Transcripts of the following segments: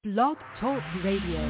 Blog Talk Radio.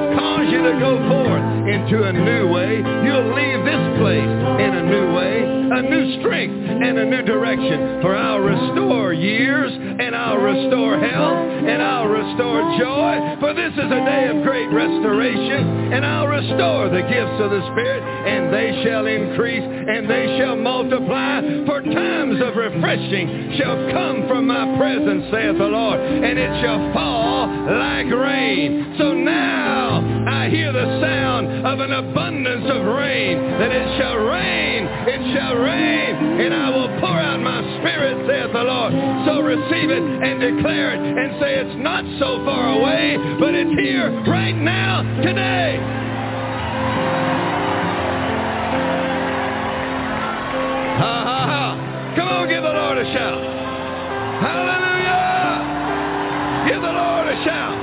Into a new way. You'll leave this place in a new way, a new strength and a new direction. For I'll restore years, and I'll restore health, and I'll restore joy. For this is a day of great restoration, and I'll restore the gifts of the Spirit, and they shall increase, and they shall multiply. For times of refreshing shall come from my presence, saith the Lord, and it shall fall like rain. So now I hear the sound of an abundance of rain, that it shall rain, and I will pour out my Spirit, saith the Lord. So receive it and declare it and say it's not so far away, but it's here right now, today. Ha ha ha. Come on, give the Lord a shout. Hallelujah. Give the Lord a shout.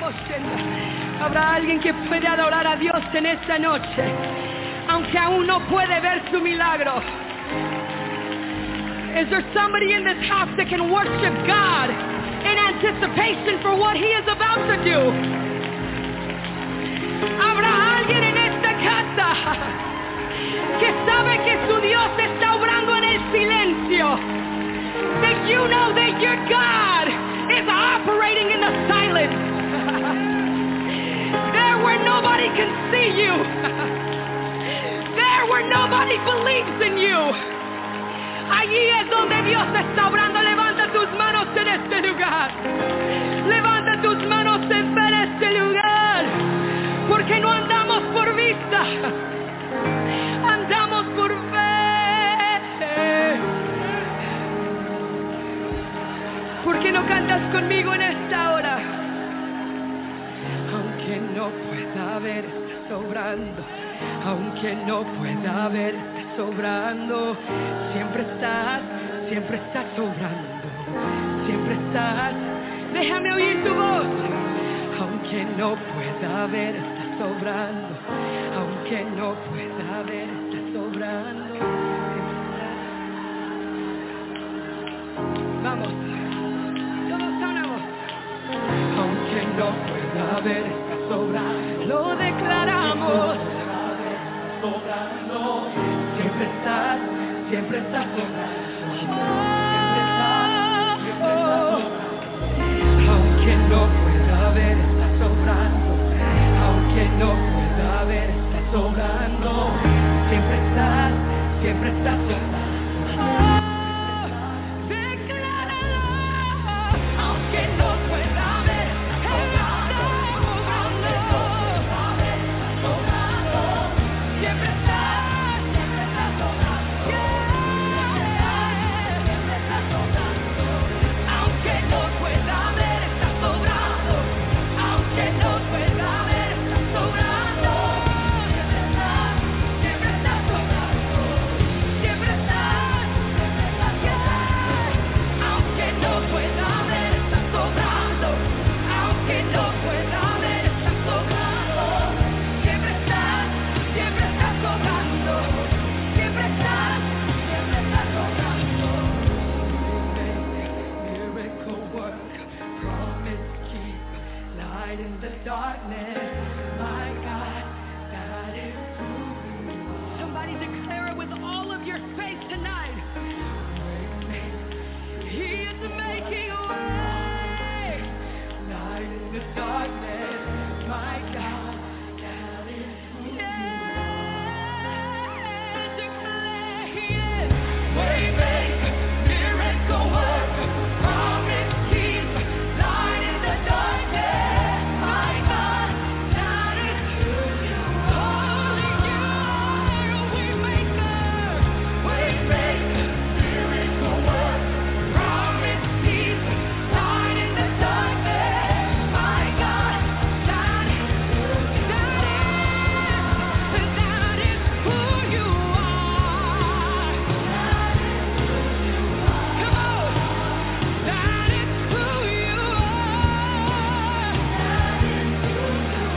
Habrá alguien que pueda adorar a Dios en esta noche, aunque aún no puede ver su milagro. Is there somebody in this house that can worship God in anticipation for what He is about to do? Habrá alguien en esta casa que sabe que su Dios está obrando en el silencio. That you know that your God is operating in the silence. There where nobody can see you. There where nobody believes in you. Allí es donde Dios está obrando. Levanta tus manos en este lugar. Levanta tus manos en este lugar. Porque no andamos por vista. Andamos por fe. ¿Por qué no cantas conmigo en esta hora? Aunque no pueda ver, estás obrando. Aunque no pueda ver, estás obrando. Siempre estás obrando. Siempre estás. Déjame oír tu voz. Aunque no pueda ver, estás obrando. Aunque no pueda ver, estás obrando. Vamos. Todos a una voz. Aunque no pueda ver, estás obrando. Lo declaramos. Sobrando, siempre estás sobrando. Aunque no pueda ver, estás sobrando. Aunque no pueda ver, estás sobrando. Siempre estás sobrando. Decláralo. Aunque no pueda ver, estás sobrando. Siempre estás sobrando. Siempre estás sobrando. Aunque no pueda ver, estás sobrando. Aunque no pueda ver, estás sobrando. Siempre estás sobrando. Siempre estás aunque no pueda ver, estás sobrando. Aunque no pueda ver, estás sobrando. Siempre estás sobrando. Siempre estás sobrando. Miracle work, promise keep, light in the darkness. My God, that is who you are. Somebody declare it with all of your faith tonight. He is making a way. Light in the darkness. My God, that is who you are. Declare He is. Waymaker, miracle worker, promise keeper, light in the darkness. My God, that is who you are. You are a waymaker. Waymaker, miracle worker, promise keeper, light in the darkness. My God, that is who you are. That is who you are. Come on. That is who you are. That is who you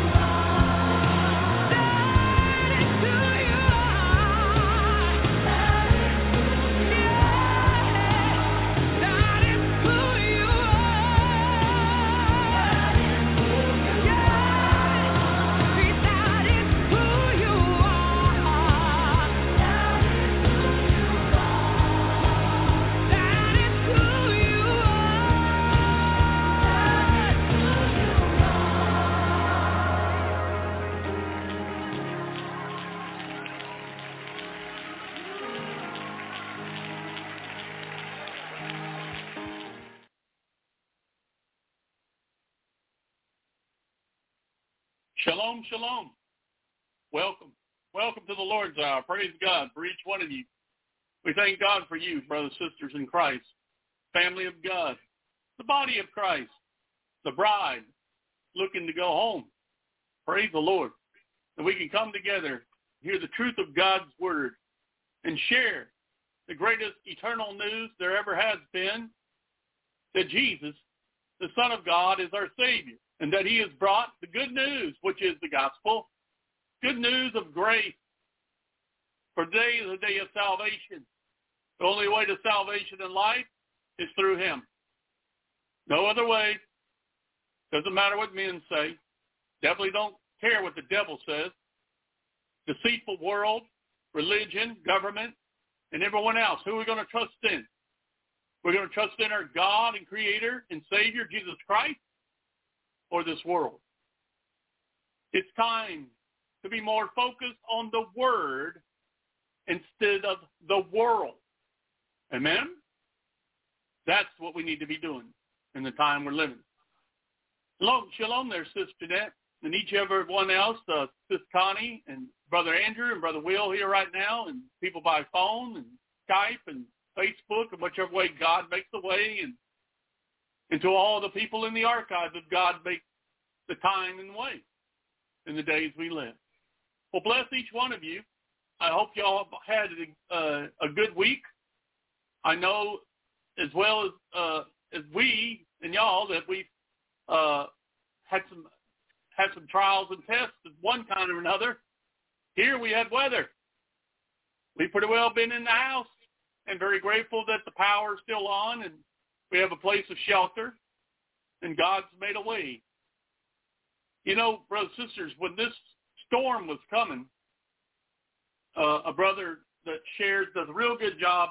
are. That is who you are. That is who you Shalom, shalom. Welcome to the Lord's Hour. Praise God for each one of you. We thank God for you, brothers and sisters in Christ, family of God, the body of Christ, the bride looking to go home. Praise the Lord. That we can come together, hear the truth of God's word, and share the greatest eternal news there ever has been, that Jesus, the Son of God, is our Savior and that he has brought the good news, which is the gospel, good news of grace. For today is the day of salvation. The only way to salvation in life is through him. No other way. Doesn't matter what men say. Definitely don't care what the devil says. Deceitful world, religion, government, and everyone else. Who are we going to trust in? We're going to trust in our God and Creator and Savior, Jesus Christ, or this world? It's time to be more focused on the Word instead of the world. Amen? That's what we need to be doing in the time we're living. Shalom there, Sister Jeanette, and each and everyone else, Sister Connie and Brother Andrew and Brother Will here right now, and people by phone and Skype and Facebook and whichever way God makes the way, and to all the people in the archives of God make the time and way in the days we live. Well, bless each one of you. I hope y'all had a good week. I know as well as we and y'all that we've had some trials and tests of one kind or another. Here we had weather. We've pretty well been in the house and very grateful that the power is still on and we have a place of shelter and God's made a way. You know, brothers and sisters, when this storm was coming, a brother that shares does a real good job,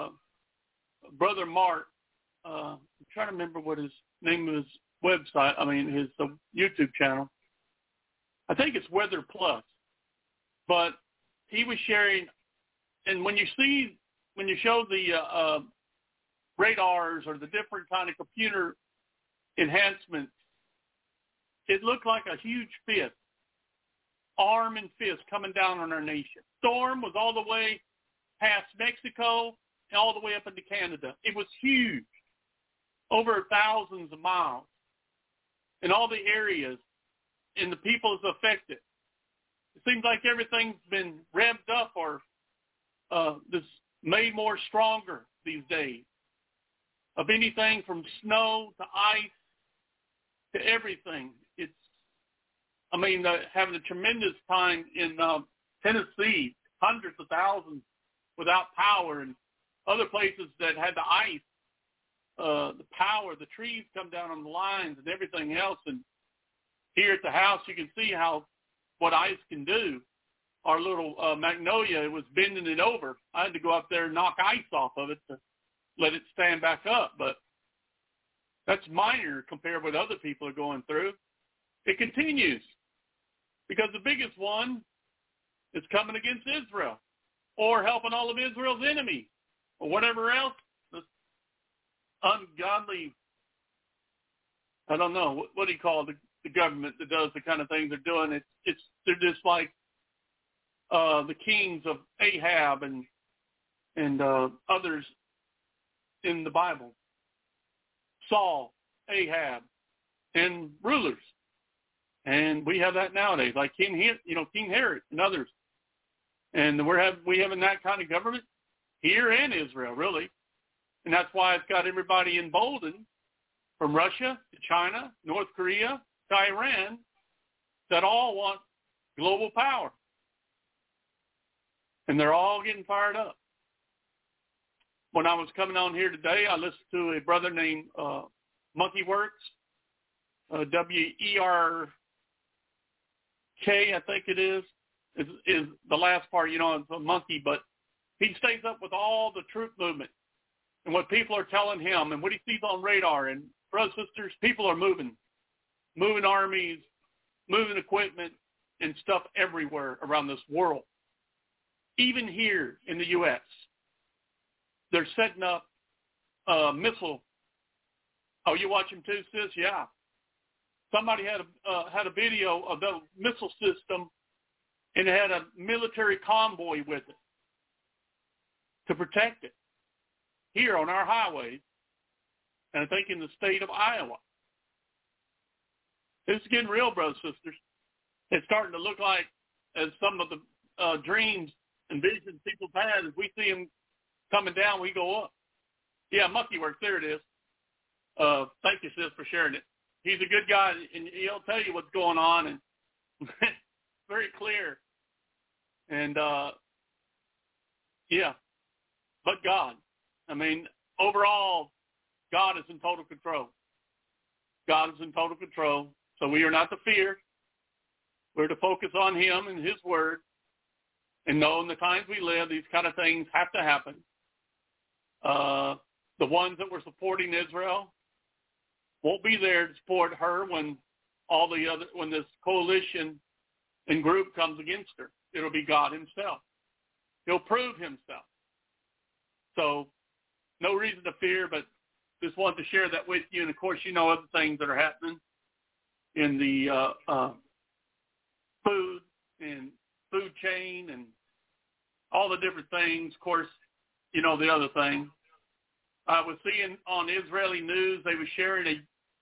Brother Mark, I'm trying to remember what his name of his website, his YouTube channel. I think it's Weather Plus. But he was sharing, and when you show the radars or the different kind of computer enhancements, it looked like a huge fist, arm and fist coming down on our nation. Storm was all the way past Mexico and all the way up into Canada. It was huge, over thousands of miles in all the areas, and the people is affected. It seems like everything's been revved up or this made more stronger these days. Of anything from snow to ice to everything. It's, having a tremendous time in Tennessee, hundreds of thousands without power, and other places that had the ice, the power, the trees come down on the lines and everything else. And here at the house, you can see what ice can do. Our little Magnolia was bending it over. I had to go up there and knock ice off of it to let it stand back up. But that's minor compared with what other people are going through. It continues because the biggest one is coming against Israel or helping all of Israel's enemies or whatever else. This ungodly, I don't know, what do you call the government that does the kind of things they're doing? They're just like the kings of Ahab and others in the Bible. Saul, Ahab, and rulers. And we have that nowadays, like King Herod and others. And we having that kind of government here in Israel, really. And that's why it's got everybody emboldened from Russia to China, North Korea to Iran that all want global power. And they're all getting fired up. When I was coming on here today, I listened to a brother named Monkeyworks, WERK, I think it is the last part, it's a monkey, but he stays up with all the troop movement and what people are telling him and what he sees on radar. And brothers and sisters, people are moving armies, moving equipment and stuff everywhere around this world. Even here in the U.S., they're setting up missile. Oh, you watch them too, sis? Yeah. Somebody had a video of the missile system, and it had a military convoy with it to protect it here on our highways, and I think in the state of Iowa. It's getting real, brothers and sisters. It's starting to look like, as some of the dreams and visions people had, as we see them coming down, we go up. Yeah, Monkeyworks, there it is. Thank you, sis, for sharing it. he's a good guy, and he'll tell you what's going on, and very clear. And, yeah, but God. I mean, overall, God is in total control. God is in total control. So we are not to fear. We're to focus on him and his word, and know in the times we live, these kind of things have to happen. The ones that were supporting Israel won't be there to support her when when this coalition and group comes against her. It'll be God himself. He'll prove himself. So no reason to fear, but just wanted to share that with you. And, of course, you know other things that are happening in the food and food chain and all the different things. Of course, you know the other thing. I was seeing on Israeli news, they were sharing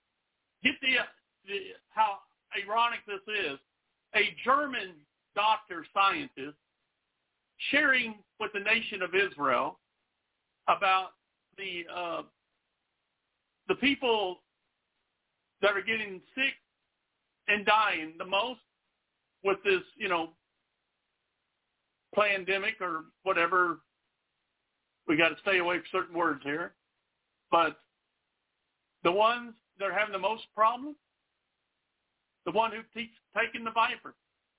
how ironic this is, a German doctor scientist sharing with the nation of Israel about the people that are getting sick and dying the most with this, pandemic or whatever. We got to stay away from certain words here. But the ones that are having the most problems, the one who keeps taking the viper.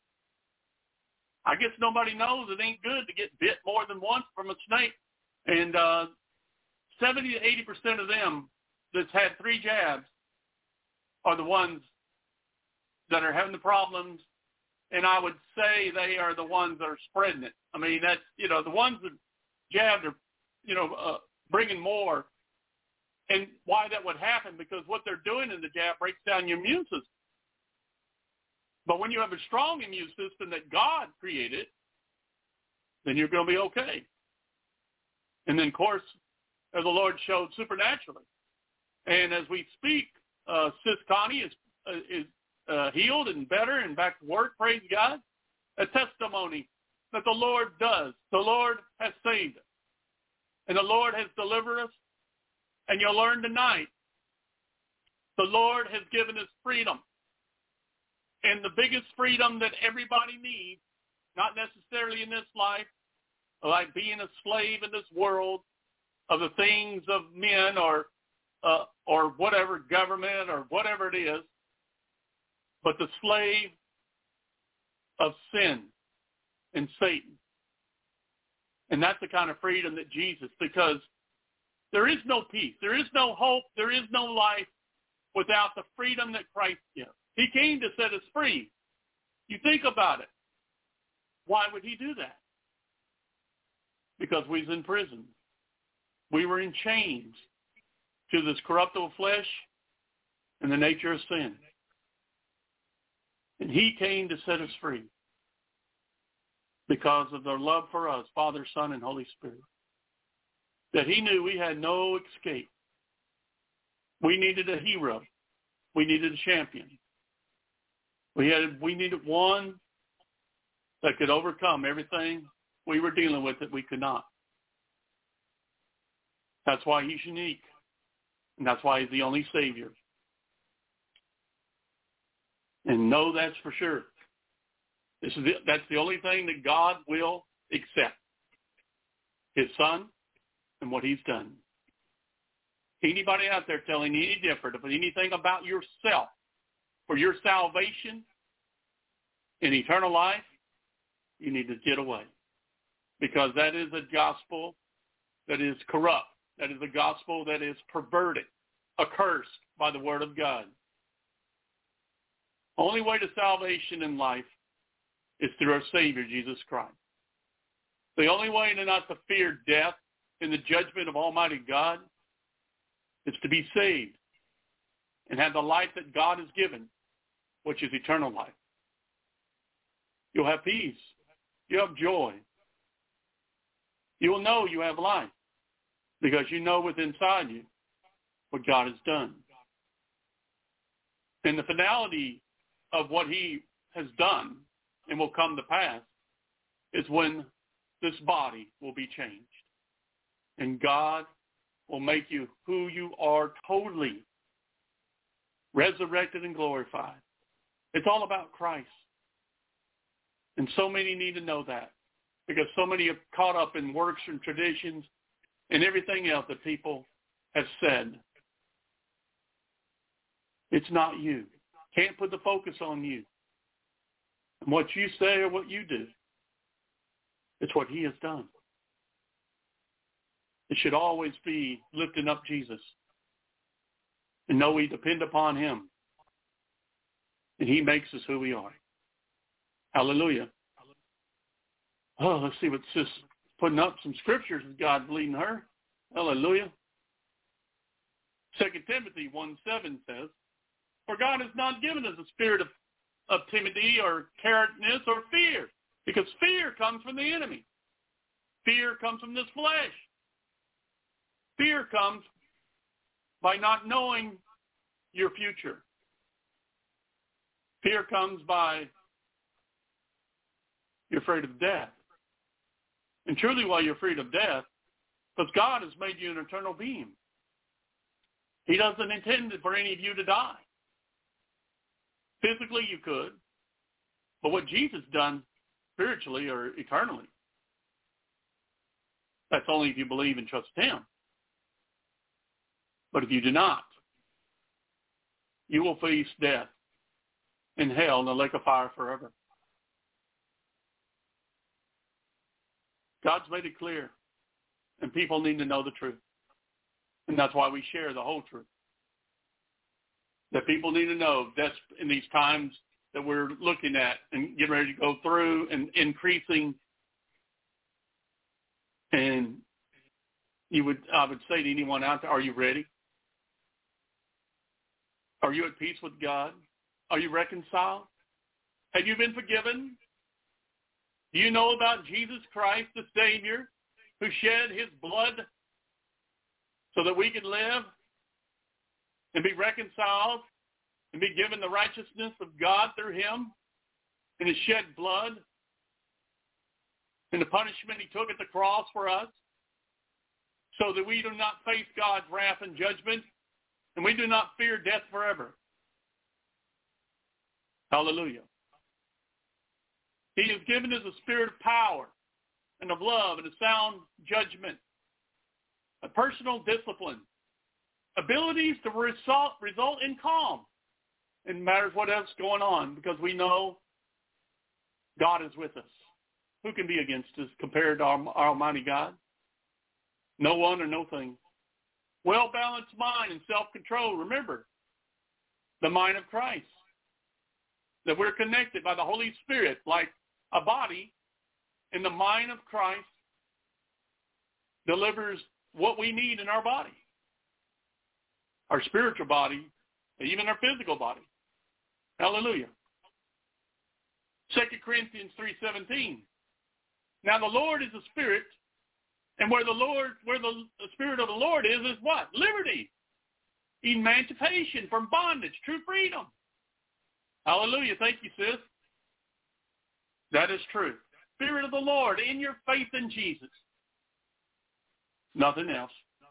I guess nobody knows it ain't good to get bit more than once from a snake. And 70 to 80% of them that's had 3 jabs are the ones that are having the problems. And I would say they are the ones that are spreading it. I mean, that's, the ones that jabbed are, bringing more. And why that would happen, because what they're doing in the jab breaks down your immune system. But when you have a strong immune system that God created, then you're going to be okay. And then, of course, as the Lord showed supernaturally. And as we speak, Sis Connie is healed and better and back to work, praise God. A testimony that the Lord does. The Lord has saved us. And the Lord has delivered us. And you'll learn tonight, the Lord has given us freedom. And the biggest freedom that everybody needs, not necessarily in this life, like being a slave in this world of the things of men or whatever, government or whatever it is, but the slave of sin and Satan. And that's the kind of freedom that Jesus, because there is no peace, there is no hope, there is no life without the freedom that Christ gives. He came to set us free. You think about it. Why would he do that? Because we was in prison. We were in chains to this corruptible flesh and the nature of sin. And he came to set us free because of their love for us, Father, Son, and Holy Spirit. That he knew we had no escape. We needed a hero. We needed a champion. We needed one that could overcome everything we were dealing with that we could not. That's why he's unique. And that's why he's the only Savior. And know that's for sure. That's the only thing that God will accept. His Son and what he's done. Anybody out there telling you any different of anything about yourself for your salvation in eternal life, you need to get away. Because that is a gospel that is corrupt. That is a gospel that is perverted, accursed by the word of God. Only way to salvation in life is through our Savior, Jesus Christ. The only way to not to fear death in the judgment of Almighty God is to be saved and have the life that God has given, which is eternal life. You'll have peace. You'll have joy. You will know you have life because you know within inside you what God has done. And the finality of what he has done and will come to pass is when this body will be changed. And God will make you who you are totally. resurrected and glorified. It's all about Christ. And so many need to know that, because so many are caught up in works and traditions and everything else that people have said. It's not you. Can't put the focus on you and what you say or what you do. It's what he has done. It should always be lifting up Jesus and know we depend upon him, and he makes us who we are. Hallelujah. Oh, let's see what sis putting up some scriptures as God's leading her. Hallelujah. 2 Timothy 1:7 says, "For God has not given us a spirit of timidity or cowardness or fear," because fear comes from the enemy. Fear comes from this flesh. Fear comes by not knowing your future. Fear comes by you're afraid of death. And truly, while you're afraid of death, because God has made you an eternal being. He doesn't intend for any of you to die. Physically, you could. But what Jesus done spiritually or eternally, that's only if you believe and trust him. But if you do not, you will face death in hell in the lake of fire forever. God's made it clear, and people need to know the truth. And that's why we share the whole truth. That people need to know that's in these times that we're looking at and getting ready to go through and increasing. And I would say to anyone out there, are you ready? Are you at peace with God? Are you reconciled? Have you been forgiven? Do you know about Jesus Christ, the Savior, who shed his blood so that we could live and be reconciled and be given the righteousness of God through him and his shed blood and the punishment he took at the cross for us so that we do not face God's wrath and judgment and we do not fear death forever? Hallelujah. He has given us a spirit of power and of love and a sound judgment, a personal discipline, abilities to result in calm in matters what else is going on, because we know God is with us. Who can be against us compared to our Almighty God? No one or no thing. Well-balanced mind and self-control. Remember, the mind of Christ. That we're connected by the Holy Spirit like a body, and the mind of Christ delivers what we need in our body. Our spiritual body, even our physical body. Hallelujah. 2 Corinthians 3:17. Now the Lord is a spirit, and where the spirit of the Lord is what? Liberty. Emancipation from bondage, true freedom. Hallelujah. Thank you, sis. That is true. Spirit of the Lord in your faith in Jesus. Nothing else.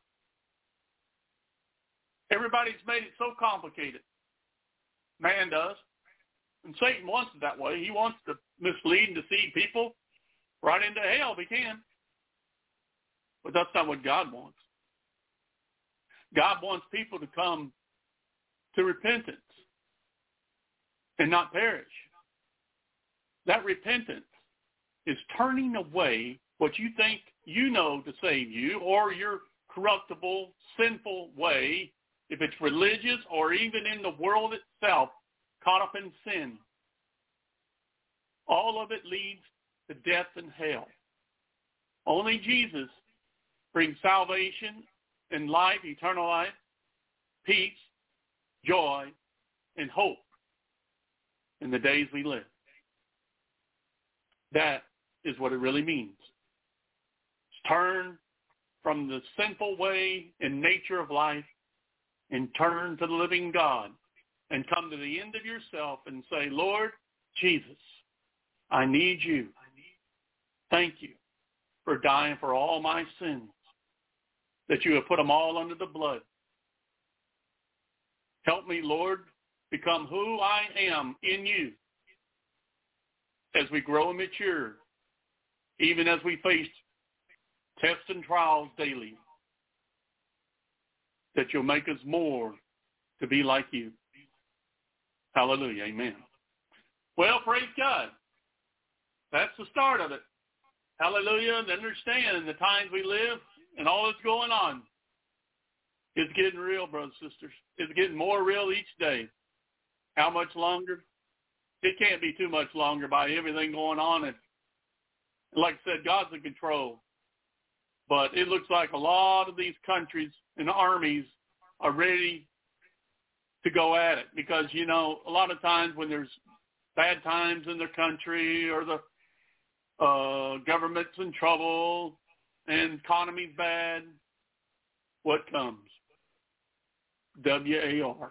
Everybody's made it so complicated. Man does. And Satan wants it that way. He wants to mislead and deceive people right into hell if he can. But that's not what God wants. God wants people to come to repentance and not perish. That repentance is turning away what you think you know to save you, or your corruptible, sinful way, if it's religious or even in the world itself, caught up in sin. All of it leads to death and hell. Only Jesus brings salvation and life, eternal life, peace, joy, and hope in the days we live. That is what it really means. Turn from the sinful way and nature of life and turn to the living God and come to the end of yourself and say, Lord Jesus, I need you. Thank you for dying for all my sins, that you have put them all under the blood. Help me, Lord, become who I am in you as we grow and mature, even as we face tests and trials daily, that you'll make us more to be like you. Hallelujah. Amen. Well, praise God. That's the start of it. Hallelujah. And understand the times we live and all that's going on. It's getting real, brothers and sisters. It's getting more real each day. How much longer? It can't be too much longer by everything going on. And like I said, God's in control. But it looks like a lot of these countries and armies are ready to go at it because, you know, a lot of times when there's bad times in the country or the government's in trouble and economy's bad, what comes? WAR.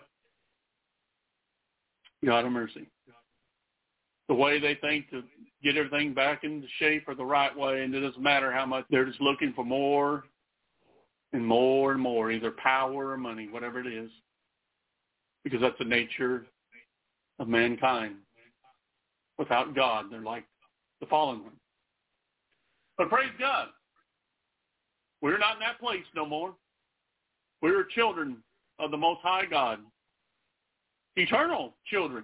God of mercy. The way they think to get everything back into shape or the right way, and it doesn't matter how much, they're just looking for more and more and more, either power or money, whatever it is, because that's the nature of mankind. Without God, they're like the fallen one. But praise God, we're not in that place no more. We're children of the Most High God, eternal children,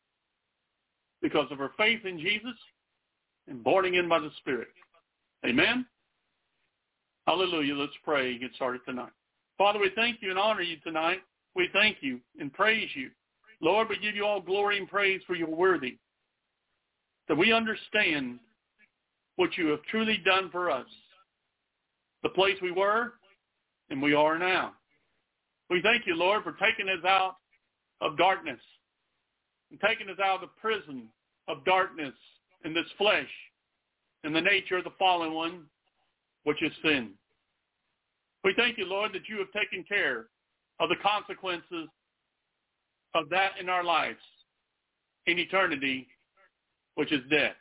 because of our faith in Jesus and born again by the Spirit. Amen? Hallelujah. Let's pray and get started tonight. Father, we thank you and honor you tonight. We thank you and praise you. Lord, we give you all glory and praise for you're worthy. That we understand what you have truly done for us. The place we were and we are now. We thank you, Lord, for taking us out of darkness and taking us out of the prison of darkness in this flesh and the nature of the fallen one, which is sin. We thank you, Lord, that you have taken care of the consequences of that in our lives in eternity, which is death.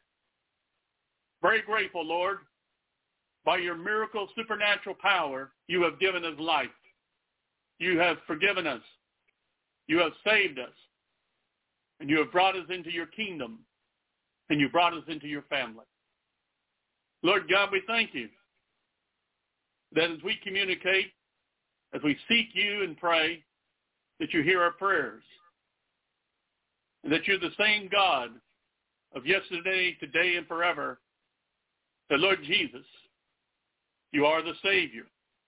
Very grateful, Lord, by your miracle supernatural power, you have given us life. You have forgiven us. You have saved us. And you have brought us into your kingdom. And you brought us into your family. Lord God, we thank you that as we communicate, as we seek you and pray, that you hear our prayers. And that you're the same God of yesterday, today, and forever. That, Lord Jesus, you are the Savior.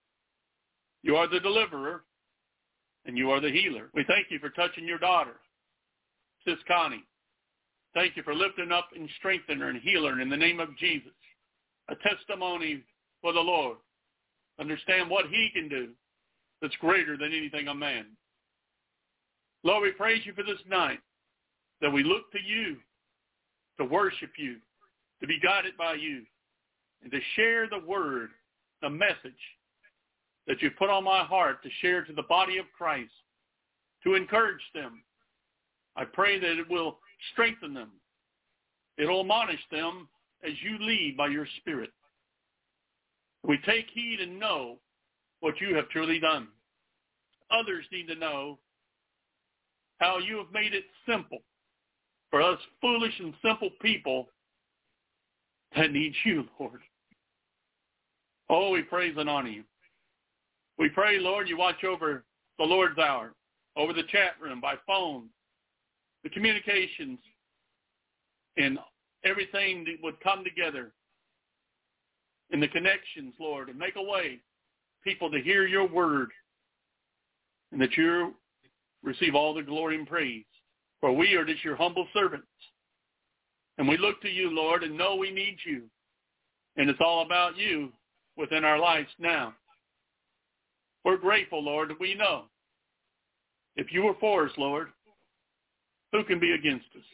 You are the deliverer. And you are the healer. We thank you for touching your daughter, Sis Connie. Thank you for lifting up and strengthening her and healing her in the name of Jesus. A testimony for the Lord. Understand what he can do that's greater than anything of man. Lord, we praise you for this night, that we look to you to worship you, to be guided by you, and to share the word, the message that you put on my heart to share to the body of Christ, to encourage them. I pray that it will strengthen them. It will admonish them as you lead by your Spirit. We take heed and know what you have truly done. Others need to know how you have made it simple for us foolish and simple people that need you, Lord. Oh, we praise and honor you. We pray, Lord, you watch over the Lord's Hour, over the chat room, by phone, the communications, and everything that would come together in the connections, Lord, and make a way people to hear your word, and that you receive all the glory and praise. For we are just your humble servants. And we look to you, Lord, and know we need you. And it's all about you within our lives now. We're grateful, Lord, that we know if you were for us, Lord, who can be against us?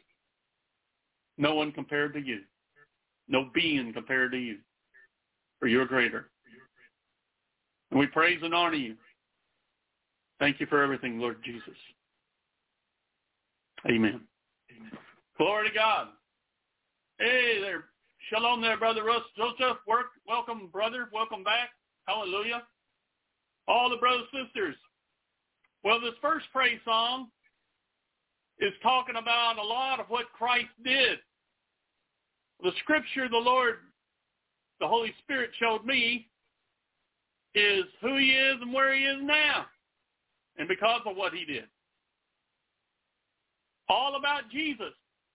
No one compared to you. No being compared to you. For you're greater. And we praise and honor you. Thank you for everything, Lord Jesus. Amen. Amen. Glory to God. Hey there. Shalom there, Brother Joseph. Welcome, brother. Welcome back. Hallelujah. All the brothers and sisters. Well, this first praise song is talking about a lot of what Christ did. The scripture the Lord, the Holy Spirit showed me is who he is and where he is now, and because of what he did. All about Jesus.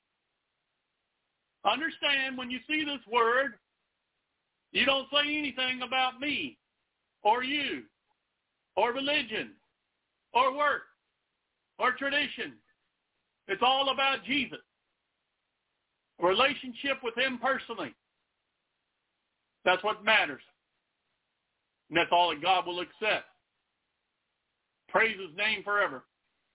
Understand, when you see this word, you don't say anything about me or you or religion or work or tradition. It's all about Jesus. A relationship with him personally. That's what matters. And that's all that God will accept. Praise his name forever.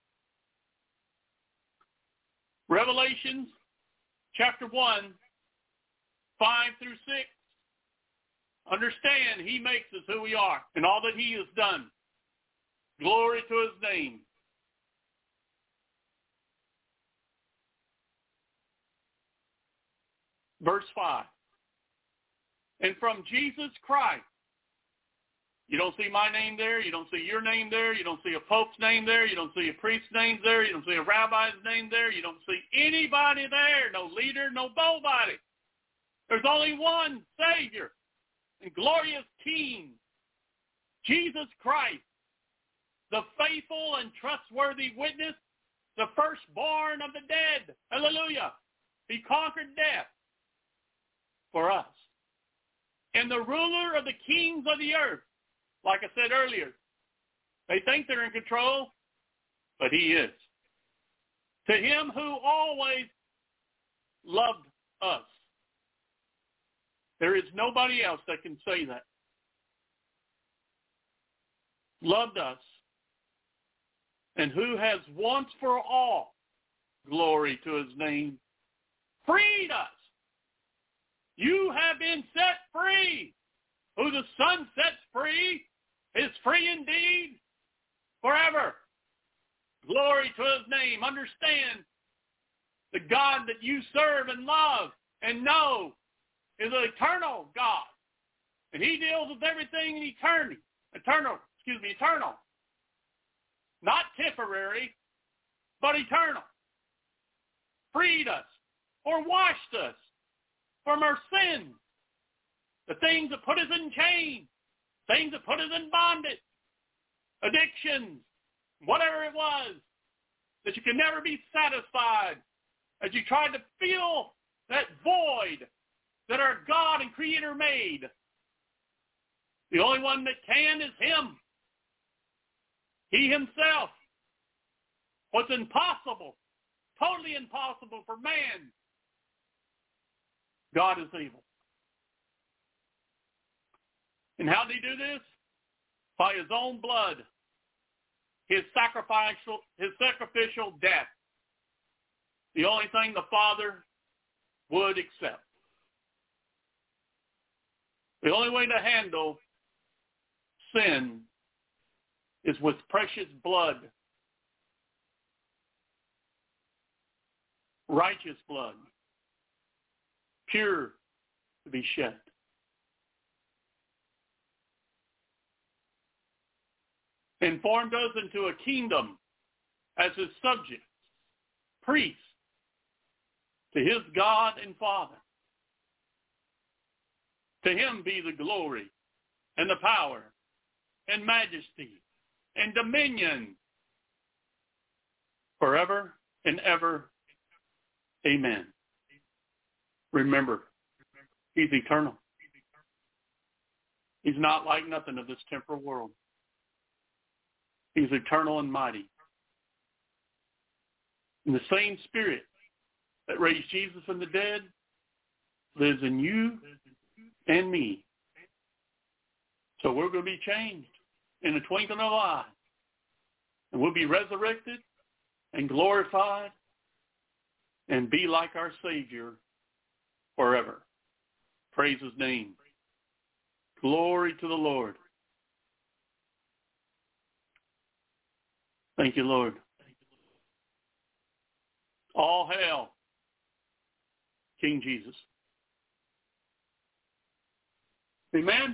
Revelations chapter 1, 5 through 6. Understand, he makes us who we are and all that he has done. Glory to his name. Verse 5. And from Jesus Christ. You don't see my name there. You don't see your name there. You don't see a pope's name there. You don't see a priest's name there. You don't see a rabbi's name there. You don't see anybody there. No leader, no nobody. There's only one Savior and glorious King, Jesus Christ, the faithful and trustworthy witness, the firstborn of the dead. Hallelujah. He conquered death for us. And the ruler of the kings of the earth. Like I said earlier, they think they're in control, but he is. To him who always loved us. There is nobody else that can say that. Loved us. And who has once for all, glory to his name, freed us. You have been set free. Who the Son sets free is free indeed forever. Glory to his name. Understand, the God that you serve and love and know is an eternal God. And he deals with everything in eternal. Not temporary, but eternal. Freed us or washed us from our sins. The things that put us in chains, things that put us in bondage, addictions, whatever it was, that you can never be satisfied as you tried to fill that void that our God and Creator made. The only one that can is him. He himself. What's impossible, totally impossible for man, God is able. And how did he do this? By his own blood, his sacrificial death. The only thing the Father would accept. The only way to handle sin is with precious blood, righteous blood, pure to be shed. And formed us into a kingdom as his subjects, priests to his God and Father. To him be the glory and the power and majesty and dominion forever and ever. Amen. Remember, he's eternal. He's not like nothing of this temporal world. He's eternal and mighty. And the same Spirit that raised Jesus from the dead lives in you and me. So we're going to be changed in the twinkling of an eye. And we'll be resurrected and glorified and be like our Savior forever. Praise his name. Glory to the Lord. Thank you, Lord. All hail, King Jesus. Amen.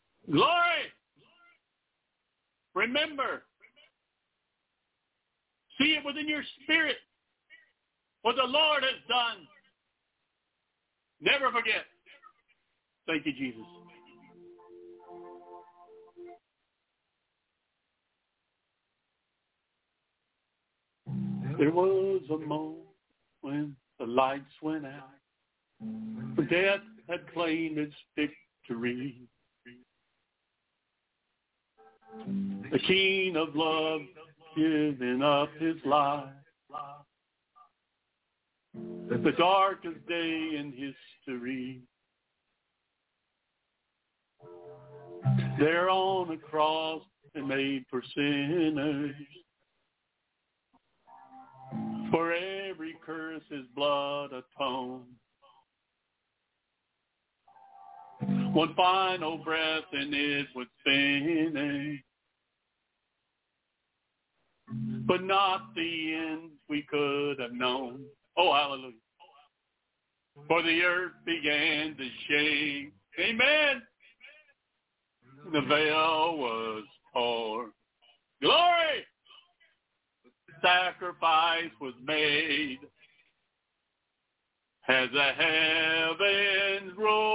Glory. Remember, See it within your spirit, what the Lord has done. Never forget. Thank you, Jesus. There was a moment when the lights went out, when death had claimed its victory. The King of love giving up his life. The darkest day in history. There on a cross and made for sinners. For every curse his blood atoned. One final breath and it would finish. But not the end we could have known. Oh, hallelujah. For the earth began to shake. Amen. The veil was torn. Glory! Sacrifice was made. As the heavens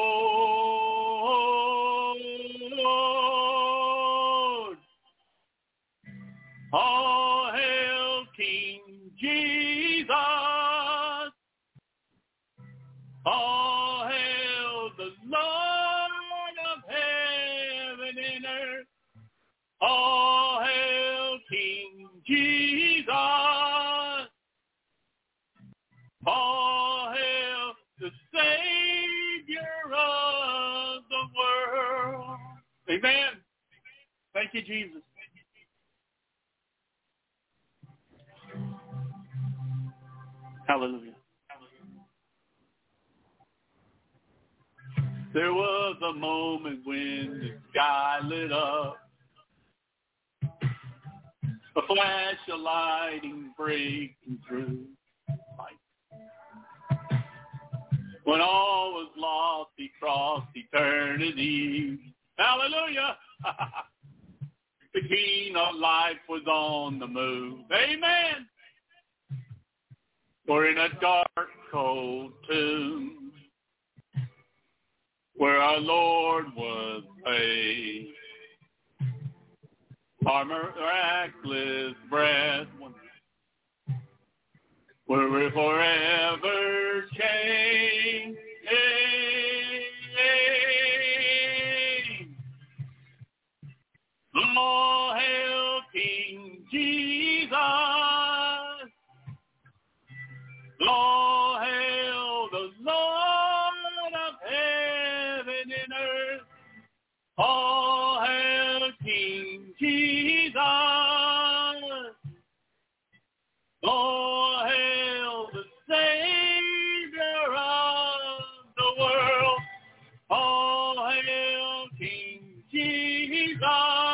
roared. All hail King Jesus. All hail the Lord of heaven and earth. All hail King Jesus. All hail the Savior of the world. Amen. Thank you, Jesus. Hallelujah. There was a moment when the sky lit up. A flash of lightning breaking through. When all was lost, he crossed eternity. Hallelujah. The King of life was on the move. Amen. For in a dark, cold tomb, where our Lord was laid, our miraculous breath, where we're forever changed. All hail King Jesus. All hail the Lord of heaven and earth. All hail King Jesus. All hail the Savior of the world. All hail King Jesus.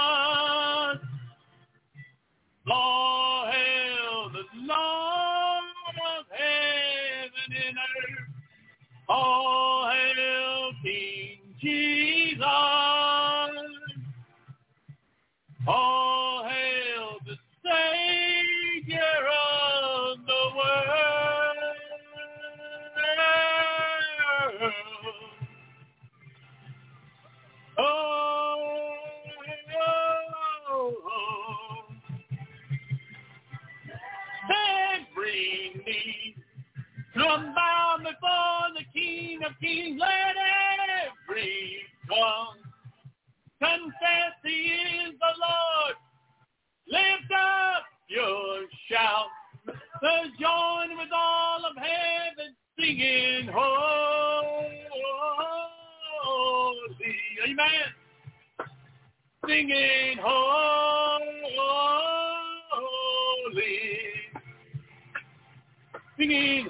All hail the Lord of heaven and earth. All hail King Jesus. All hail the Savior of the world. Oh, every knee come bow before the King of Kings. Let every tongue confess he is the Lord. Lift up your shout. Let's join with all of heaven singing holy. Amen. Singing holy. Singing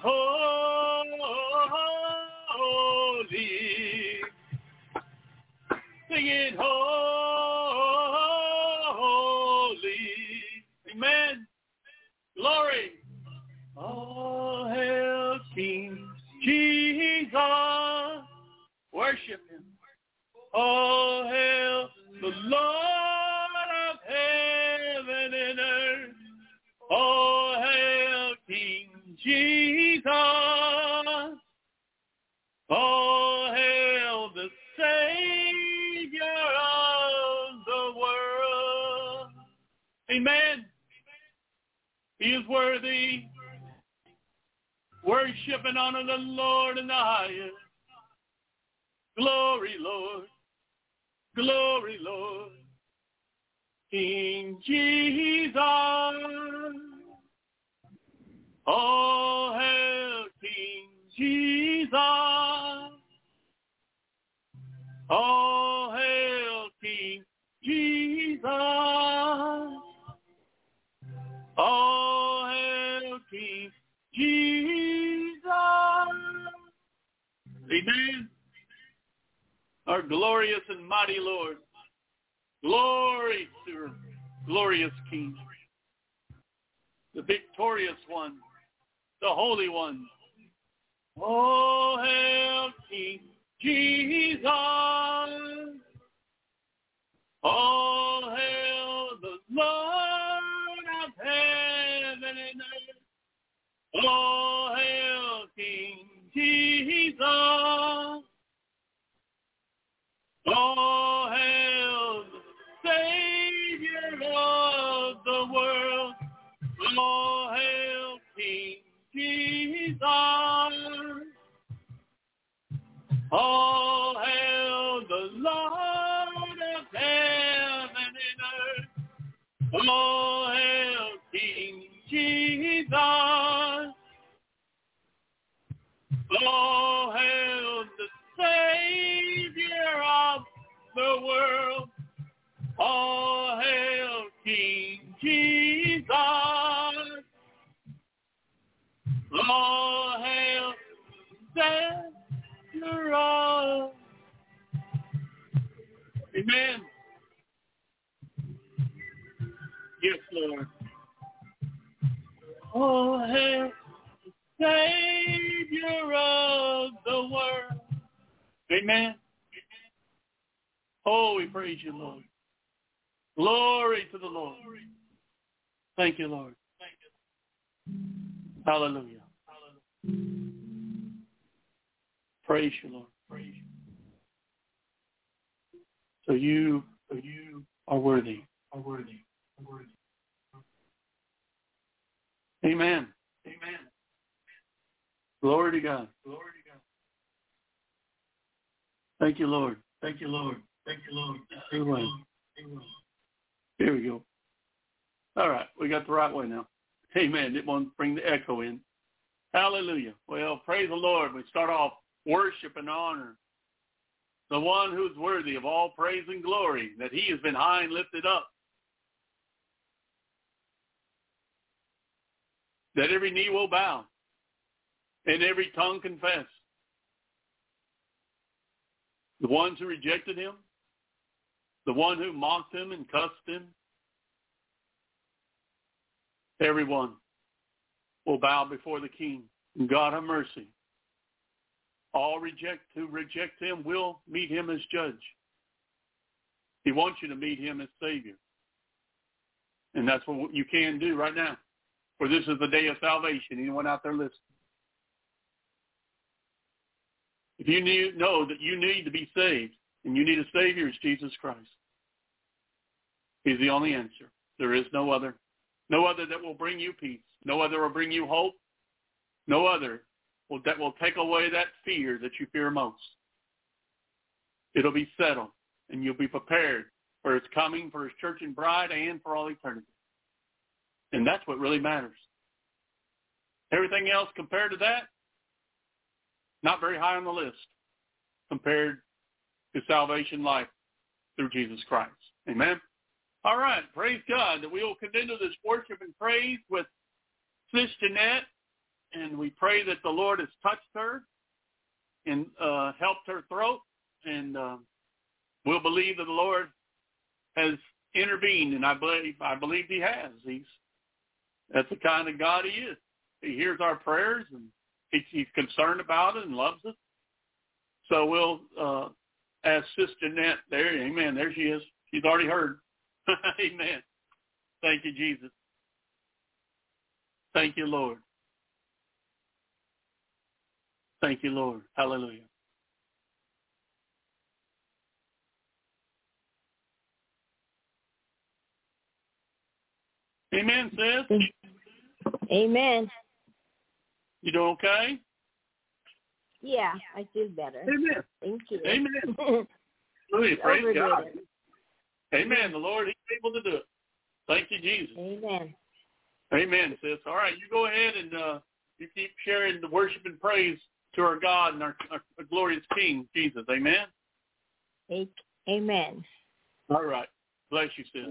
holy. Singing holy. Amen. Glory. All hail King Jesus. Worship him. All hail the Lord of heaven and earth. All Amen. He is worthy. Worship and honor the Lord in the highest. Glory, Lord. Glory, Lord. King Jesus. Oh, hail King Jesus. Oh, hail King Jesus. Oh, hail King Jesus. Amen. Our glorious and mighty Lord. Glory to our glorious King. The victorious one. The Holy One. Oh, hail King Jesus. Oh, hail the Lord of heaven and earth. Oh, hail King Jesus. Oh, hail the Savior of the world. Oh, hail King Jesus. Oh, hail the Lord of heaven and earth. Oh, hail King Jesus. Oh, hail the Savior of the world. Oh, hail King Jesus. Oh, hail Savior of. Amen. Yes, Lord. Oh, hail Savior of the world. Amen. Oh, we praise you, Lord. Glory to the Lord. Thank you, Lord. Hallelujah. Praise you, Lord. Praise you. So you are worthy. Are worthy. Are worthy. Amen. Amen. Glory to God. Glory to God. Thank you, Lord. Thank you, Lord. Thank you, Lord. Amen. Here we go. All right, we got the right way now. Amen. Didn't want to bring the echo in. Hallelujah. Well, praise the Lord. We start off worship and honor the one who's worthy of all praise and glory, that he has been high and lifted up, that every knee will bow and every tongue confess. The ones who rejected him, the one who mocked him and cussed him, everyone will bow before the King. And God have mercy. All who reject him will meet him as judge. He wants you to meet him as Savior. And that's what you can do right now. For this is the day of salvation. Anyone out there listening? If you know that you need to be saved and you need a Savior, it's Jesus Christ. He's the only answer. There is no other. No other that will bring you peace. No other will bring you hope. No other that will take away that fear that you fear most. It'll be settled, and you'll be prepared for his coming, for his church and bride, and for all eternity. And that's what really matters. Everything else compared to that, not very high on the list compared to salvation life through Jesus Christ. Amen? All right, praise God that we will continue this worship and praise with Sis Jeanette, and we pray that the Lord has touched her and helped her throat, and we'll believe that the Lord has intervened, and I believe he has. That's the kind of God he is. He hears our prayers, and he's concerned about it and loves us. So we'll ask Sis Jeanette there. Amen. There she is. She's already heard. Amen. Thank you, Jesus. Thank you, Lord. Thank you, Lord. Hallelujah. Amen, sis. Amen. You doing okay? Yeah, I feel better. Amen. Thank you. Amen. Praise God. Amen. The Lord, He's able to do it. Thank you, Jesus. Amen. Amen, sis. All right, you go ahead and you keep sharing the worship and praise to our God and our glorious King, Jesus. Amen. Amen. All right. Bless you, sis.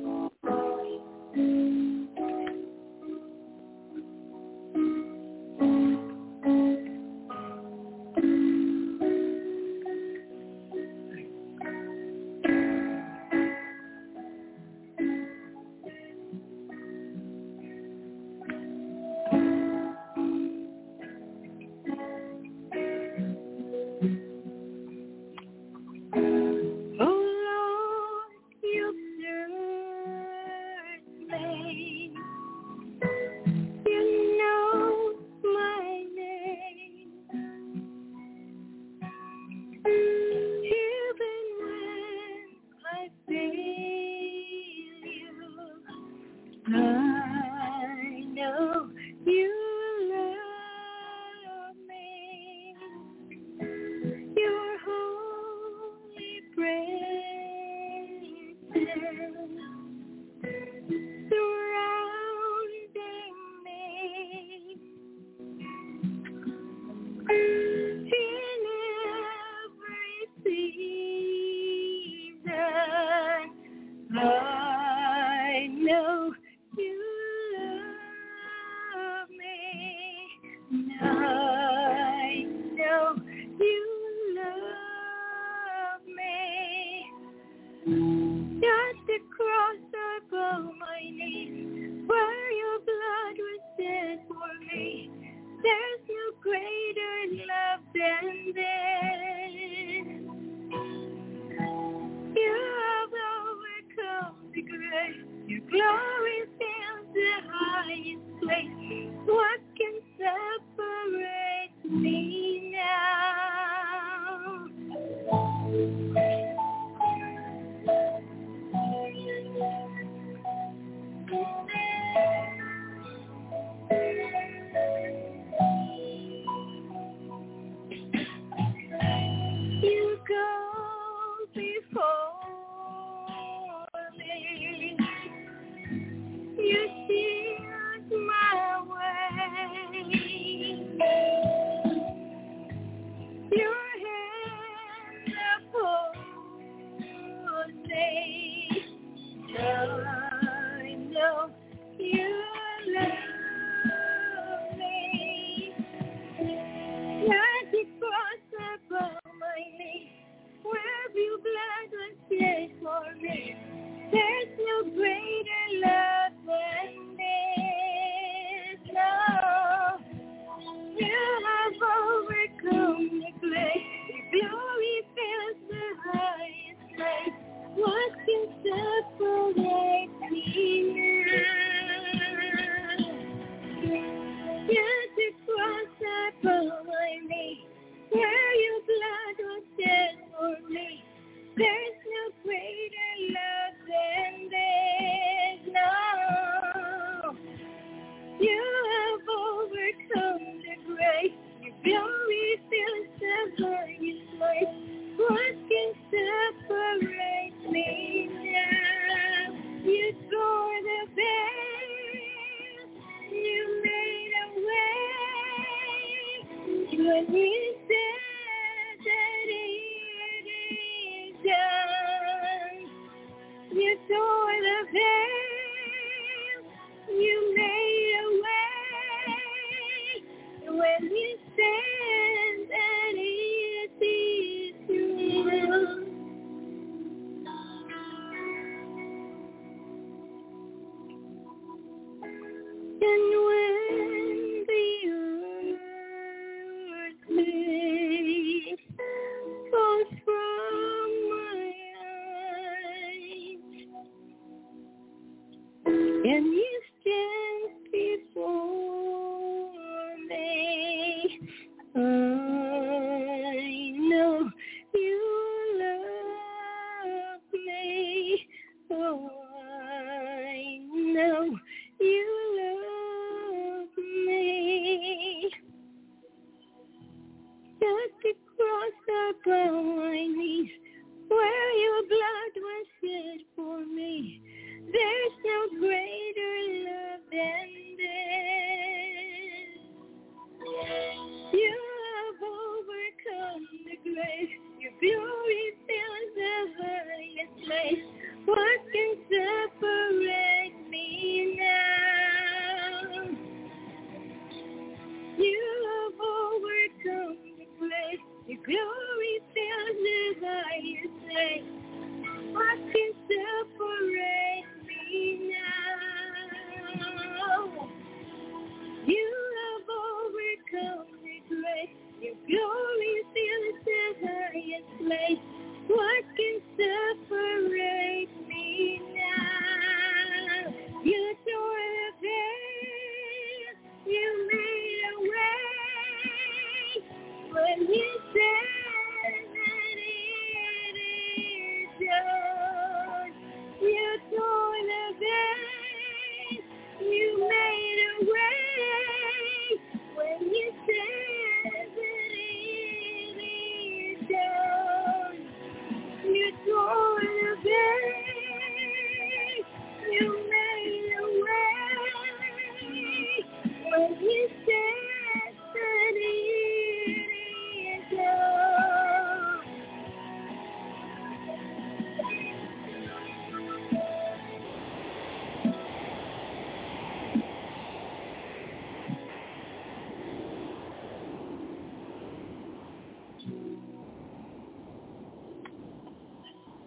You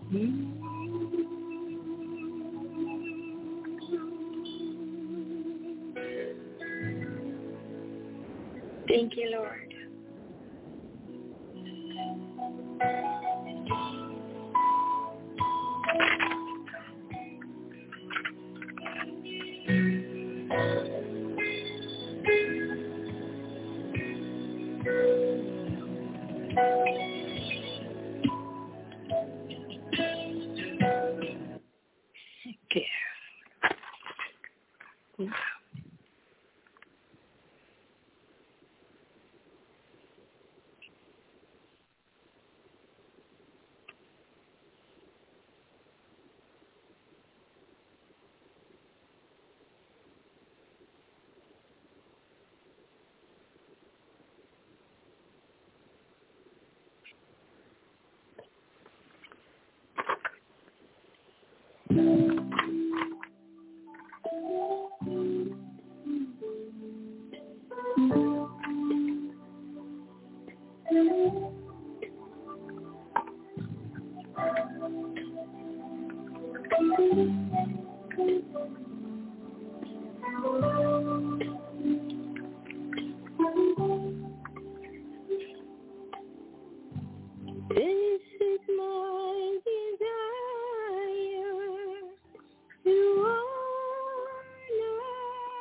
Thank you, Lord. Okay. This is my desire to honor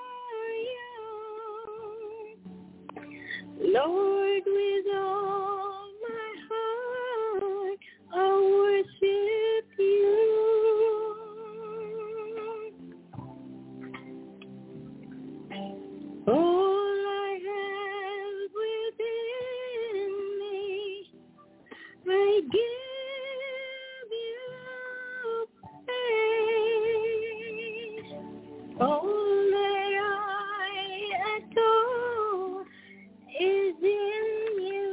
you, Lord, with all my heart I worship you. All I have within me, I give you praise. All that I adore is in you.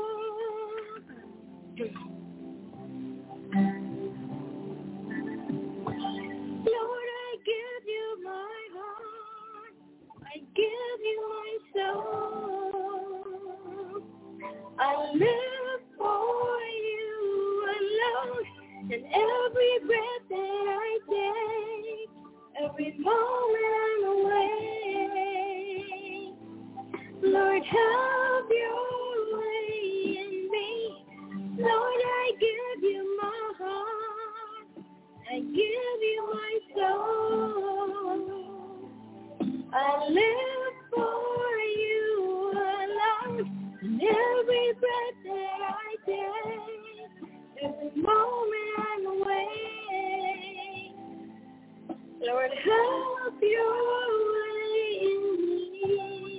Lord, I give you my heart. I give you my soul. I live for you alone, and every breath that I take, every moment I'm awake. Lord, have your way in me. Lord, I give you my heart. I give you my soul. I live for you alone, and every breath that I take, every moment I'm awake. Lord, have your way in me.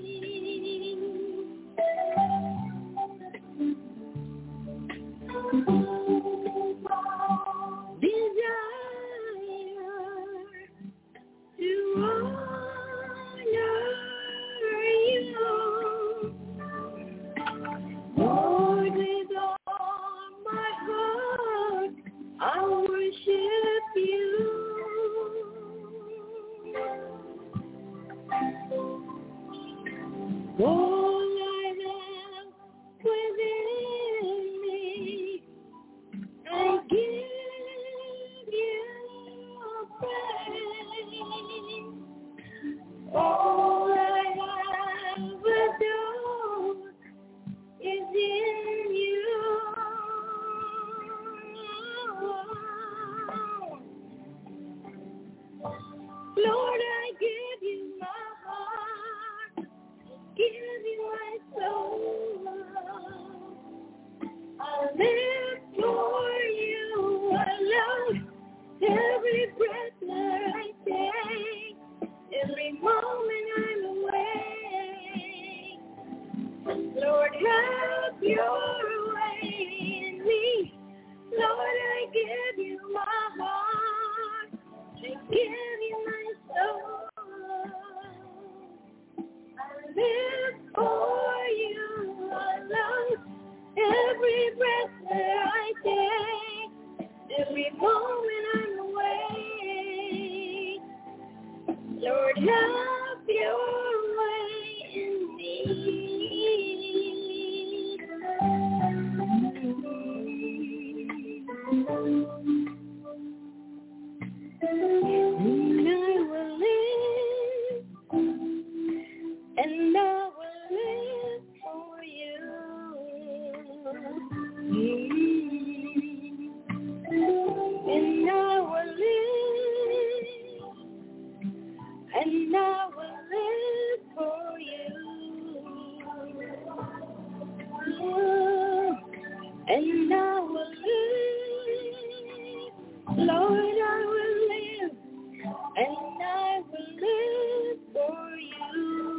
Desire to honor you, Lord, with all my heart I worship you. All I have within me, I give you praise. All I have adored is in you. Lord, I give you my heart, give you my soul. I live for you alone, every breath that I take, every moment I'm awake. Lord, have your way in me. Lord, I give you my heart. I give you my soul. I live for you alone. Every breath that I take, every moment I'm awake. Lord, have your way in me. will live for you. And I will live, Lord, I will live, and I will live for you.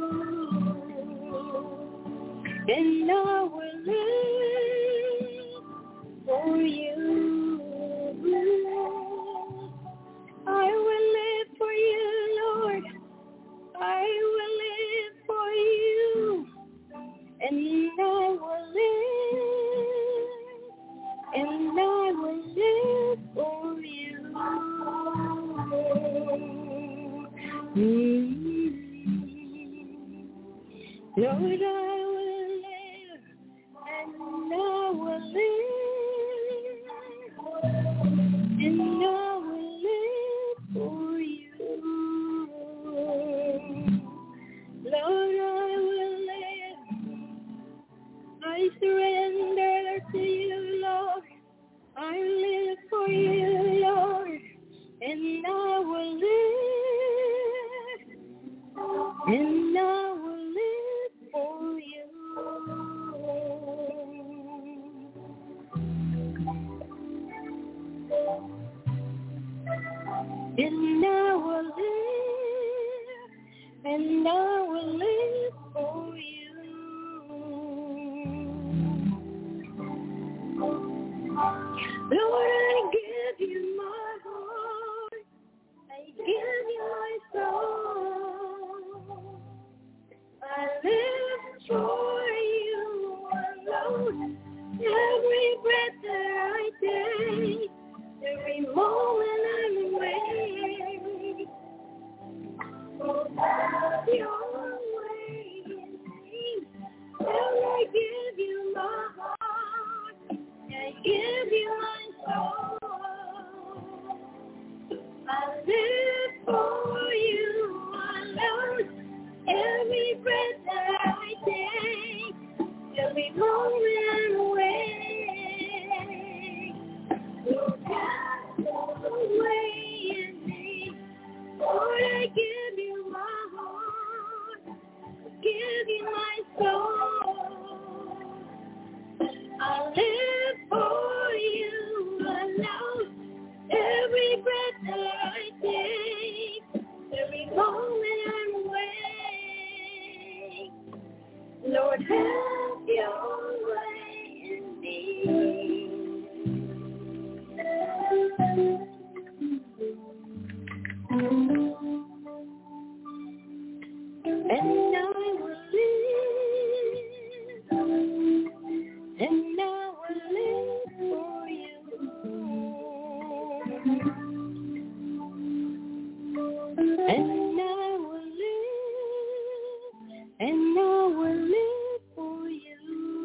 And I will live for you. I will live for you, Lord. I will live for you. And I will live, and I will live for you. Lord, I will live, and I will live, and I will live for you. Lord, I will live. I surrender to you, Lord. I live for you, Lord, and I will live, and I will live for you. And I will live, and I will live for you. Lord, I give you my heart, I give you my soul. I live for you alone. Every breath that I take, every moment I'm awake. Your way in me. Lord, I give you my heart, I give you my soul. I live for you alone. Every breath that I take, every moment I'm awake. Lord, have your way in me. Lord, I give you my heart, I give you my soul. I live for you alone. Every breath that I take, every moment I'm awake. Lord, have your way in me. And I will live, and I will live for you. And I will live, and I will live for you.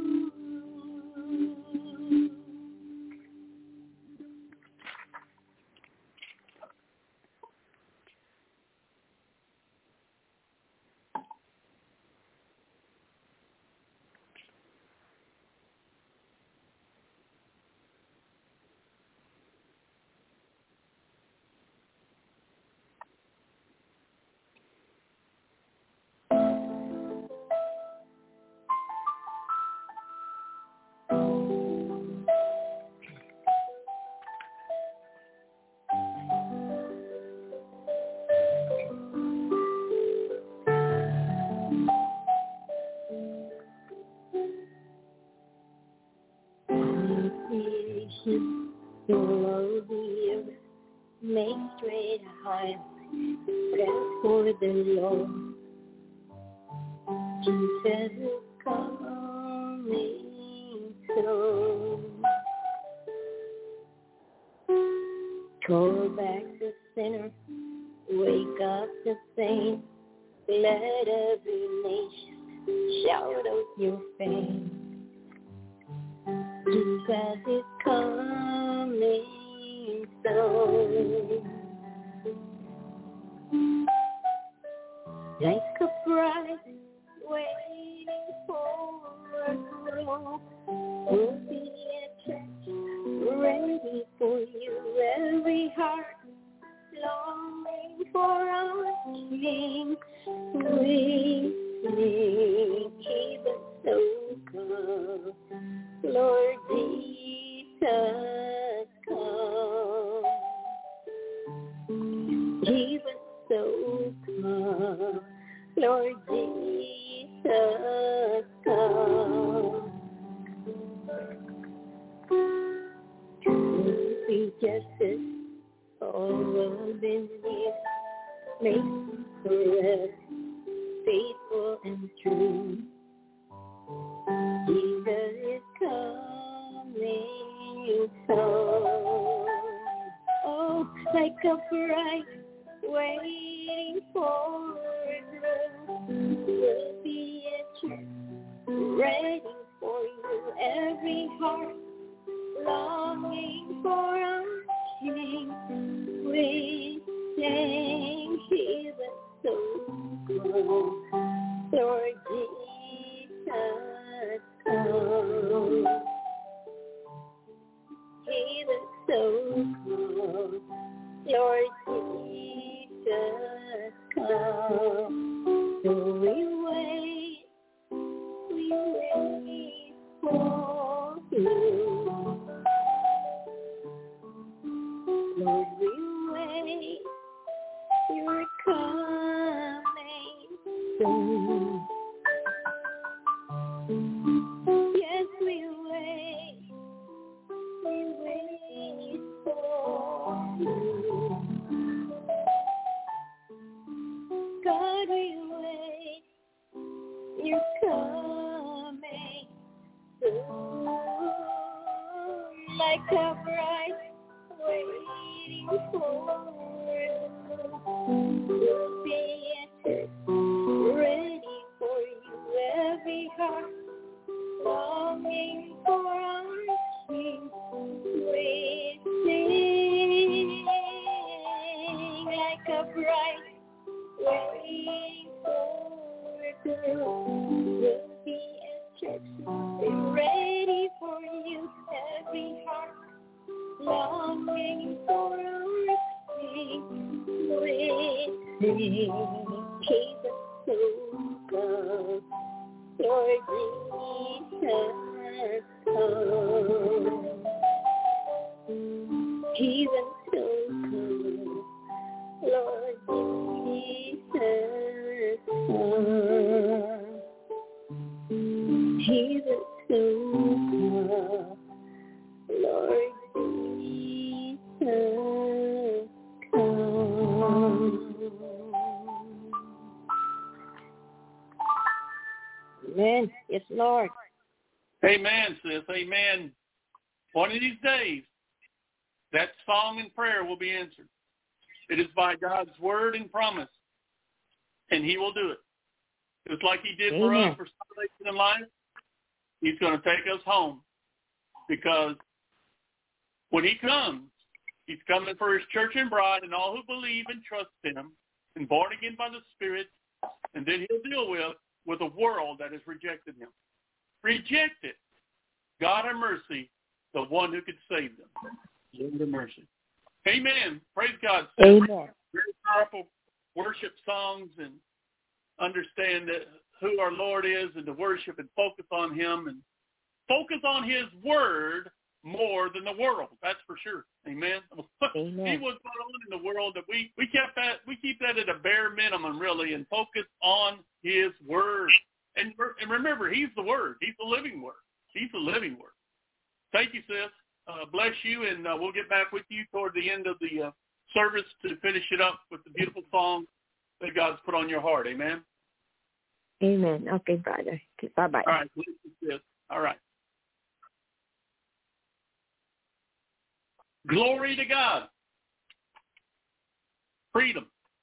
Make straight a highway, press for the Lord. Jesus is coming soon. Call back the sinner, wake up the saint. Let every nation shout out your fame. Jesus is coming soon. Like a bride waiting for a groom, we'll be at church ready for you. Every heart longing for our King. We sing, keep us so come, Lord Jesus, come. Keep us so come, Lord Jesus, come. Be justice, all world in need, make for us faithful and true. Jesus is coming soon. Oh, like a bride waiting for a groom, will be a church ready for you. Every heart longing for a King. We sing, He was so good, Lord Jesus, come. He was so good, Lord Jesus, come. So we wait for you. Lord, we wait, you're coming soon. Yes, we wait for you. God, we wait, you're coming soon. Like a bride waiting for will be answered, ready for you. Every heart longing for our King. We sing like a bride waiting for a girl. Will be at church, ready for you. Every heart longing for our King. We sing, keep us so good, Lord Jesus, come. Keep us so good, Lord Jesus, come. Keep us so good, Lord Jesus, come. Amen. Yes, Lord. Amen, sis. Amen. One of these days, that song and prayer will be answered. It is by God's word and promise, and He will do it. Just like He did for us for salvation in life, He's going to take us home, because when He comes, He's coming for His church and bride and all who believe and trust in Him and born again by the Spirit, and then He'll deal with a world that has rejected Him. Reject it. God have mercy, the one who could save them. Lord have mercy. Amen. Praise God. Amen. Very powerful worship songs, and understand that who our Lord is, and to worship and focus on Him and focus on His word more than the world. That's for sure. Amen. Amen. See what's going on in the world, that we keep that at a bare minimum, really, and focus on His word. And remember, He's the Word. He's the living Word. He's the living Word. Thank you, sis. Bless you, and we'll get back with you toward the end of the service to finish it up with the beautiful song that God's put on your heart. Amen? Amen. Okay, brother. Okay, bye-bye. All right. Sis. All right. Glory to God. Freedom.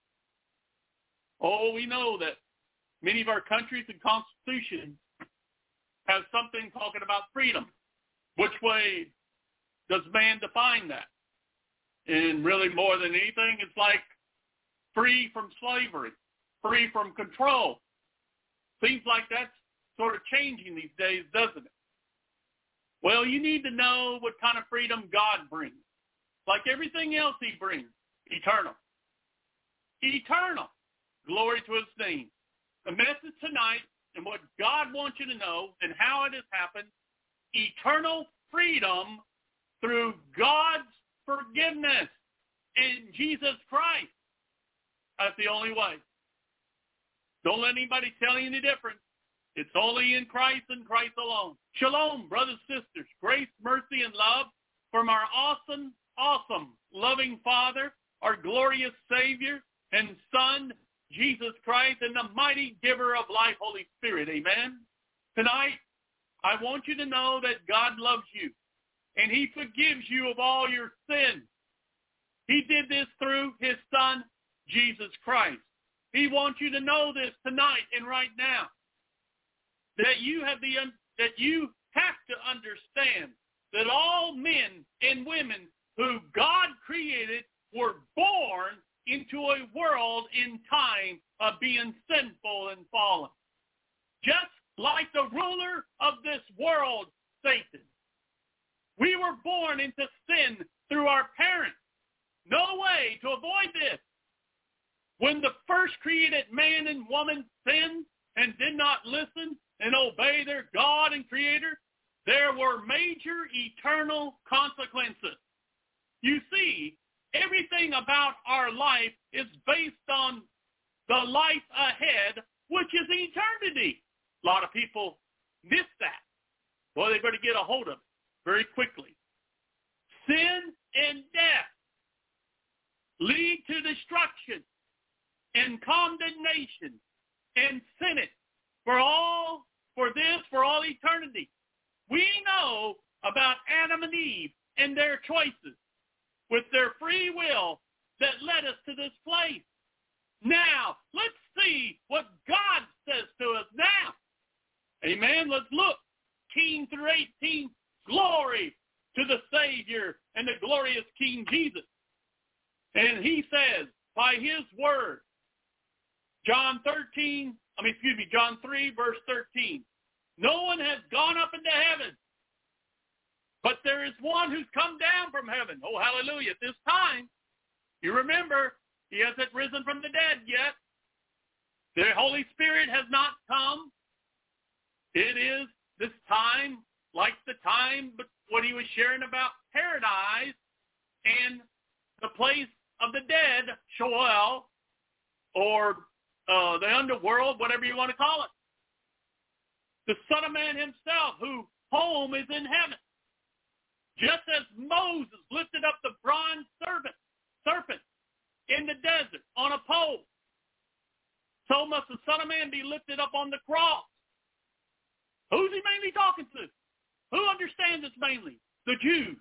Oh, we know that many of our countries and constitutions have something talking about freedom. Which way does man define that? And really, more than anything, it's like free from slavery, free from control. Seems like that's sort of changing these days, doesn't it? Well, you need to know what kind of freedom God brings. Like everything else He brings, eternal. Eternal. Glory to His name. want you to know, and how it has happened, eternal freedom through God's forgiveness in Jesus Christ. That's the only way. Don't let anybody tell you any different. It's only in Christ and Christ alone. Shalom, brothers and sisters. Grace, mercy, and love from our awesome, loving Father, our glorious Savior and Son, Jesus Christ, and the mighty giver of life, Holy Spirit. Amen. Tonight, I want you to know that God loves you, and he forgives you of all your sins. He did this through his Son, Jesus Christ. He wants you to know this tonight and right now, that you have to understand that all men and women who God created were born into a world in time of being sinful and fallen. Just like the ruler of this world, Satan. We were born into sin through our parents. No way to avoid this. When the first created man and woman sinned and did not listen and obey their God and Creator, there were major eternal consequences. You see, everything about our life is based on the life ahead, which is eternity. A lot of people miss that. Well, they better get a hold of it very quickly. Sin and death lead to destruction and condemnation and sentence for all eternity. We know about Adam and Eve and their choices with their free will that led us to this place. Now, let's see what God says to us now. Amen. Let's look. 18 through 18, glory to the Savior and the glorious King Jesus. And he says, by his word, John 3, verse 13, no one has gone up into heaven, but there is one who's come down from heaven. Oh, hallelujah. At this time, you remember, he hasn't risen from the dead yet. The Holy Spirit has not come. It is this time, like the time when he was sharing about paradise and the place of the dead, Sheol, or the underworld, whatever you want to call it. The Son of Man himself, whose home is in heaven. Just as Moses lifted up the bronze serpent in the desert on a pole, so must the Son of Man be lifted up on the cross. Who's he mainly talking to? Who understands this mainly? The Jews.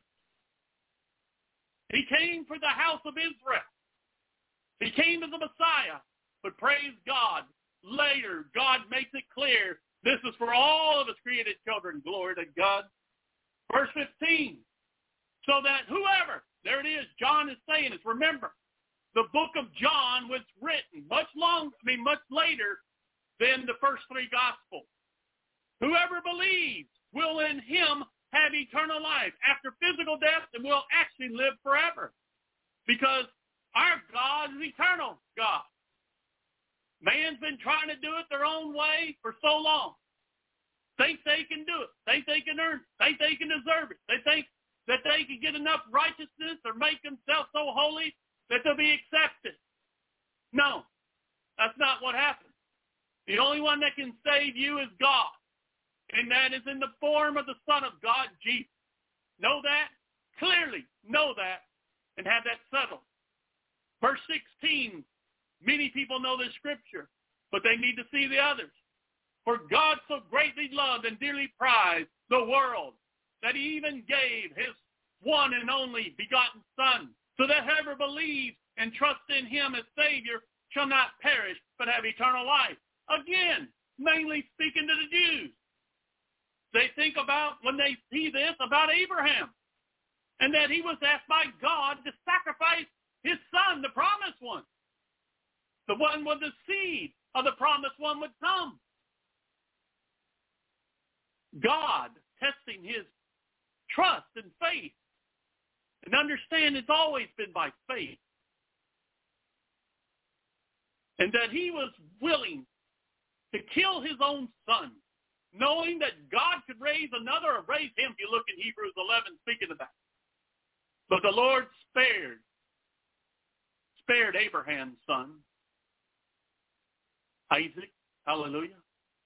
He came for the house of Israel. He came as the Messiah. But praise God, later God makes it clear this is for all of his created children. Glory to God. Verse 15. So that whoever, there it is, John is saying this. Remember, the book of John was written much later than the first three Gospels. Whoever believes will in him have eternal life after physical death and will actually live forever. Because our God is eternal God. Man's been trying to do it their own way for so long. Think they can do it. Think they can earn it. Think they can deserve it. They think that they can get enough righteousness or make themselves so holy that they'll be accepted. No, that's not what happens. The only one that can save you is God. And that is in the form of the Son of God, Jesus. Know that? Clearly know that and have that settled. Verse 16, many people know this scripture, but they need to see the others. For God so greatly loved and dearly prized the world that he even gave his one and only begotten Son, so that whoever believes and trusts in him as Savior shall not perish, but have eternal life. Again, mainly speaking to the Jews. They think about, when they see this, about Abraham, and that he was asked by God to sacrifice his son, the promised one. The one with the seed of the promised one would come. God testing his trust and faith. And understand it's always been by faith. And that he was willing to kill his own son, knowing that God could raise another or raise him. If you look in Hebrews 11, speaking of that. But the Lord spared Abraham's son, Isaac. Hallelujah.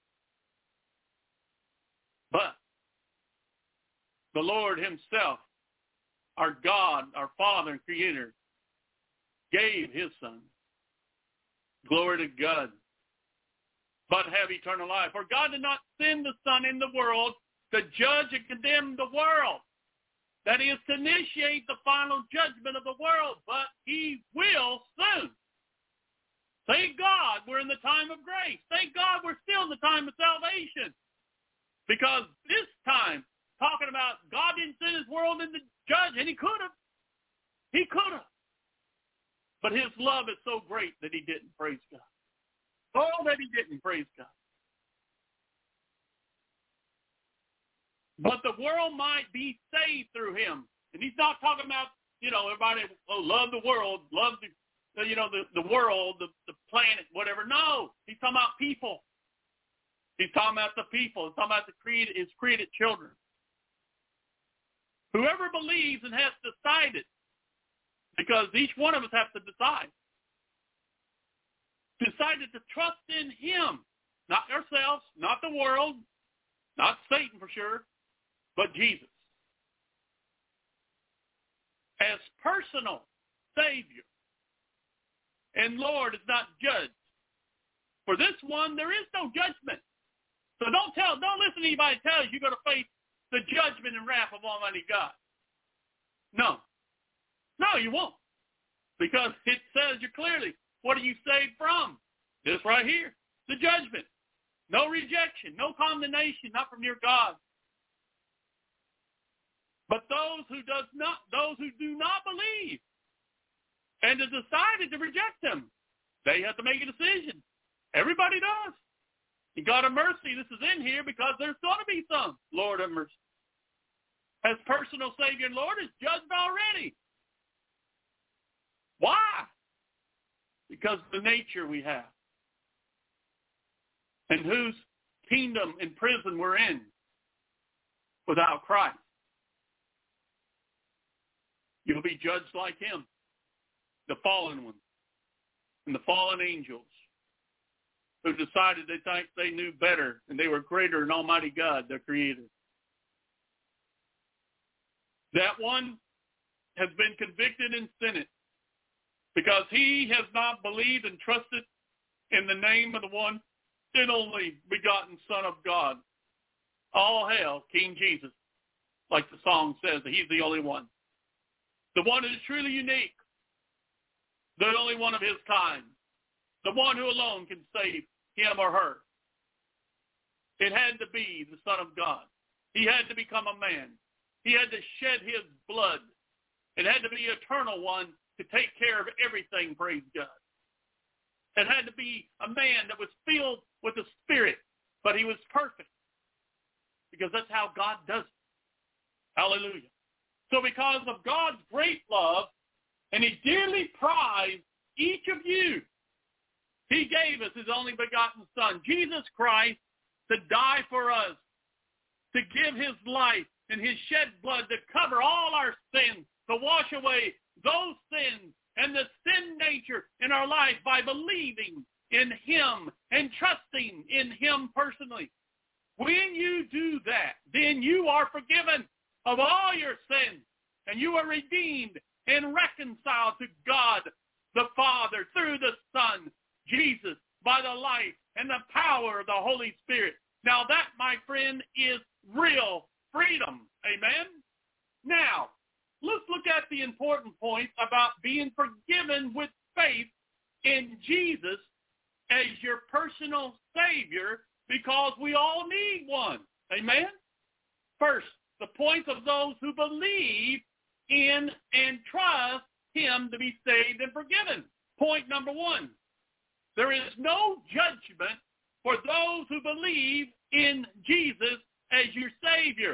But the Lord himself, our God, our Father and Creator, gave his son. Glory to God. But have eternal life. For God did not send the Son in the world to judge and condemn the world. That is, to initiate the final judgment of the world. But he will soon. Thank God we're in the time of grace. Thank God we're still in the time of salvation. Because this time, talking about God didn't send his world in to judge, and he could have. He could have. But his love is so great that he didn't, praise God. Oh, that he didn't, praise God. But the world might be saved through him. And he's not talking about, everybody, love the world, love the world, the planet, whatever. No, he's talking about people. He's talking about the people. He's talking about his created children. Whoever believes and has decided, because each one of us has to decided to trust in him, not ourselves, not the world, not Satan for sure, but Jesus as personal Savior. And Lord is not judged. For this one, there is no judgment. So don't listen to anybody tell you you're going to face the judgment and wrath of Almighty God. No, you won't. Because it says you clearly, what are you saved from? This right here, the judgment. No rejection, no condemnation, not from your God. But those who do not believe and have decided to reject him, they have to make a decision. Everybody does. And God of mercy, this is in here because there's going to be some. Lord of mercy. As personal Savior and Lord is judged already. Why? Because of the nature we have. And whose kingdom and prison we're in without Christ. You'll be judged like him, the fallen one, and the fallen angels who decided they think they knew better and they were greater than Almighty God, their Creator. That one has been convicted and sentenced because he has not believed and trusted in the name of the one and only begotten Son of God. All hail, King Jesus, like the song says, that he's the only one. The one who is truly unique, the only one of his kind, the one who alone can save him or her. It had to be the Son of God. He had to become a man. He had to shed his blood. It had to be the eternal one to take care of everything, praise God. It had to be a man that was filled with the Spirit, but he was perfect. Because that's how God does it. Hallelujah. So because of God's great love, and he dearly prized each of you, he gave us his only begotten Son, Jesus Christ, to die for us, to give his life and his shed blood to cover all our sins, to wash away those sins and the sin nature in our life by believing in him and trusting in him personally. When you do that, then you are forgiven of all your sins, and you are redeemed and reconciled to God the Father through the Son, Jesus, by the life and the power of the Holy Spirit. Now that, my friend, is real freedom. Amen? Now, let's look at the important point about being forgiven with faith in Jesus as your personal Savior, because we all need one. Amen? First, the point of those who believe in and trust him to be saved and forgiven. Point number one, there is no judgment for those who believe in Jesus as your Savior.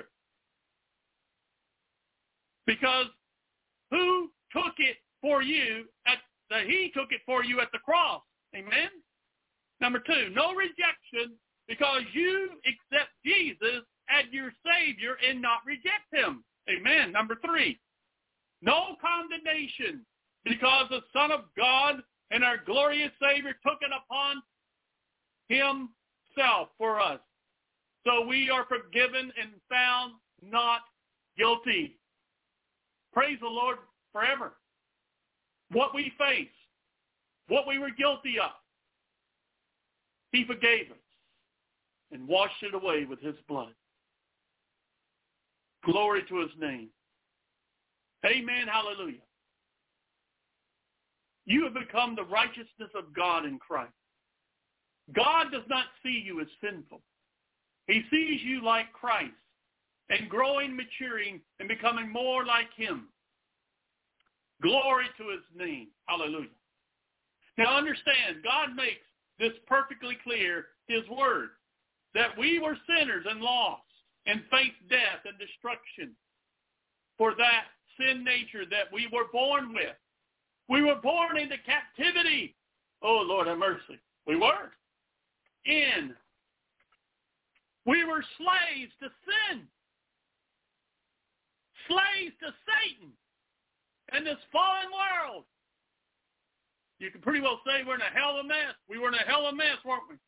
Because who took it for you he took it for you at the cross. Amen? Number two, no rejection because you accept Jesus as your Savior and not reject him. Amen. Number 3, no condemnation, because the Son of God and our glorious Savior took it upon himself for us. So we are forgiven and found not guilty. Praise the Lord forever. What we face, what we were guilty of, he forgave us and washed it away with his blood. Glory to his name. Amen. Hallelujah. You have become the righteousness of God in Christ. God does not see you as sinful. He sees you like Christ and growing, maturing, and becoming more like him. Glory to his name. Hallelujah. Now understand, God makes this perfectly clear, his word, that we were sinners and lost and faced death and destruction for that sin nature that we were born with. We were born into captivity. Oh, Lord have mercy. We were. We were slaves to sin. Slaves to Satan and this fallen world. You can pretty well say we're in a hell of a mess. We were in a hell of a mess, weren't we?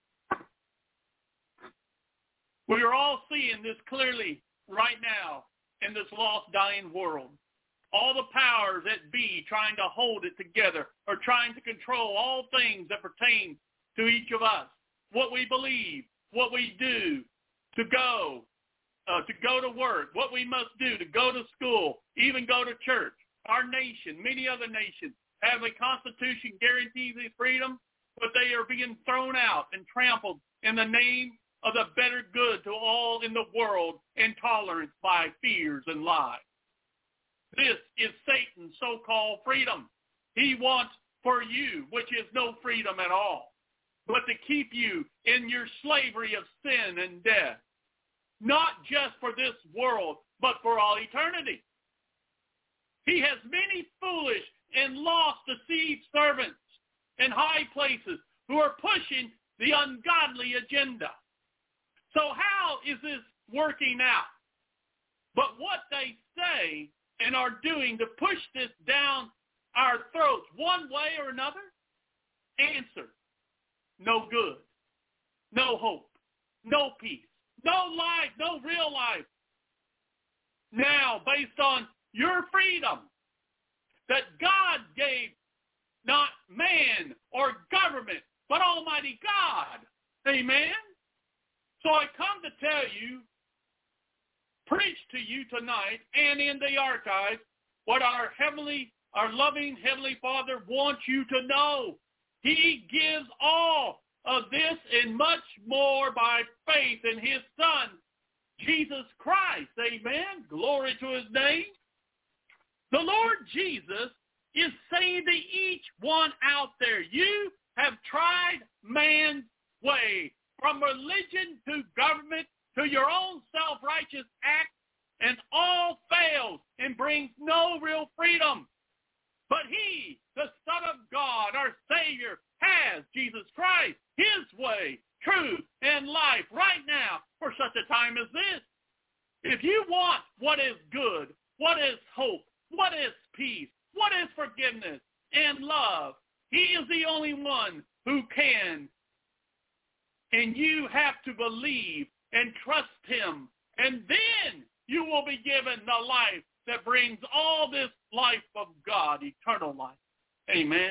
We are all seeing this clearly right now in this lost, dying world. All the powers that be trying to hold it together or trying to control all things that pertain to each of us. What we believe, what we do, to go to work, what we must do, to go to school, even go to church. Our nation, many other nations, have a constitution guarantees these freedom, but they are being thrown out and trampled in the name of the better good to all in the world, intolerance by fears and lies. This is Satan's so-called freedom. He wants for you, which is no freedom at all, but to keep you in your slavery of sin and death, not just for this world, but for all eternity. He has many foolish and lost deceived servants in high places who are pushing the ungodly agenda. So how is this working out? But what they say and are doing to push this down our throats one way or another? Answer: no good, no hope, no peace, no life, no real life. Now, based on your freedom that God gave, not man or government, but Almighty God. Amen? So I come to tell you, preach to you tonight and in the archives what our loving Heavenly Father wants you to know. He gives all of this and much more by faith in his Son, Jesus Christ. Amen. Glory to his name. The Lord Jesus is saying to each one out there, you have tried man's way, from religion to government to your own self-righteous act, and all fails and brings no real freedom. But he, the Son of God, our Savior, has, Jesus Christ, his way, truth, and life right now for such a time as this. If you want what is good, what is hope, what is peace, what is forgiveness and love, he is the only one who can. And you have to believe and trust him. And then you will be given the life that brings all this life of God, eternal life. Amen.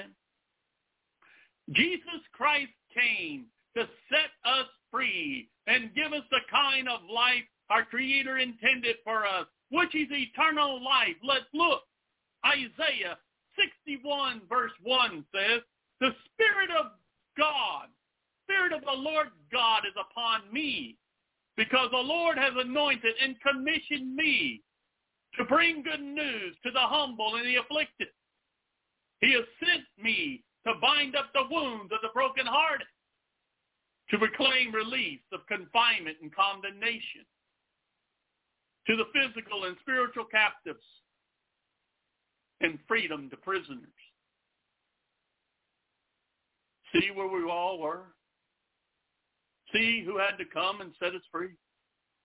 Jesus Christ came to set us free and give us the kind of life our Creator intended for us, which is eternal life. Let's look. Isaiah 61 verse 1 says, the Spirit of God, Spirit of the Lord God is upon me, because the Lord has anointed and commissioned me to bring good news to the humble and the afflicted. He has sent me to bind up the wounds of the brokenhearted, to proclaim release of confinement and condemnation to the physical and spiritual captives, and freedom to prisoners. See where we all were? See who had to come and set us free?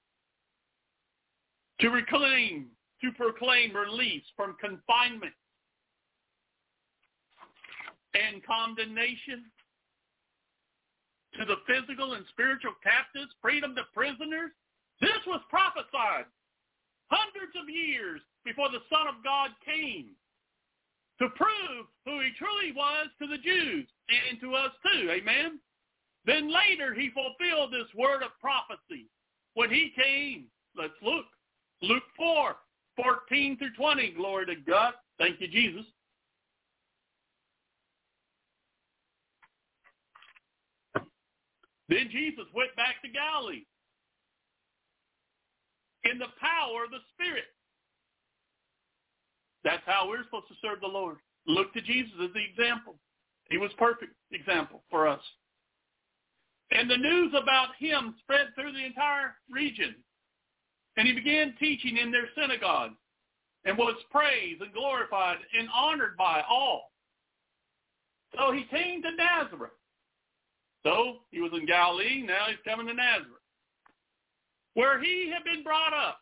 to proclaim release from confinement and condemnation, to the physical and spiritual captives, freedom to prisoners. This was prophesied hundreds of years before the Son of God came to prove who he truly was to the Jews and to us too. Amen? Then later he fulfilled this word of prophecy when he came. Let's look. Luke 4:14 through 20. Glory to God. Thank you, Jesus. Then Jesus went back to Galilee in the power of the Spirit. That's how we're supposed to serve the Lord. Look to Jesus as the example. He was perfect example for us. And the news about him spread through the entire region. And he began teaching in their synagogue and was praised and glorified and honored by all. So he came to Nazareth. So he was in Galilee, now he's coming to Nazareth, where he had been brought up.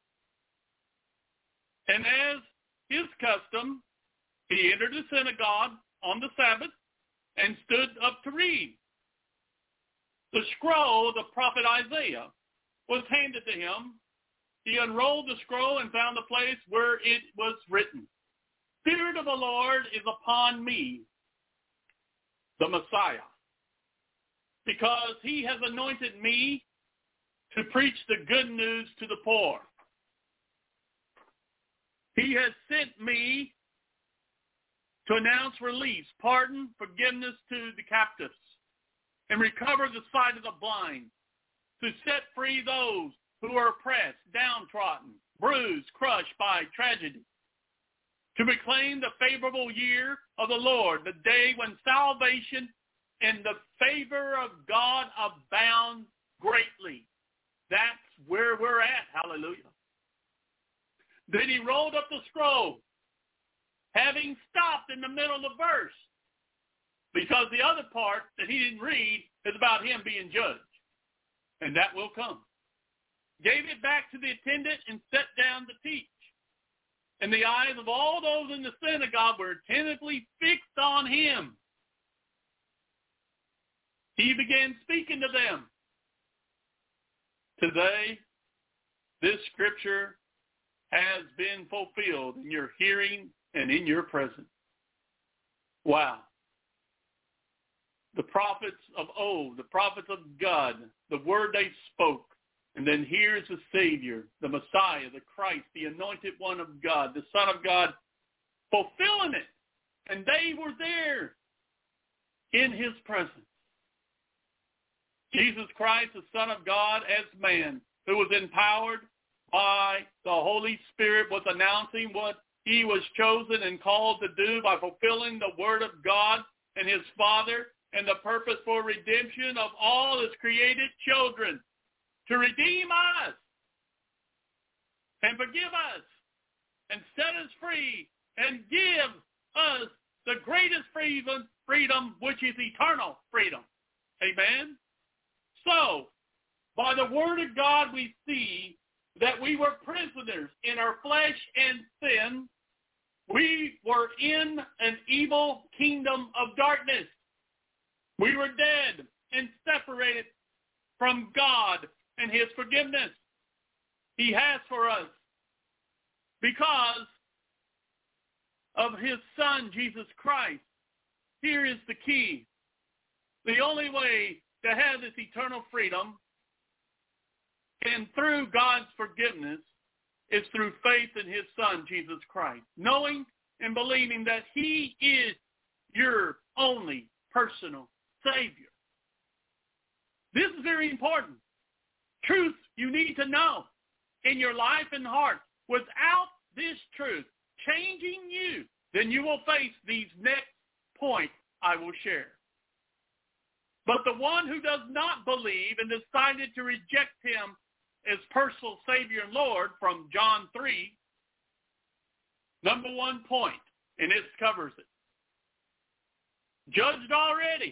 And as his custom, he entered the synagogue on the Sabbath and stood up to read. The scroll of the prophet Isaiah was handed to him. He unrolled the scroll and found the place where it was written, "Spirit of the Lord is upon me, the Messiah, because he has anointed me to preach the good news to the poor. He has sent me to announce release, pardon, forgiveness to the captives, and recover the sight of the blind, to set free those who are oppressed, downtrodden, bruised, crushed by tragedy, to proclaim the favorable year of the Lord, the day when salvation and the favor of God abound greatly." That's where we're at. Hallelujah. Then he rolled up the scroll, having stopped in the middle of the verse, because the other part that he didn't read is about him being judged. And that will come. Gave it back to the attendant and sat down to teach. And the eyes of all those in the synagogue were attentively fixed on him. He began speaking to them. Today, this scripture has been fulfilled in your hearing and in your presence. Wow. The prophets of old, the prophets of God, the word they spoke. And then here's the Savior, the Messiah, the Christ, the anointed one of God, the Son of God, fulfilling it. And they were there in his presence. Jesus Christ, the Son of God, as man, who was empowered by the Holy Spirit, was announcing what he was chosen and called to do by fulfilling the word of God and his Father and the purpose for redemption of all his created children, to redeem us and forgive us and set us free and give us the greatest freedom, which is eternal freedom. Amen? So, by the word of God, we see that we were prisoners in our flesh and sin. We were in an evil kingdom of darkness. We were dead and separated from God and his forgiveness he has for us because of his Son, Jesus Christ. Here is the key. The only way to have this eternal freedom and through God's forgiveness is through faith in his Son, Jesus Christ, knowing and believing that he is your only personal Savior. This is very important. Truth you need to know in your life and heart. Without this truth changing you, then you will face these next points I will share. But the one who does not believe and decided to reject him as personal Savior and Lord, from John 3, number one point, and it covers it. Judged already.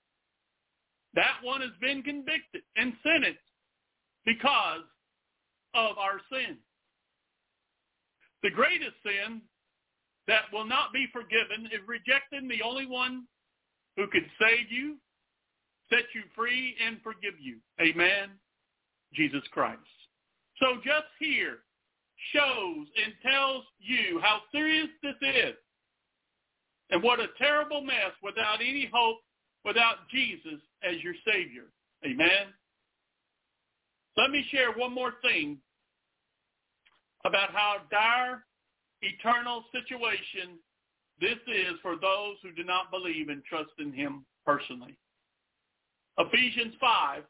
That one has been convicted and sentenced because of our sin. The greatest sin that will not be forgiven is rejecting the only one who can save you, set you free, and forgive you. Amen. Jesus Christ. So just here shows and tells you how serious this is and what a terrible mess without any hope, without Jesus as your Savior. Amen. Let me share one more thing about how dire, eternal situation this is for those who do not believe and trust in him personally. Ephesians 5,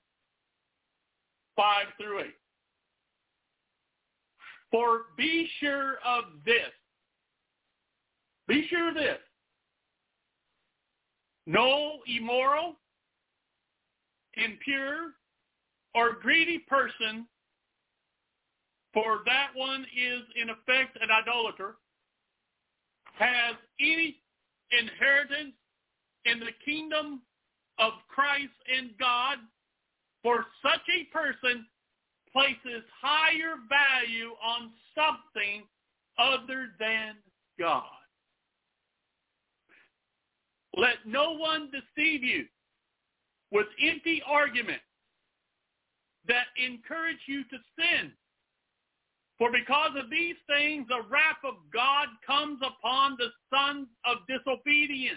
5 through 8. For be sure of this. Be sure of this. No immoral, impure, or greedy person, for that one is in effect an idolater, has any inheritance in the kingdom of Christ and God, for such a person places higher value on something other than God. Let no one deceive you with empty argument that encourage you to sin. For because of these things, the wrath of God comes upon the sons of disobedience.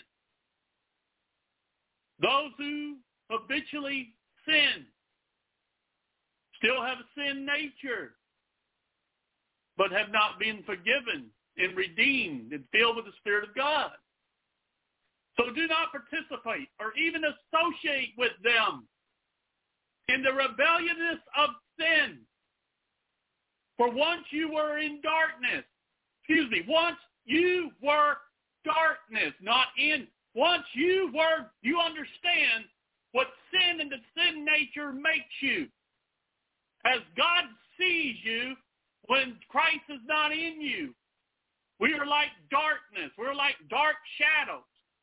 Those who habitually sin still have a sin nature, but have not been forgiven and redeemed and filled with the Spirit of God. So do not participate or even associate with them in the rebelliousness of sin. For once you were in darkness, once you were darkness, not in. Once you were, you understand what sin and the sin nature makes you. As God sees you when Christ is not in you, we are like darkness. We're like dark shadows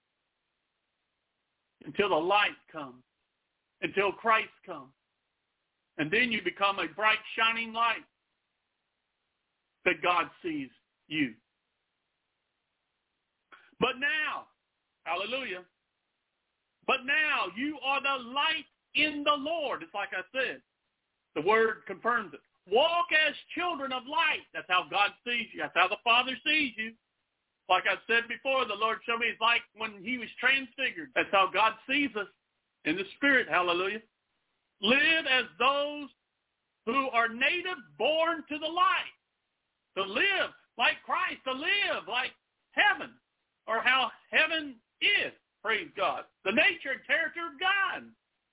until the light comes, until Christ comes. And then you become a bright, shining light that God sees you. But now, hallelujah, but now you are the light in the Lord. It's like I said. The Word confirms it. Walk as children of light. That's how God sees you. That's how the Father sees you. Like I said before, the Lord showed me it's like when he was transfigured. That's how God sees us in the Spirit. Hallelujah. Live as those who are native born to the light. To live like Christ. To live like heaven. Or how heaven is. Praise God. The nature and character of God.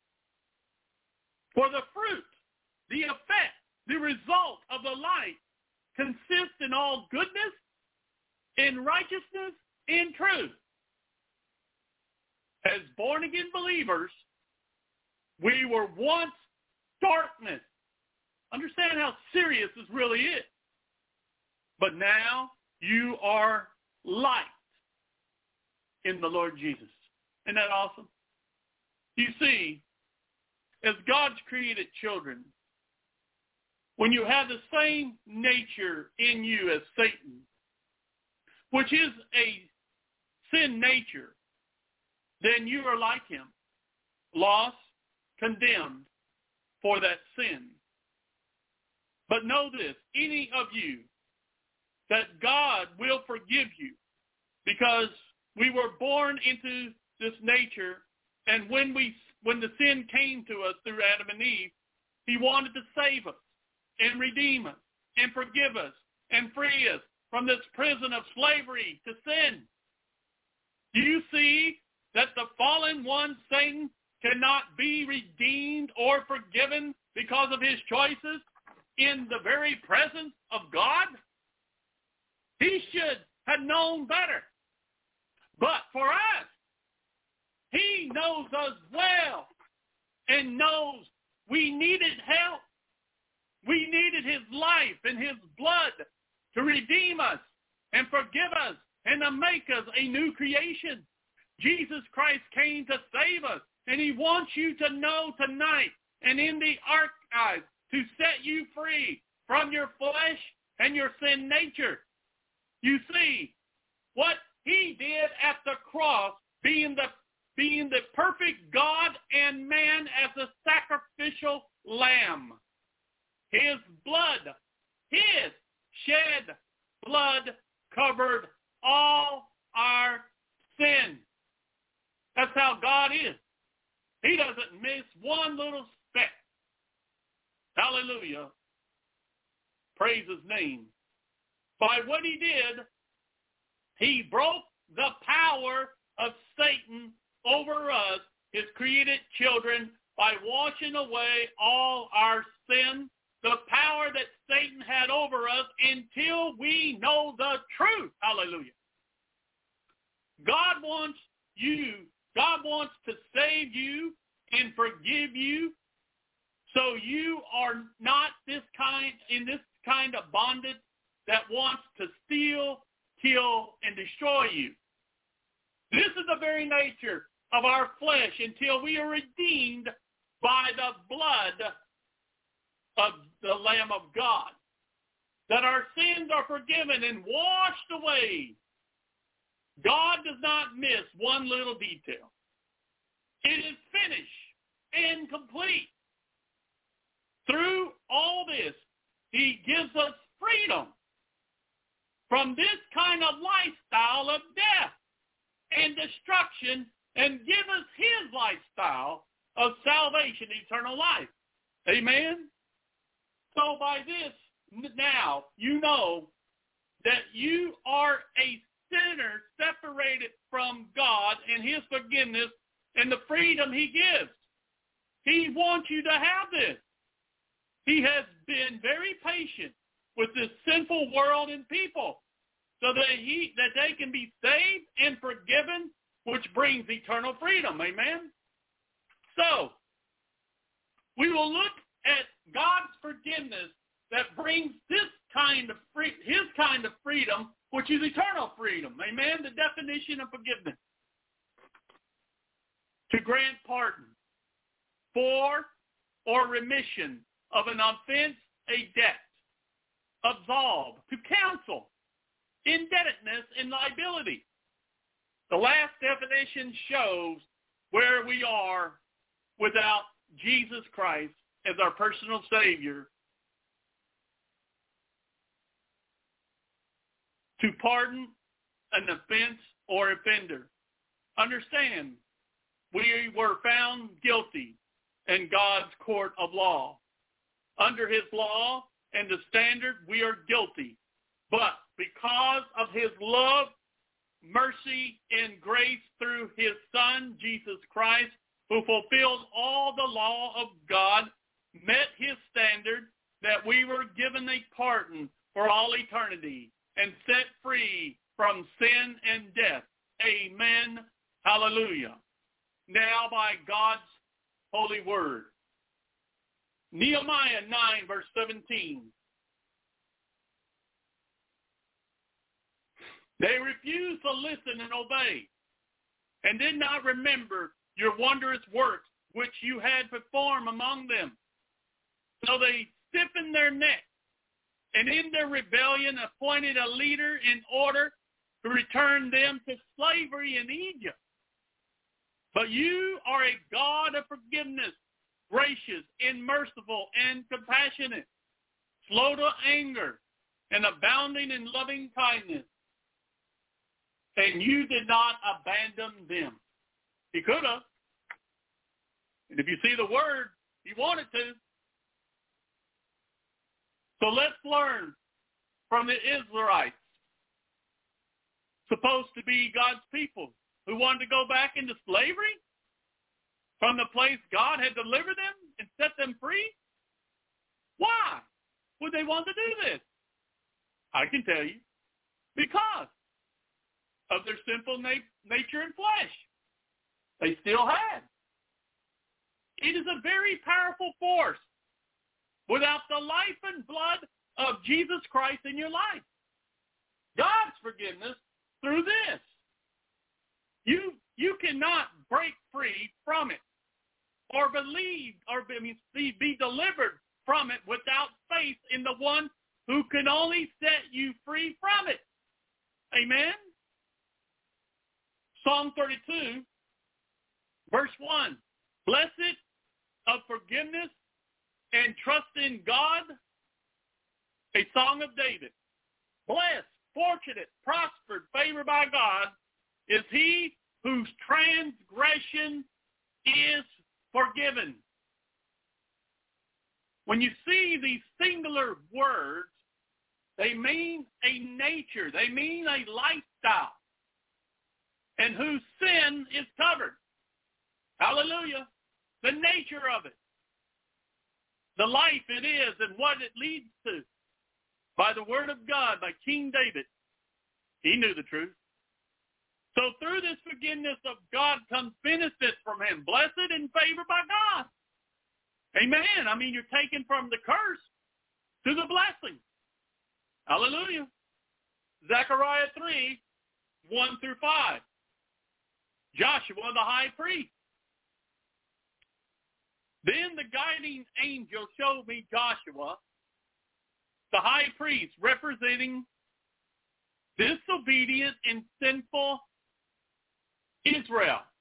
For the fruit, the effect, the result of the light consists in all goodness, in righteousness, in truth. As born-again believers, we were once darkness. Understand how serious this really is. But now you are light in the Lord Jesus. Isn't that awesome? You see, as God's created children, when you have the same nature in you as Satan, which is a sin nature, then you are like him, lost, condemned for that sin. But know this, any of you, that God will forgive you because we were born into this nature, and when the sin came to us through Adam and Eve, he wanted to save us and redeem us and forgive us and free us from this prison of slavery to sin. Do you see that the fallen one, Satan, cannot be redeemed or forgiven because of his choices in the very presence of God? He should have known better. But for us, he knows us well and knows we needed help. We needed his life and his blood to redeem us and forgive us and to make us a new creation. Jesus Christ came to save us, and he wants you to know tonight and in the archives to set you free from your flesh and your sin nature. You see, what he did at the cross, being the perfect God and man as a sacrificial lamb. His blood, his shed blood covered all our sin. That's how God is. He doesn't miss one little speck. Hallelujah. Praise his name. By what he did, he broke the power of Satan over us, his created children, by washing away all our sin, the power that Satan had over us until we know the truth. Hallelujah. God wants to save you and forgive you, so you are not in this kind of bondage that wants to steal, kill, and destroy you. This is the very nature of our flesh until we are redeemed by the blood of the Lamb of God, that our sins are forgiven and washed away. God does not miss one little detail. It is finished and complete. Through all this, he gives us freedom from this kind of lifestyle of death and destruction, and give us his lifestyle of salvation, eternal life. Amen? So by this, now, you know that you are a sinner separated from God and his forgiveness and the freedom he gives. He wants you to have this. He has been very patient with this sinful world and people so that they can be saved and forgiven, which brings eternal freedom. Amen? So, we will look at God's forgiveness that brings his kind of freedom, which is eternal freedom. Amen? The definition of forgiveness. To grant pardon for or remission of an offense, a debt. Absolve, to counsel, indebtedness, and liability. The last definition shows where we are without Jesus Christ as our personal Savior. To pardon an offense or offender. Understand, we were found guilty in God's court of law. Under his law and the standard, we are guilty. But because of his love, mercy, and grace through his Son, Jesus Christ, who fulfilled all the law of God, met his standard, that we were given a pardon for all eternity and set free from sin and death. Amen. Hallelujah. Now by God's holy word. Nehemiah 9, verse 17. They refused to listen and obey, and did not remember your wondrous works which you had performed among them. So they stiffened their neck, and in their rebellion appointed a leader in order to return them to slavery in Egypt. But you are a God of forgiveness, gracious and merciful and compassionate, slow to anger, and abounding in loving kindness. And you did not abandon them. He could have. And if you see the word, he wanted to. So let's learn from the Israelites, supposed to be God's people, who wanted to go back into slavery from the place God had delivered them and set them free. Why would they want to do this? I can tell you. Because of their sinful nature and flesh. They still had. It is a very powerful force without the life and blood of Jesus Christ in your life. God's forgiveness through this. You cannot break free from it or believe or be delivered from it without place in the one who can only set you free from it. Amen? Psalm 32, verse 1. Blessed of forgiveness and trust in God, a song of David. Blessed, fortunate, prospered, favored by God is he whose transgression is forgiven. When you see these singular words, they mean a nature. They mean a lifestyle. And whose sin is covered. Hallelujah. The nature of it. The life it is and what it leads to. By the word of God, by King David. He knew the truth. So through this forgiveness of God comes benefits from him. Blessed and favored by God. Amen. I mean, you're taken from the curse to the blessing. Hallelujah. Zechariah 3, 1 through 5. Joshua the high priest. Then the guiding angel showed me Joshua, the high priest, representing disobedient and sinful Israel,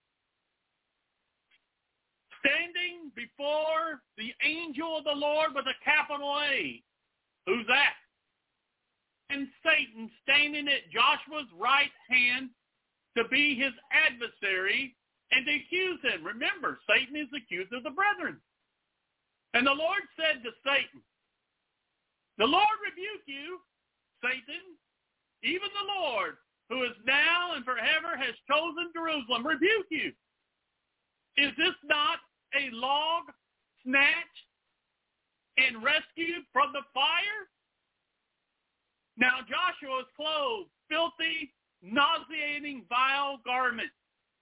standing before the angel of the Lord with a capital A. Who's that? And Satan standing at Joshua's right hand to be his adversary and to accuse him. Remember, Satan is the accuser of the brethren. And the Lord said to Satan, the Lord rebuke you, Satan, even the Lord, who is now and forever has chosen Jerusalem, rebuke you. Is this not a log snatched and rescued from the fire? Now Joshua was clothed, filthy, nauseating, vile garments.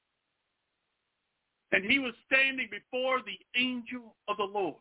And he was standing before the angel of the Lord.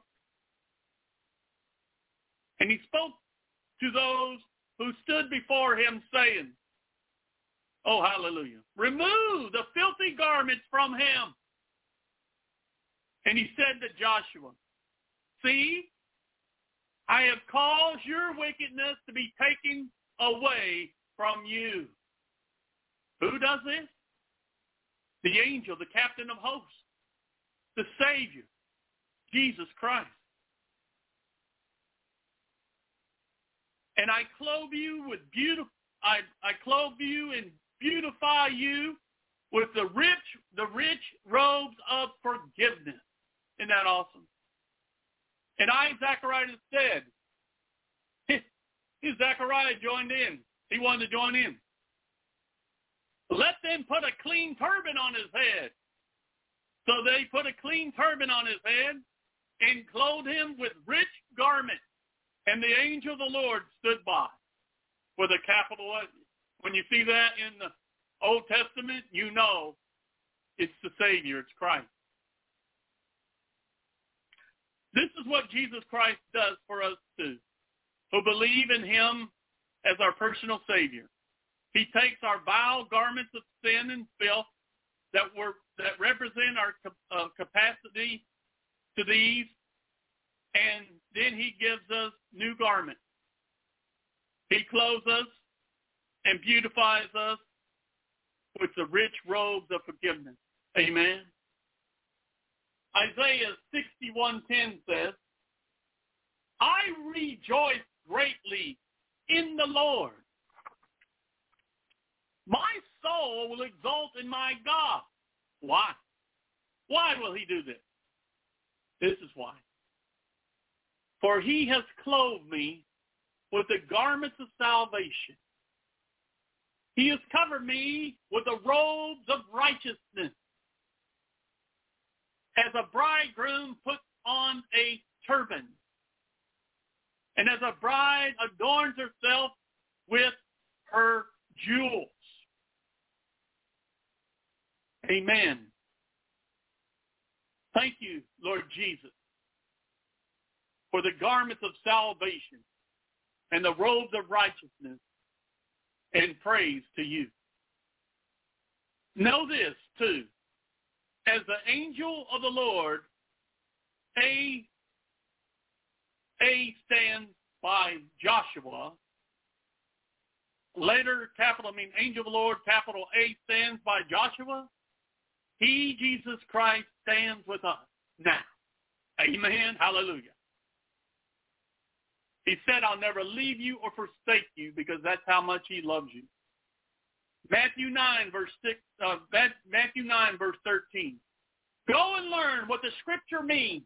And he spoke to those who stood before him, saying, oh, hallelujah, remove the filthy garments from him. And he said to Joshua, see, I have caused your wickedness to be taken away from you. Who does this? The angel, the captain of hosts, the Savior, Jesus Christ. And I clothe you with I clothe you and beautify you with the rich robes of forgiveness. Isn't that awesome? And I, Zechariah, said, Zechariah joined in. He wanted to join in. Let them put a clean turban on his head. So they put a clean turban on his head and clothed him with rich garments. And the angel of the Lord stood by with a capital S. When you see that in the Old Testament, you know it's the Savior, it's Christ. This is what Jesus Christ does for us too, who believe in him as our personal Savior. He takes our vile garments of sin and filth that represent our capacity to these, and then he gives us new garments. He clothes us and beautifies us with the rich robes of forgiveness. Amen. Isaiah 61:10 says, I rejoice greatly in the Lord. My soul will exult in my God. Why? Why will he do this? This is why. For he has clothed me with the garments of salvation. He has covered me with the robes of righteousness. As a bridegroom puts on a turban, and as a bride adorns herself with her jewels. Amen. Thank you, Lord Jesus, for the garments of salvation and the robes of righteousness, and praise to you. Know this, too. As the angel of the Lord, a A stands by Joshua. Letter, capital, angel of the Lord, capital A stands by Joshua. He, Jesus Christ, stands with us now. Amen. Hallelujah. He said, I'll never leave you or forsake you, because that's how much he loves you. Matthew 9, verse 13. Go and learn what the scripture means.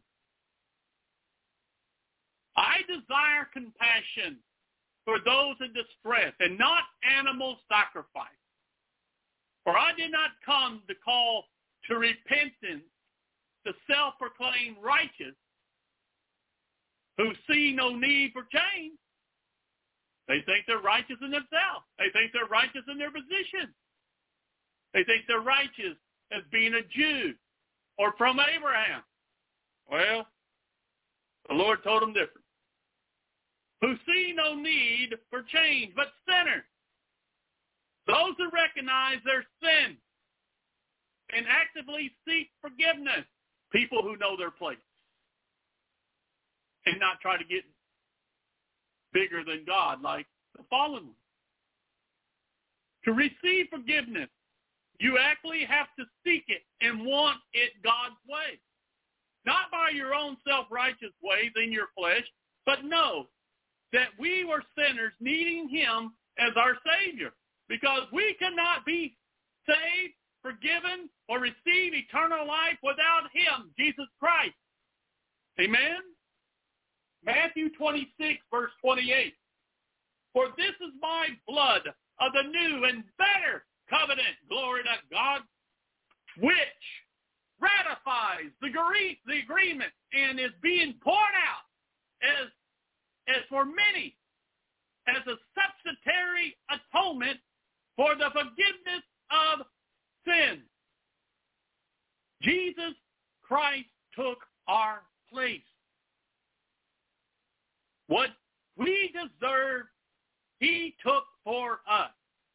I desire compassion for those in distress and not animal sacrifice. For I did not come to call to repentance the self-proclaimed righteous who see no need for change. They think they're righteous in themselves. They think they're righteous in their position. They think they're righteous as being a Jew or from Abraham. Well, the Lord told them different. Who see no need for change, but sinners. Those who recognize their sin and actively seek forgiveness. People who know their place and not try to get bigger than God like the fallen one. To receive forgiveness, you actually have to seek it and want it God's way. Not by your own self-righteous ways in your flesh, but know that we were sinners needing him as our Savior, because we cannot be saved, forgiven, or receive eternal life without him, Jesus Christ. Amen? Matthew 26, verse 28. For this is my blood of the new and better covenant, glory to God, which ratifies the agreement and is being poured out as for many, as a substitutionary atonement for the forgiveness of sin. Jesus Christ took our place. What we deserve, he took for us.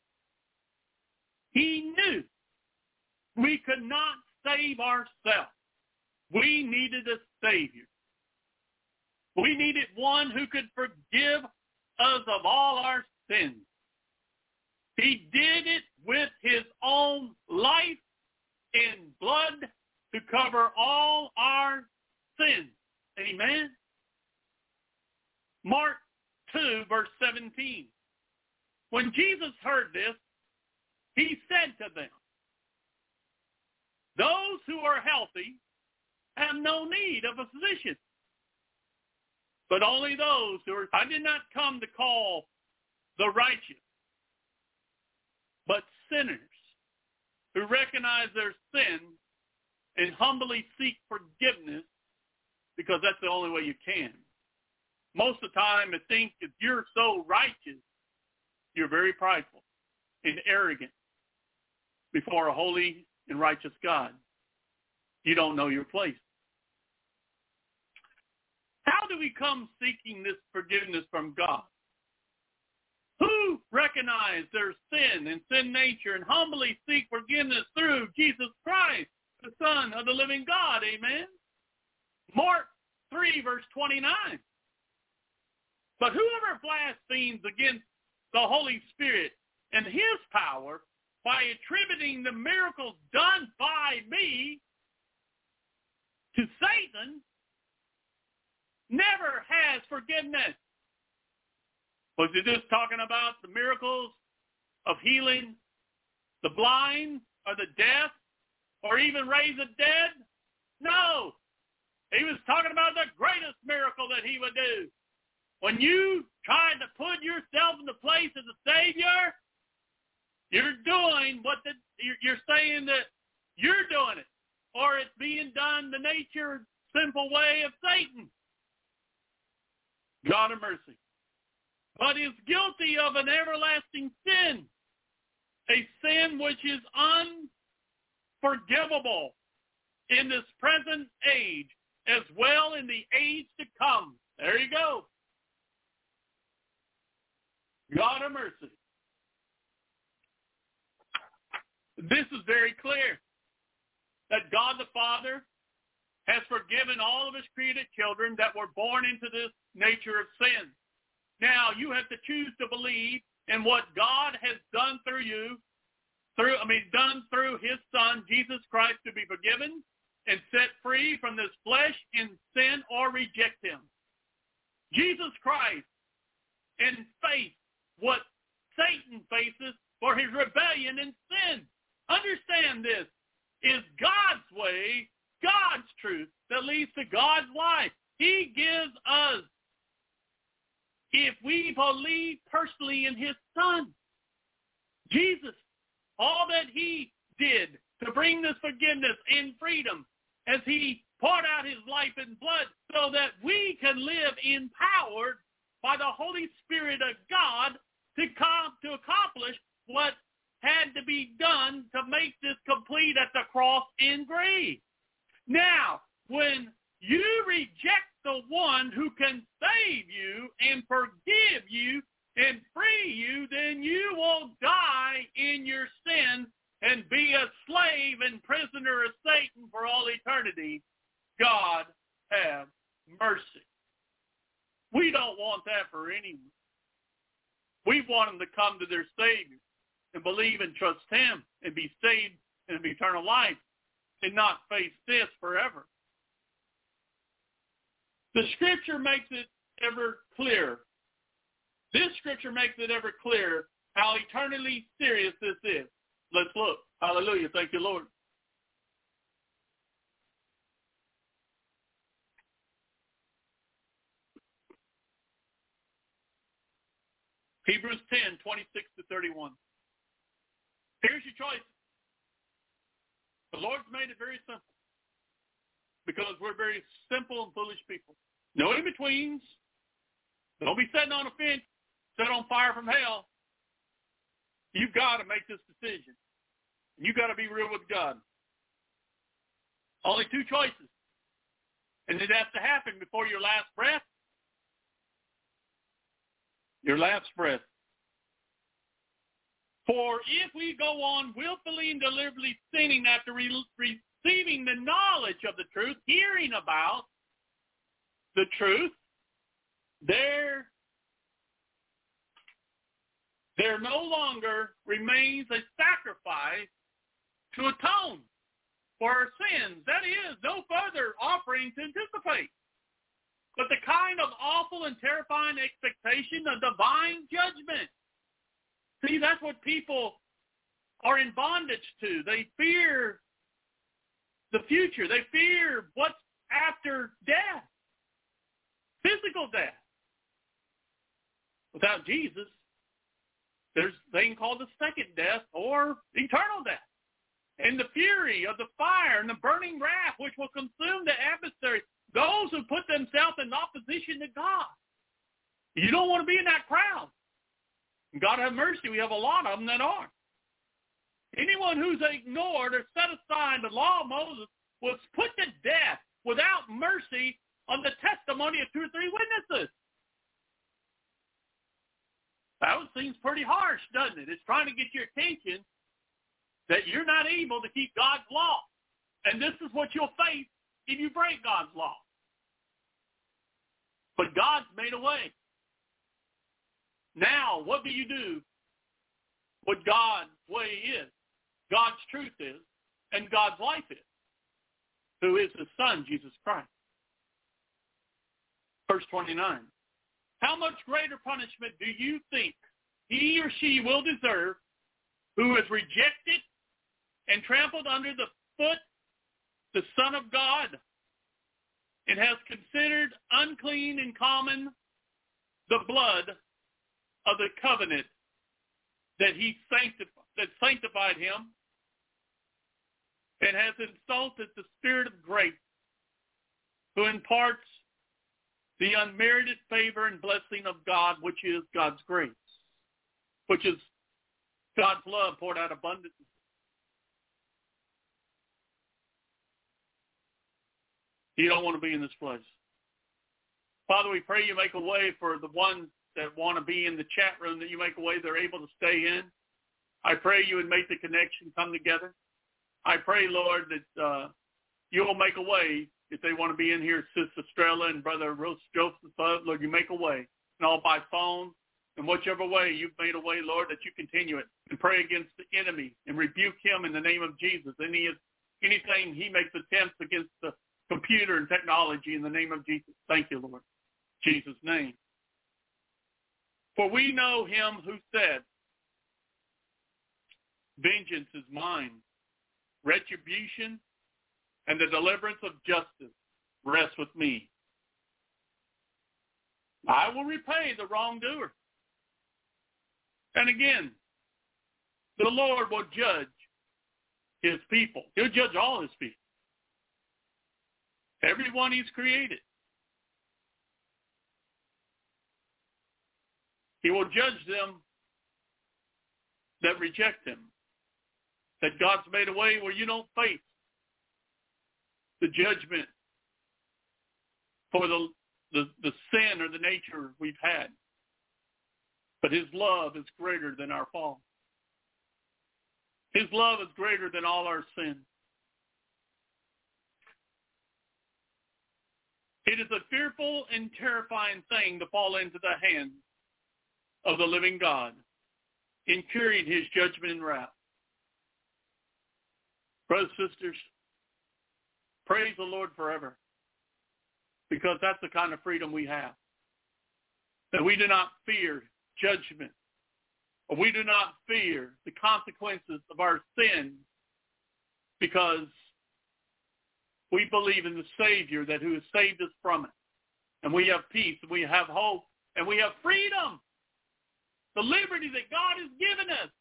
He knew we could not save ourselves. We needed a Savior. We needed one who could forgive us of all our sins. He did it with his own life and blood to cover all our sins. Amen? Mark 2, verse 17. When Jesus heard this, he said to them, those who are healthy have no need of a physician, but only those who are... I did not come to call the righteous, but sinners who recognize their sin and humbly seek forgiveness, because that's the only way you can. Most of the time, I think if you're so righteous, you're very prideful and arrogant before a holy and righteous God. You don't know your place. How do we come seeking this forgiveness from God? Who recognize their sin and sin nature and humbly seek forgiveness through Jesus Christ, the Son of the living God. Amen? Mark 3, verse 29. But whoever blasphemes against the Holy Spirit and his power by attributing the miracles done by me to Satan never has forgiveness. Was it just talking about the miracles of healing the blind or the deaf or even raise the dead? No. He was talking about the greatest miracle that he would do. When you try to put yourself in the place of the Savior, you're doing what you're saying that you're doing it, or it's being done the nature, simple way of Satan. God of mercy. But is guilty of an everlasting sin, a sin which is unforgivable in this present age as well in the age to come. There you go. God of mercy. This is very clear that God the Father has forgiven all of his created children that were born into this nature of sin. Now, you have to choose to believe in what God has done through you, done through his Son, Jesus Christ, to be forgiven and set free from this flesh and sin, or reject him. Jesus Christ and face what Satan faces for his rebellion and sin. Understand this is God's way, God's truth that leads to God's life. He gives us, if we believe personally in his Son, Jesus, all that he did to bring this forgiveness and freedom as he poured out his life and blood so that we can live empowered by the Holy Spirit of God to accomplish what had to be done to make this complete at the cross and grave. Now, when you reject the one who can save you and forgive you and free you, then you will die in your sin and be a slave and prisoner of Satan for all eternity. God have mercy. We don't want that for anyone. We want them to come to their Savior and believe and trust him and be saved and have eternal life and not face this forever. The Scripture makes it ever clear. This Scripture makes it ever clear how eternally serious this is. Let's look. Hallelujah. Thank you, Lord. Hebrews 10, 26 to 31. Here's your choice. The Lord's made it very simple because we're very simple and foolish people. No in-betweens. Don't be sitting on a fence, set on fire from hell. You've got to make this decision. You've got to be real with God. Only two choices. And it has to happen before your last breath. Your last breath. For if we go on willfully and deliberately sinning after receiving the knowledge of the truth, hearing about the truth, there no longer remains a sacrifice to atone for our sins. That is, no further offering to anticipate, but the kind of awful and terrifying expectation of divine judgment. See, that's what people are in bondage to. They fear the future. They fear what's after death, physical death. Without Jesus, there's a thing called the second death or eternal death. And the fury of the fire and the burning wrath which will consume the adversary, those who put themselves in opposition to God. You don't want to be in that crowd. God have mercy, we have a lot of them that are. Anyone who's ignored or set aside the law of Moses was put to death without mercy on the testimony of 2 or 3 witnesses. That seems pretty harsh, doesn't it? It's trying to get your attention that you're not able to keep God's law. And this is what you'll face if you break God's law. But God's made a way. Now, what do you do? What God's way is, God's truth is, and God's life is, who is his Son, Jesus Christ. Verse 29. How much greater punishment do you think he or she will deserve who has rejected and trampled under the foot the Son of God and has considered unclean and common the blood of the covenant that sanctified him, and has insulted the Spirit of grace, who imparts the unmerited favor and blessing of God, which is God's grace, which is God's love poured out abundantly. You don't want to be in this place. Father, we pray you make a way for the ones that want to be in the chat room, that you make a way they're able to stay in. I pray you would make the connection come together. I pray, Lord, that you will make a way if they want to be in here, Sister Estrella and Brother Joseph, Lord, you make a way. And all by phone, and whichever way you've made a way, Lord, that you continue it and pray against the enemy and rebuke him in the name of Jesus. Anything he makes attempts against the computer and technology in the name of Jesus. Thank you, Lord. In Jesus' name. For we know him who said, vengeance is mine. Retribution and the deliverance of justice rests with me. I will repay the wrongdoer. And again, the Lord will judge his people. He'll judge all his people. Everyone he's created. He will judge them that reject him. That God's made a way where you don't face the judgment for the sin or the nature we've had. But his love is greater than our fall. His love is greater than all our sin. It is a fearful and terrifying thing to fall into the hands of the living God, incurring his judgment and wrath. Brothers and sisters, praise the Lord forever, because that's the kind of freedom we have. That we do not fear judgment, or we do not fear the consequences of our sin, because we believe in the Savior who has saved us from it. And we have peace, and we have hope, and we have freedom, the liberty that God has given us.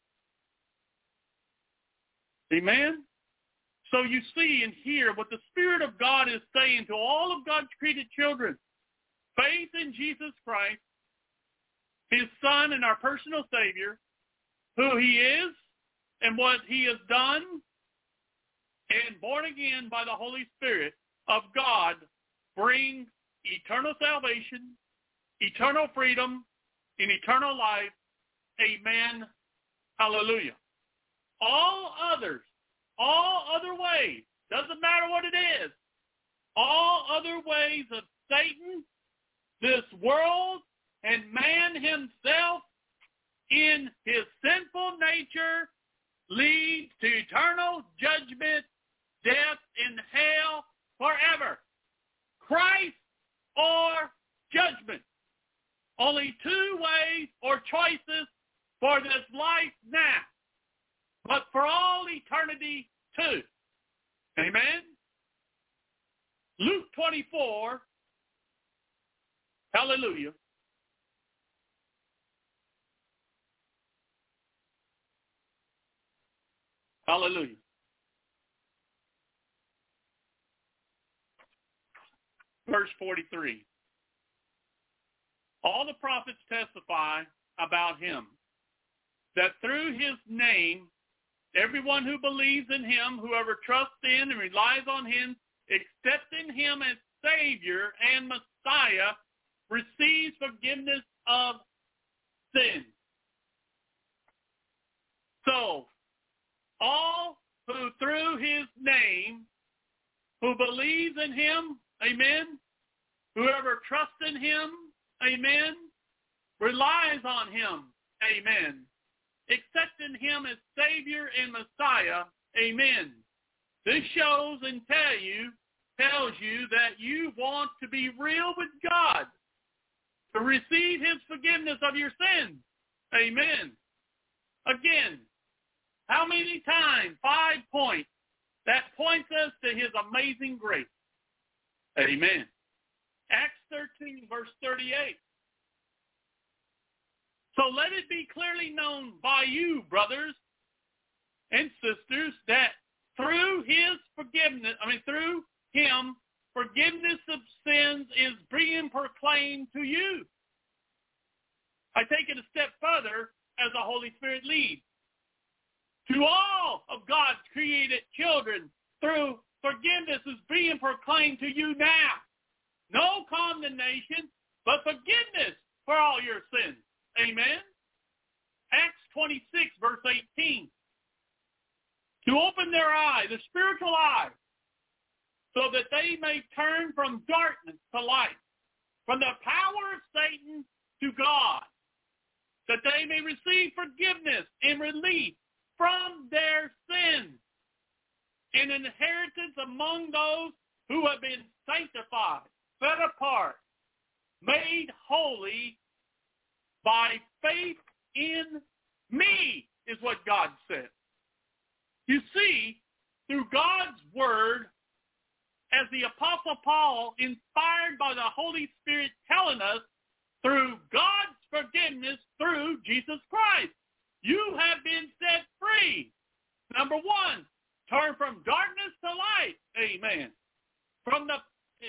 Amen? So you see and hear what the Spirit of God is saying to all of God's created children. Faith in Jesus Christ, his Son and our personal Savior, who he is and what he has done, and born again by the Holy Spirit of God, brings eternal salvation, eternal freedom, and eternal life. Amen. Hallelujah. All other ways, doesn't matter what it is, all other ways of Satan, this world, and man himself in his sinful nature lead to eternal judgment, death, and hell forever. Christ or judgment. Only two ways or choices for this life now, but for all eternity too. Amen? Luke 24, hallelujah. Hallelujah. Verse 43. All the prophets testify about him, that through his name, everyone who believes in him, whoever trusts in and relies on him, accepting him as Savior and Messiah, receives forgiveness of sin. So, all who through his name, who believes in him, amen, whoever trusts in him, amen, relies on him, amen, accepting him as Savior and Messiah, amen. This shows and tells you that you want to be real with God, to receive his forgiveness of your sins, amen. Again, how many times? 5 points. That points us to his amazing grace. Amen. Acts 13, verse 38. So let it be clearly known by you, brothers and sisters, that through through him, forgiveness of sins is being proclaimed to you. I take it a step further as the Holy Spirit leads. To all of God's created children, through forgiveness is being proclaimed to you now. No condemnation, but forgiveness for all your sins. Amen. Acts 26, verse 18. To open their eye, the spiritual eye, so that they may turn from darkness to light, from the power of Satan to God, that they may receive forgiveness and relief from their sins, an inheritance among those who have been sanctified, set apart, made holy by faith in me, is what God said. You see, through God's word, as the Apostle Paul, inspired by the Holy Spirit, telling us, through God's forgiveness through Jesus Christ, you have been set free. Number one, turn from darkness to light. Amen. From the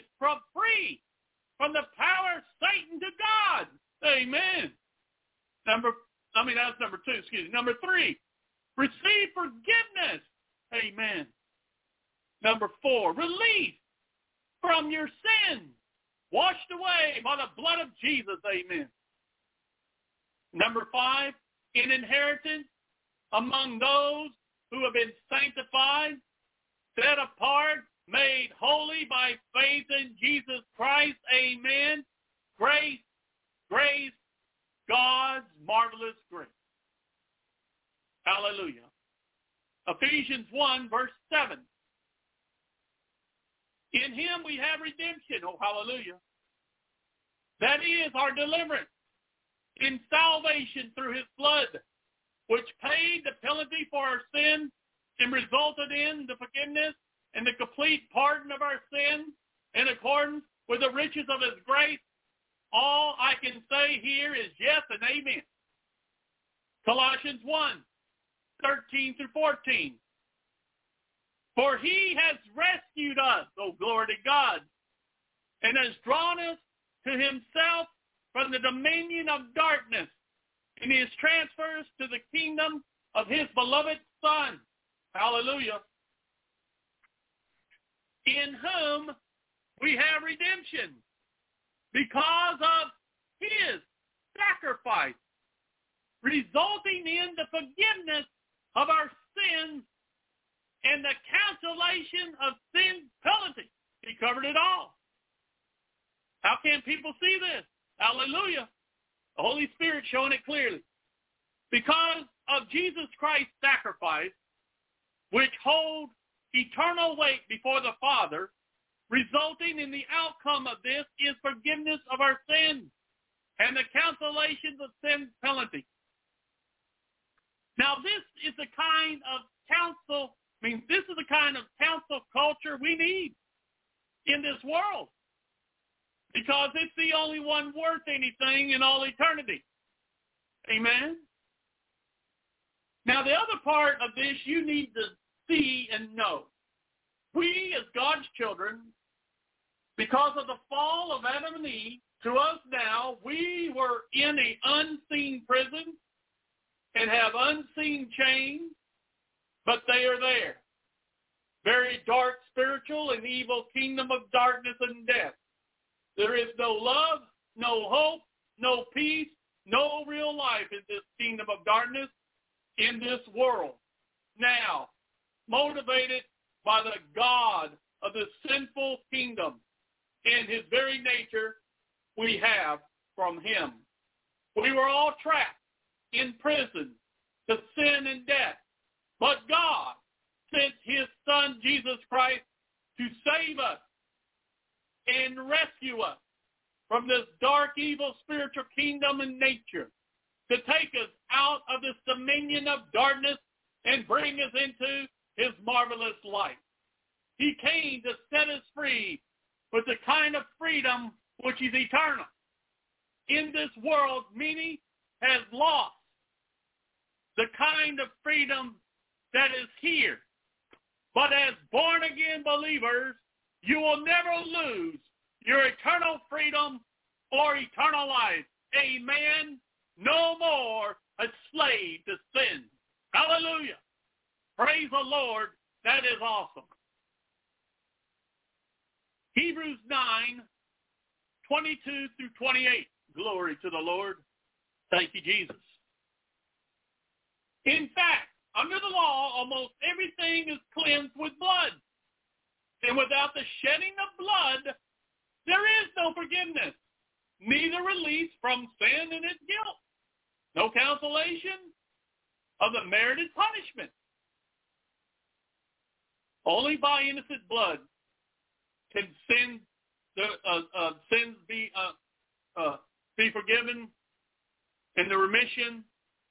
power of Satan to God. Amen. That's number two, excuse me. Number three, receive forgiveness. Amen. Number four, release from your sins, washed away by the blood of Jesus. Amen. Number five, an inheritance among those who have been sanctified, set apart, made holy by faith in Jesus Christ. Amen. Grace, God's marvelous grace. Hallelujah. Ephesians 1, verse 7. In him we have redemption. Oh, hallelujah. That is our deliverance in salvation through his blood, which paid the penalty for our sin and resulted in the forgiveness and the complete pardon of our sins in accordance with the riches of his grace. All I can say here is yes and amen. Colossians 1, 13 through 14. For he has rescued us, oh glory to God, and has drawn us to himself from the dominion of darkness, and he has transferred us to the kingdom of his beloved Son. Hallelujah. In whom we have redemption, because of his sacrifice, resulting in the forgiveness of our sins and the cancellation of sin penalty. He covered it all. How can people see this? Hallelujah. The Holy Spirit showing it clearly. Because of Jesus Christ's sacrifice, which hold eternal weight before the Father, resulting in the outcome of this is forgiveness of our sins and the cancellation of sin penalty. Now, this is the kind of counsel culture we need in this world, because it's the only one worth anything in all eternity. Amen? Now, the other part of this you need to see and know. We, as God's children, because of the fall of Adam and Eve, to us now, we were in an unseen prison and have unseen chains, but they are there. Very dark, spiritual, and evil kingdom of darkness and death. There is no love, no hope, no peace, no real life in this kingdom of darkness, in this world. Now, motivated by the God of the sinful kingdom and his very nature we have from him. We were all trapped in prison to sin and death, but God sent his Son, Jesus Christ, to save us and rescue us from this dark, evil, spiritual kingdom and nature, to take us out of this dominion of darkness and bring us into his marvelous light. He came to set us free with the kind of freedom which is eternal. In this world, many has lost the kind of freedom that is here. But as born-again believers, you will never lose your eternal freedom or eternal life. Amen. No more a slave to sin. Hallelujah. Praise the Lord. That is awesome. Hebrews 9, 22 through 28. Glory to the Lord. Thank you, Jesus. In fact, under the law, almost everything is cleansed with blood. And without the shedding of blood, there is no forgiveness, neither release from sin and its guilt, no cancellation of the merited punishment. Only by innocent blood can sins be forgiven and the remission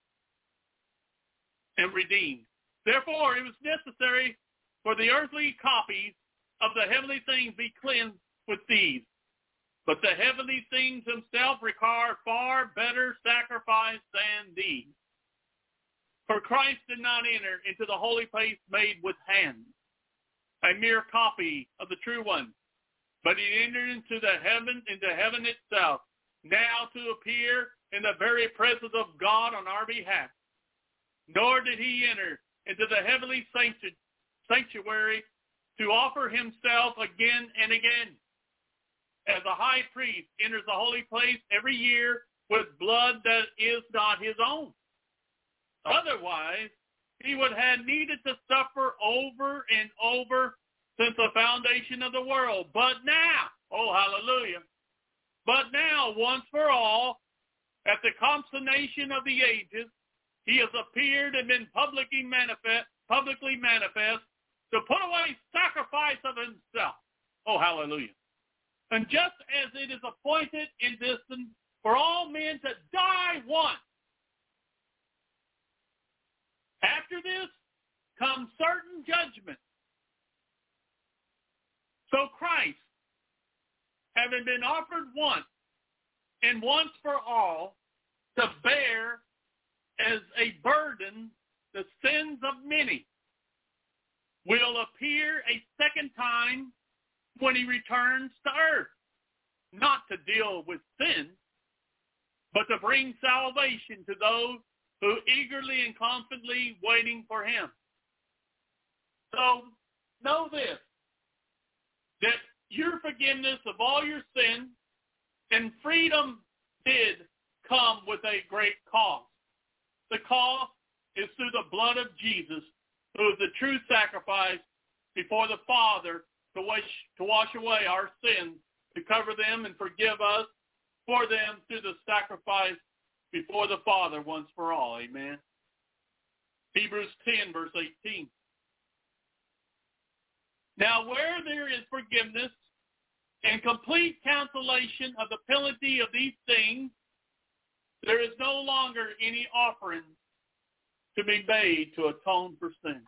and redeemed. Therefore, it was necessary for the earthly copies of the heavenly things be cleansed with these. But the heavenly things themselves require far better sacrifice than these. For Christ did not enter into the holy place made with hands, a mere copy of the true one, but he entered into heaven itself, now to appear in the very presence of God on our behalf. Nor did he enter into the heavenly sanctuary to offer himself again and again, as a high priest enters the holy place every year with blood that is not his own. Otherwise, he would have needed to suffer over and over since the foundation of the world. But now, oh hallelujah, but now, once for all, at the consummation of the ages, he has appeared and been publicly manifest to put away sacrifice of himself. Oh hallelujah. And just as it is appointed in distance for all men to die once, after this comes certain judgment. So Christ, having been offered once and once for all to bear as a burden the sins of many, will appear a second time when he returns to earth, not to deal with sin, but to bring salvation to those who eagerly and confidently waiting for him. So know this, that your forgiveness of all your sins and freedom did come with a great cost. The cost is through the blood of Jesus, who is the true sacrifice before the Father to wash away our sins, to cover them and forgive us for them through the sacrifice before the Father once for all. Amen. Hebrews 10, verse 18. Now, where there is forgiveness and complete cancellation of the penalty of these things, there is no longer any offering to be made to atone for sin.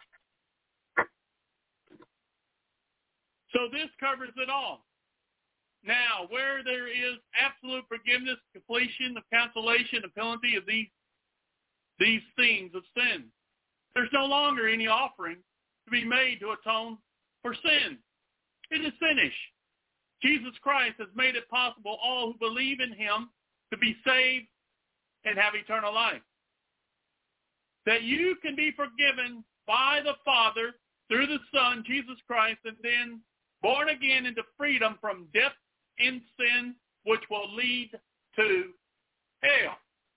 So this covers it all. Now, where there is absolute forgiveness, completion of cancellation, the penalty of these things of sin, there's no longer any offering to be made to atone for sin. It is finished. Jesus Christ has made it possible all who believe in him to be saved and have eternal life. That you can be forgiven by the Father through the Son, Jesus Christ, and then born again into freedom from death and sin, which will lead to hell.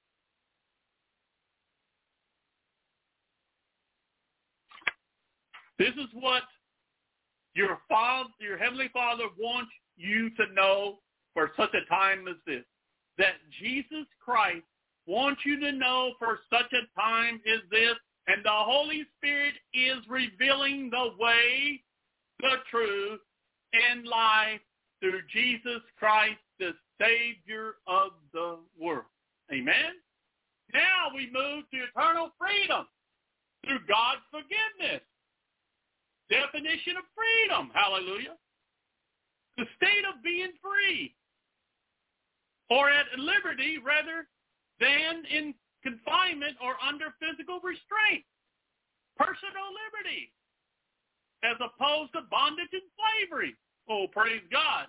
This is what your Heavenly Father wants you to know for such a time as this. That Jesus Christ wants you to know for such a time as this, and the Holy Spirit is revealing the way, the truth, and life through Jesus Christ, the Savior of the world. Amen? Now we move to eternal freedom through God's forgiveness. Definition of freedom. Hallelujah. The state of being free, or at liberty rather than in confinement or under physical restraint. Personal liberty, as opposed to bondage and slavery. Oh, praise God.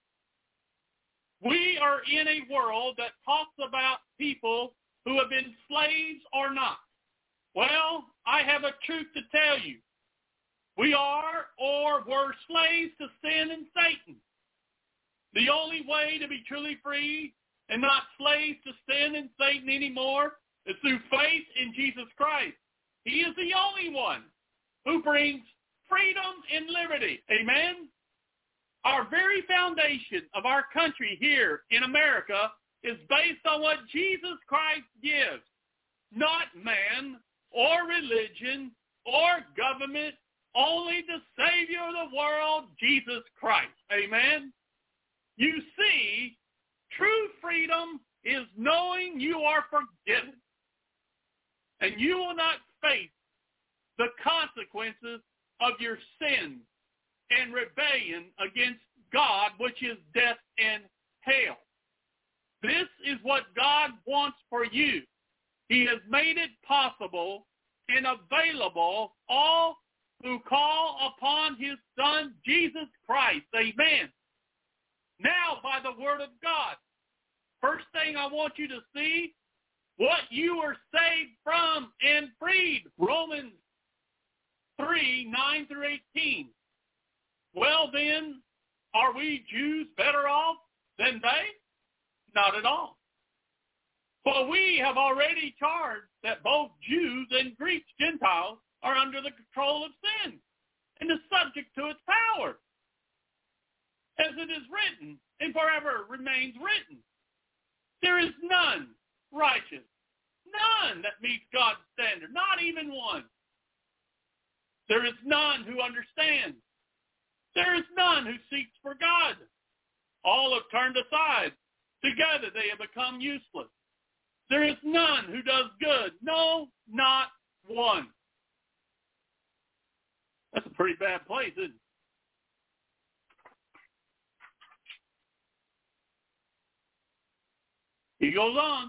We are in a world that talks about people who have been slaves or not. Well, I have a truth to tell you. We are or were slaves to sin and Satan. The only way to be truly free and not slaves to sin and Satan anymore is through faith in Jesus Christ. He is the only one who brings freedom and liberty. Amen? Our very foundation of our country here in America is based on what Jesus Christ gives, not man or religion or government, only the Savior of the world, Jesus Christ. Amen? You see, true freedom is knowing you are forgiven, and you will not face the consequences of your sin and rebellion against God, which is death and hell. This is what God wants for you. He has made it possible and available all who call upon his Son, Jesus Christ. Amen. Now, by the word of God, first thing I want you to see, what you were saved from and freed. Romans 3, 9 through 18. Well then, are we Jews better off than they? Not at all. For we have already charged that both Jews and Greeks, Gentiles, are under the control of sin and is subject to its power. As it is written, and forever remains written, there is none righteous, none that meets God's standard, not even one. There is none who understands. There is none who seeks for God. All have turned aside. Together they have become useless. There is none who does good. No, not one. That's a pretty bad place, isn't it? He goes on.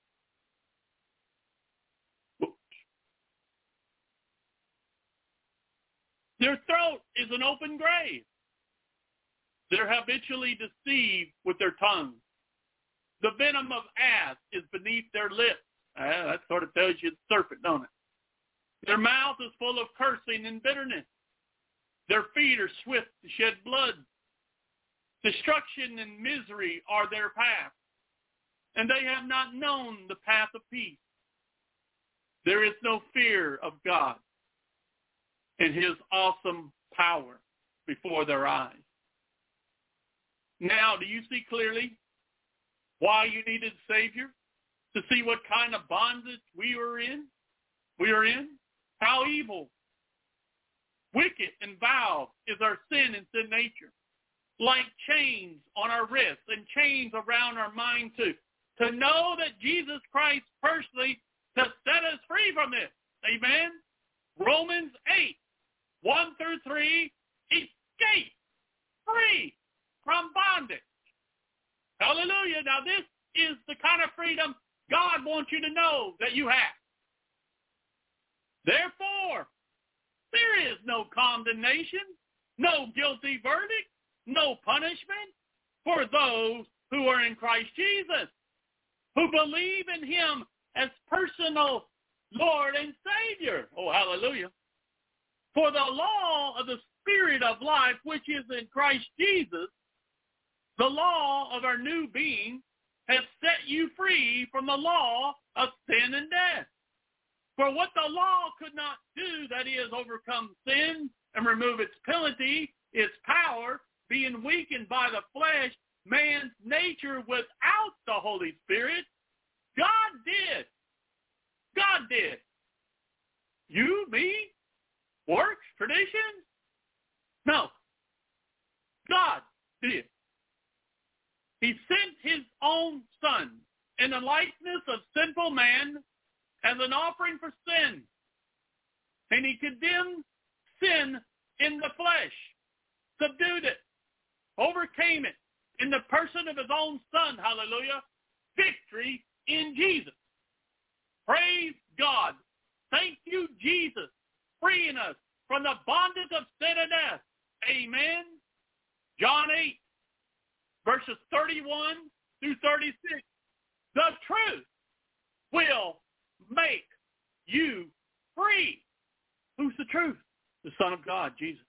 Their throat is an open grave. They're habitually deceived with their tongues. The venom of asp is beneath their lips. That sort of tells you the serpent, don't it? Their mouth is full of cursing and bitterness. Their feet are swift to shed blood. Destruction and misery are their path, and they have not known the path of peace. There is no fear of God and his awesome power before their eyes. Now, do you see clearly why you needed a Savior? To see what kind of bondage we are in? How evil, wicked, and vile is our sin and sin nature. Like chains on our wrists and chains around our mind too. To know that Jesus Christ personally to set us free from this. Amen? Romans 8, 1 through 3, escape, free from bondage. Hallelujah. Now this is the kind of freedom God wants you to know that you have. Therefore, there is no condemnation, no guilty verdict, no punishment for those who are in Christ Jesus, who believe in him as personal Lord and Savior. Oh, hallelujah. For the law of the Spirit of life, which is in Christ Jesus, the law of our new being, has set you free from the law of sin and death. For what the law could not do, that is, overcome sin and remove its penalty, its power, being weakened by the flesh, man's nature without the Holy Spirit, God did. God did. You, me, works, traditions? No. God did. He sent his own Son in the likeness of sinful man as an offering for sin. And he condemned sin in the flesh, subdued it, overcame it in the person of his own Son. Hallelujah. Victory in Jesus. Praise God. Thank you, Jesus, freeing us from the bondage of sin and death. Amen. John 8, verses 31 through 36. The truth will make you free. Who's the truth? The Son of God, Jesus.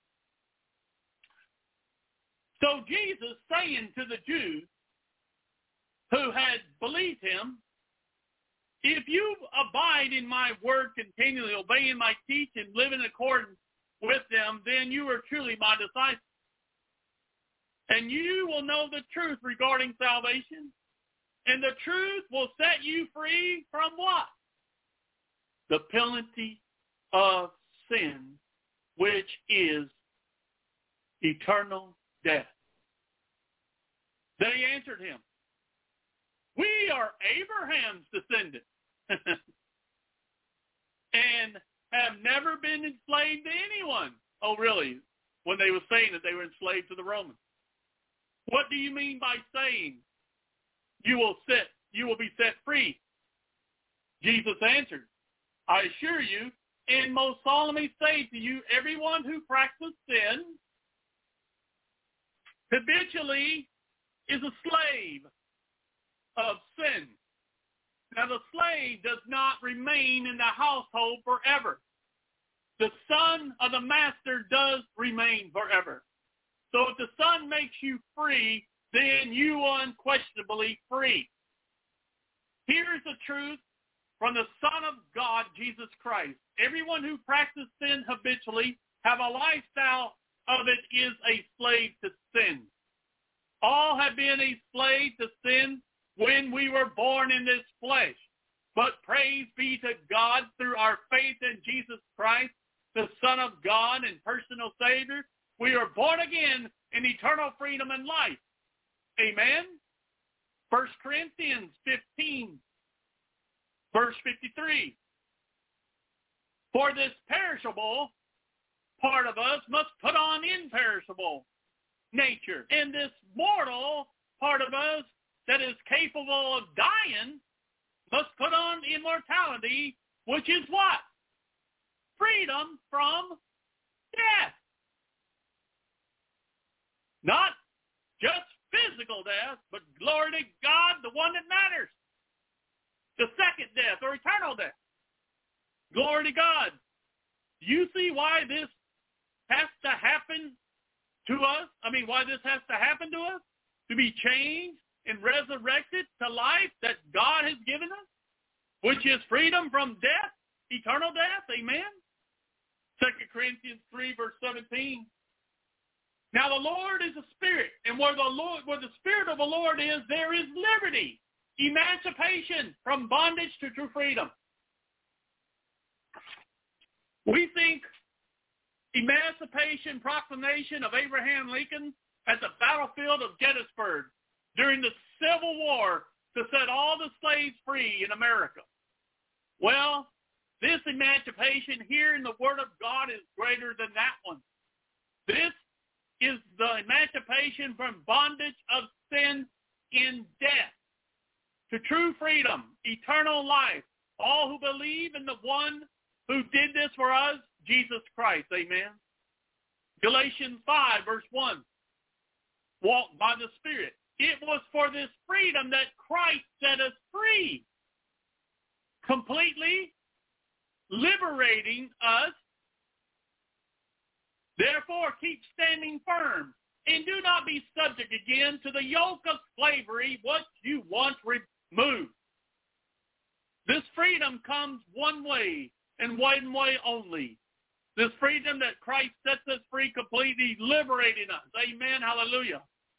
So Jesus saying to the Jews who had believed him, if you abide in my word continually, obeying my teaching, living in accordance with them, then you are truly my disciples. And you will know the truth regarding salvation. And the truth will set you free from what? The penalty of sin, which is eternal death. They answered him, we are Abraham's descendants and have never been enslaved to anyone. Oh, really? When they were saying that they were enslaved to the Romans. What do you mean by saying you will be set free? Jesus answered, I assure you, and most solemnly say to you, everyone who practices sin habitually is a slave of sin. Now, the slave does not remain in the household forever. The son of the master does remain forever. So if the Son makes you free, then you are unquestionably free. Here is the truth from the Son of God, Jesus Christ. Everyone who practices sin habitually, have a lifestyle of it, is a slave to sin. All have been a slave to sin when we were born in this flesh. But praise be to God through our faith in Jesus Christ, the Son of God and personal Savior, we are born again in eternal freedom and life. Amen? 1 Corinthians 15, verse 53. For this perishable part of us must put on imperishable nature. And this mortal part of us that is capable of dying must put on immortality, which is what? Freedom from death. Not just physical death, but glory to God, the one that matters. The second death or eternal death. Glory to God. Do you see why this has to happen to us? Why this has to happen to us? To be changed and resurrected to life that God has given us, which is freedom from death, eternal death. Amen? 2 Corinthians 3, verse 17. Now the Lord is a spirit, and where the Spirit of the Lord is, there is liberty, emancipation from bondage to true freedom. We think Emancipation Proclamation of Abraham Lincoln at the battlefield of Gettysburg during the Civil War to set all the slaves free in America. Well, this emancipation here in the Word of God is greater than that one. This is the emancipation from bondage of sin in death to true freedom, eternal life. All who believe in the one who did this for us, Jesus Christ. Amen. Galatians 5, verse 1. Walk by the Spirit. It was for this freedom that Christ set us free, completely liberating us. Therefore, keep standing firm, and do not be subject again to the yoke of slavery which you once removed. This freedom comes one way, and one way only. This freedom that Christ sets us free, completely liberating us. Amen. Hallelujah.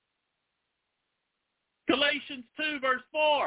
Galatians 2, verse 4.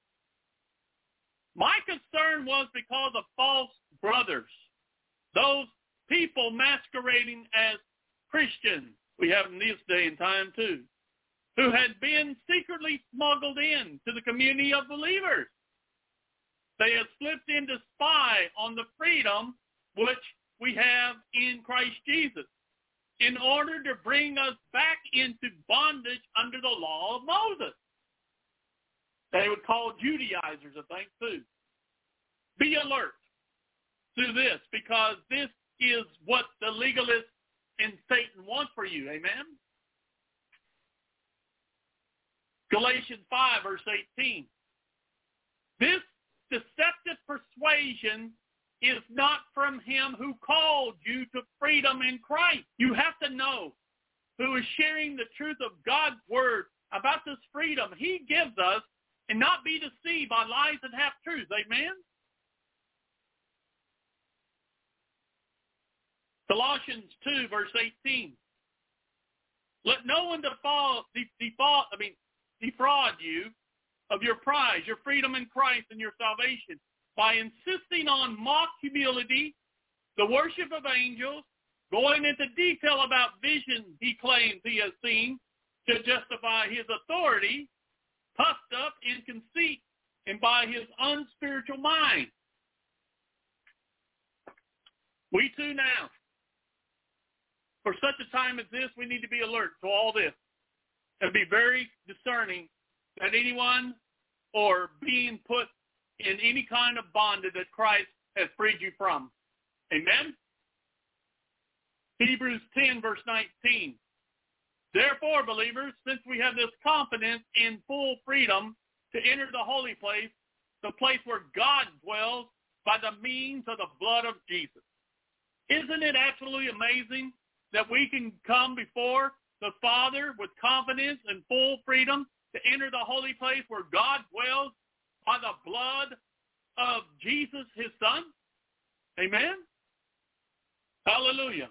My concern was because of false brothers, those people masquerading as Christians, we have in this day and time too, who had been secretly smuggled in to the community of believers. They had slipped in to spy on the freedom which we have in Christ Jesus in order to bring us back into bondage under the law of Moses. They would call Judaizers, I think, too. Be alert to this, because this is what the legalist and Satan wants for you. Amen? Galatians 5, verse 18. This deceptive persuasion is not from him who called you to freedom in Christ. You have to know who is sharing the truth of God's word about this freedom he gives us, and not be deceived by lies and half-truths. Amen? Colossians 2, verse 18. Let no one defraud you of your prize, your freedom in Christ, and your salvation, by insisting on mock humility, the worship of angels, going into detail about visions he claims he has seen to justify his authority, puffed up in conceit and by his unspiritual mind. We too now, for such a time as this, we need to be alert to all this and be very discerning that anyone or being put in any kind of bondage that Christ has freed you from. Amen? Hebrews 10, verse 19. Therefore, believers, since we have this confidence in full freedom to enter the holy place, the place where God dwells by the means of the blood of Jesus. Isn't it absolutely amazing that we can come before the Father with confidence and full freedom to enter the holy place where God dwells by the blood of Jesus, his Son? Amen? Hallelujah.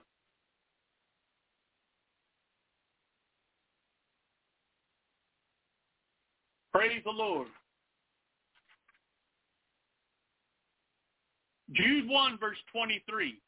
Praise the Lord. Jude 1, verse 23.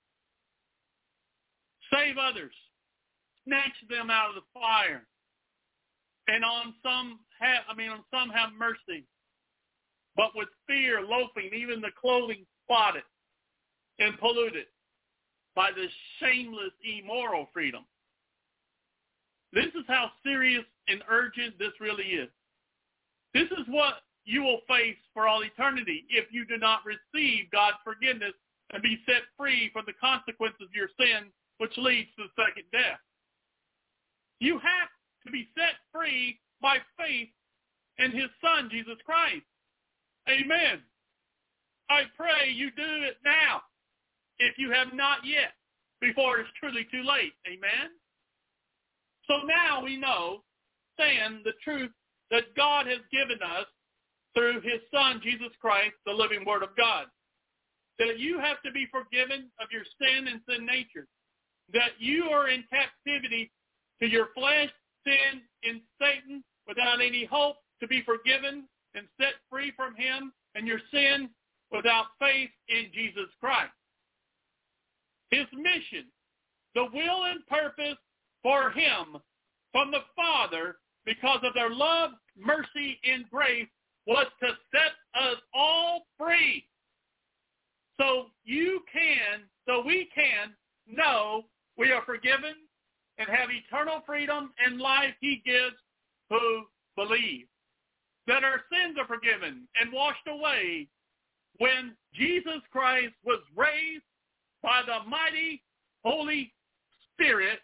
Save others. Snatch them out of the fire. And on some have mercy. But with fear, loafing, even the clothing spotted and polluted by the shameless, immoral freedom. This is how serious and urgent this really is. This is what you will face for all eternity if you do not receive God's forgiveness and be set free from the consequences of your sin, which leads to the second death. You have to be set free by faith in his Son, Jesus Christ. Amen. I pray you do it now, if you have not yet, before it's truly too late. Amen. So now we know, stand the truth that God has given us through his Son, Jesus Christ, the living Word of God. That you have to be forgiven of your sin and sin nature. That you are in captivity to your flesh, sin, and Satan without any hope to be forgiven and set free from him and your sin without faith in Jesus Christ. His mission, the will and purpose for him from the Father, because of their love, mercy, and grace, was to set us all free. So we can know we are forgiven and have eternal freedom and life he gives who believe. That our sins are forgiven and washed away when Jesus Christ was raised by the mighty Holy Spirit.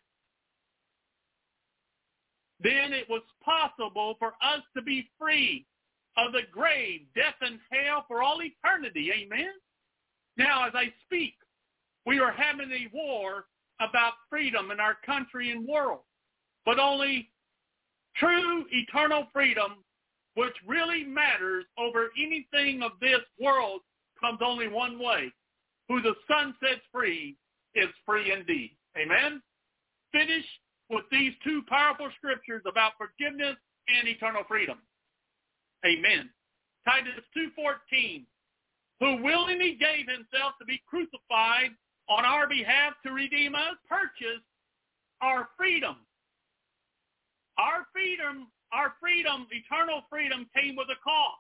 Then it was possible for us to be free of the grave, death, and hell for all eternity. Amen? Now, as I speak, we are having a war about freedom in our country and world. But only true eternal freedom, which really matters over anything of this world, comes only one way. Who the Son sets free is free indeed. Amen? Finish with these two powerful scriptures about forgiveness and eternal freedom. Amen. Titus 2:14, who willingly gave himself to be crucified on our behalf to redeem us, purchased our freedom. Our freedom, eternal freedom, came with a cost.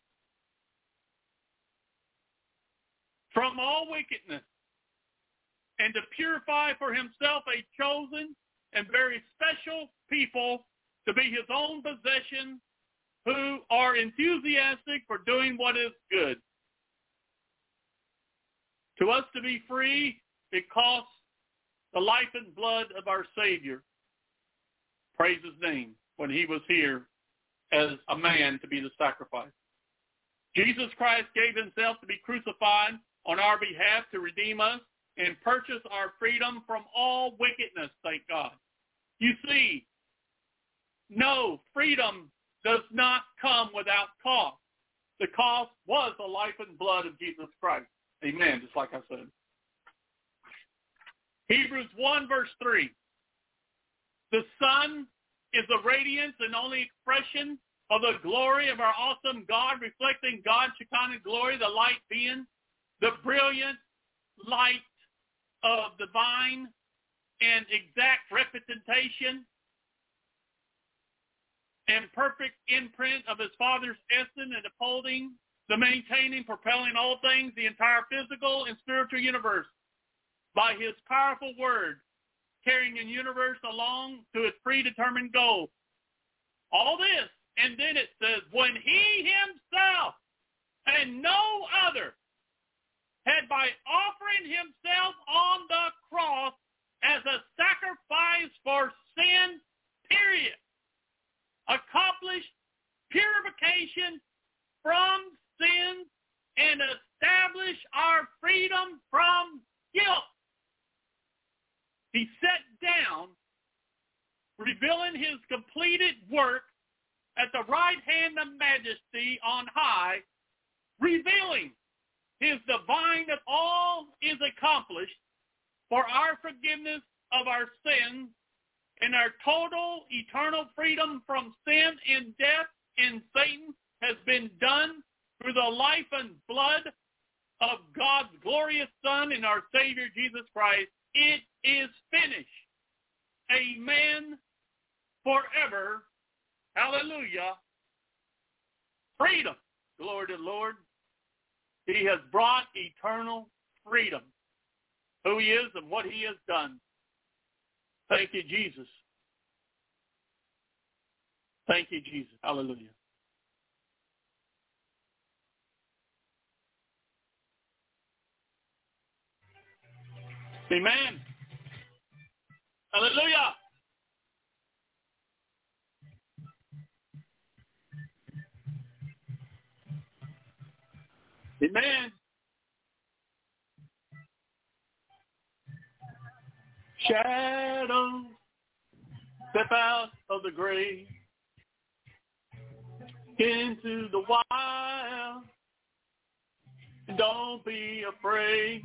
From all wickedness, and to purify for himself a chosen and very special people to be his own possession, who are enthusiastic for doing what is good. To us to be free, it costs the life and blood of our Savior. Praise his name, when he was here as a man to be the sacrifice. Jesus Christ gave himself to be crucified on our behalf to redeem us and purchase our freedom from all wickedness, thank God. You see, no, freedom does not come without cost. The cost was the life and blood of Jesus Christ. Amen, just like I said. Hebrews 1, verse 3. The sun is the radiance and only expression of the glory of our awesome God, reflecting God's Shekinah glory, the light being the brilliant light of divine and exact representation and perfect imprint of his Father's essence, and upholding, the maintaining, propelling all things, the entire physical and spiritual universe, by his powerful word, carrying the universe along to its predetermined goal. All this, and then it says, when he himself and no other had, by offering himself on the cross as a sacrifice for sin, period, accomplished purification from sin and establish our freedom from guilt. He sat down, revealing his completed work at the right hand of majesty on high, revealing his divine that all is accomplished for our forgiveness of our sins and our total eternal freedom from sin and death and Satan has been done through the life and blood of God's glorious Son and our Savior Jesus Christ. It is finished. Amen. Forever. Hallelujah. Freedom. Glory to the Lord. He has brought eternal freedom. Who he is and what he has done. Thank you, Jesus. Thank you, Jesus. Hallelujah. Amen. Hallelujah. Amen. Shadows step out of the grave into the wild. Don't be afraid.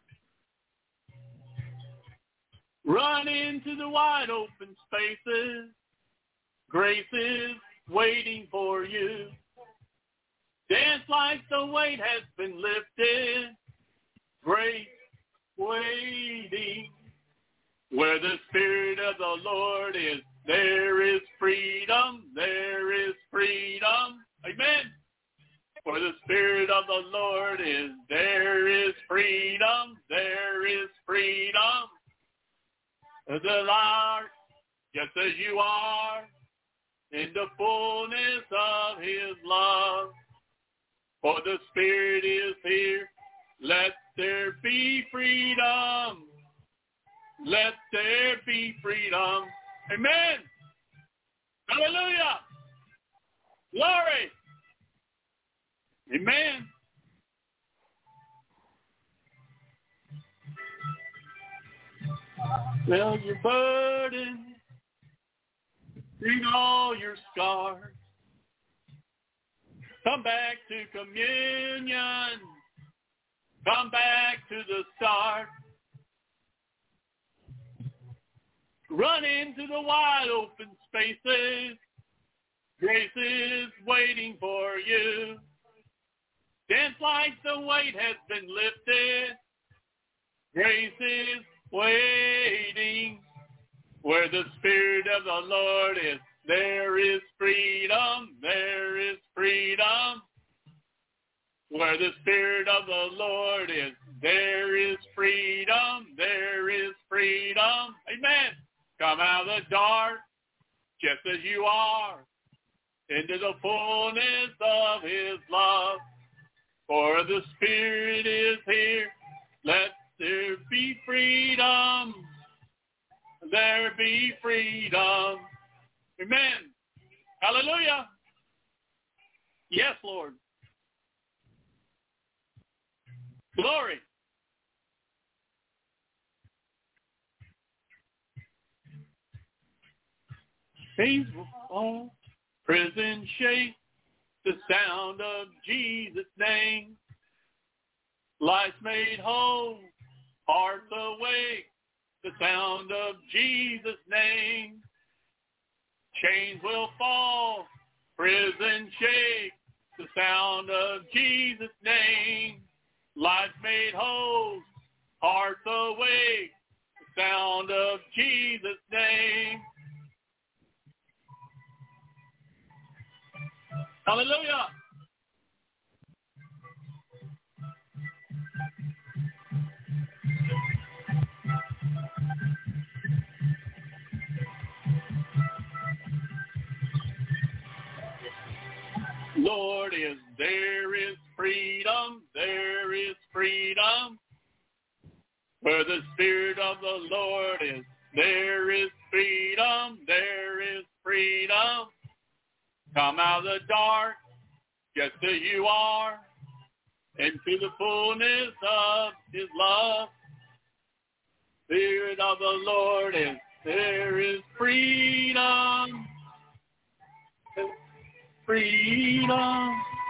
Run into the wide open spaces. Grace is waiting for you. Dance like the weight has been lifted. Grace waiting. Where the Spirit of the Lord is, there is freedom. There is freedom. Amen. Where the Spirit of the Lord is, there is freedom. There is freedom. The Lord, just as you are, in the fullness of his love. For the Spirit is here. Let there be freedom. Let there be freedom. Amen. Hallelujah. Glory. Amen. Well, your burden, bring all your scars. Come back to communion. Come back to the start. Run into the wide open spaces. Grace is waiting for you. Dance like the weight has been lifted. Grace is waiting. Where the Spirit of the Lord is, there is freedom. There is freedom. Where the Spirit of the Lord is, there is freedom. There is freedom. Amen. Come out of the dark, just as you are, into the fullness of his love. For the Spirit is here. Let there be freedom. There be freedom. Amen. Hallelujah. Yes, Lord. Glory. Chains will fall, prison shake, the sound of Jesus' name. Lives made whole, hearts awake, the sound of Jesus' name. Chains will fall, prison shake, the sound of Jesus' name. Lives made whole, hearts awake, the sound of Jesus' name. Hallelujah. Lord, there is freedom, there is freedom. Where the Spirit of the Lord is, there is freedom, there is freedom. Come out of the dark, just as you are, into the fullness of His love. Spirit of the Lord is, there is freedom. Freedom.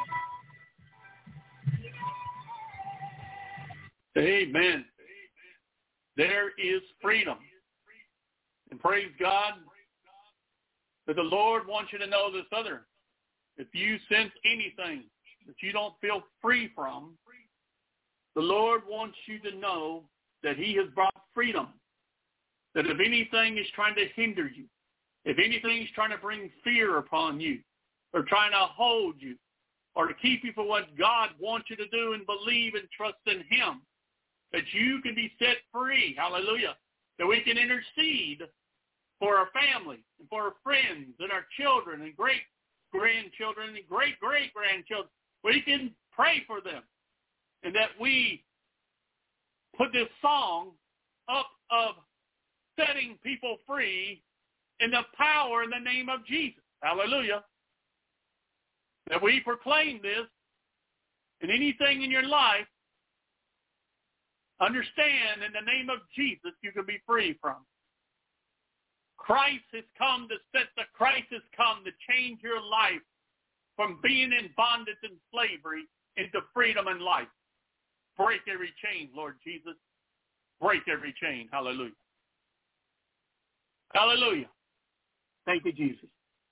Amen. There is freedom. And praise God that the Lord wants you to know this other. If you sense anything that you don't feel free from, the Lord wants you to know that He has brought freedom. That if anything is trying to hinder you, if anything is trying to bring fear upon you, or trying to hold you, or to keep you from what God wants you to do and believe and trust in Him, that you can be set free, hallelujah, that we can intercede for our family and for our friends and our children and great-grandchildren and great-great-grandchildren. We can pray for them, and that we put this song up of setting people free in the power in the name of Jesus, hallelujah. That we proclaim this, and anything in your life, understand in the name of Jesus you can be free from. Christ has come to change your life from being in bondage and slavery into freedom and life. Break every chain, Lord Jesus. Break every chain. Hallelujah. Hallelujah. Thank you, Jesus.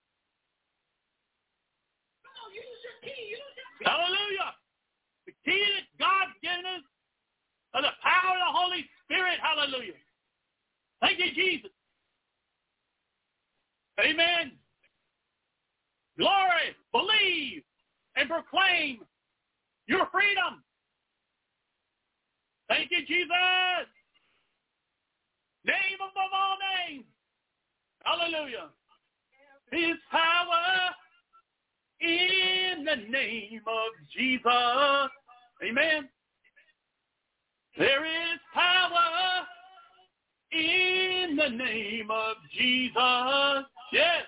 Hallelujah. The key that God's given us are the power of the Holy Spirit. Hallelujah. Thank you, Jesus. Amen. Glory. Believe and proclaim your freedom. Thank you, Jesus. Name above all names. Hallelujah. His power in the name of Jesus. Amen. There is power in the name of Jesus. Yes.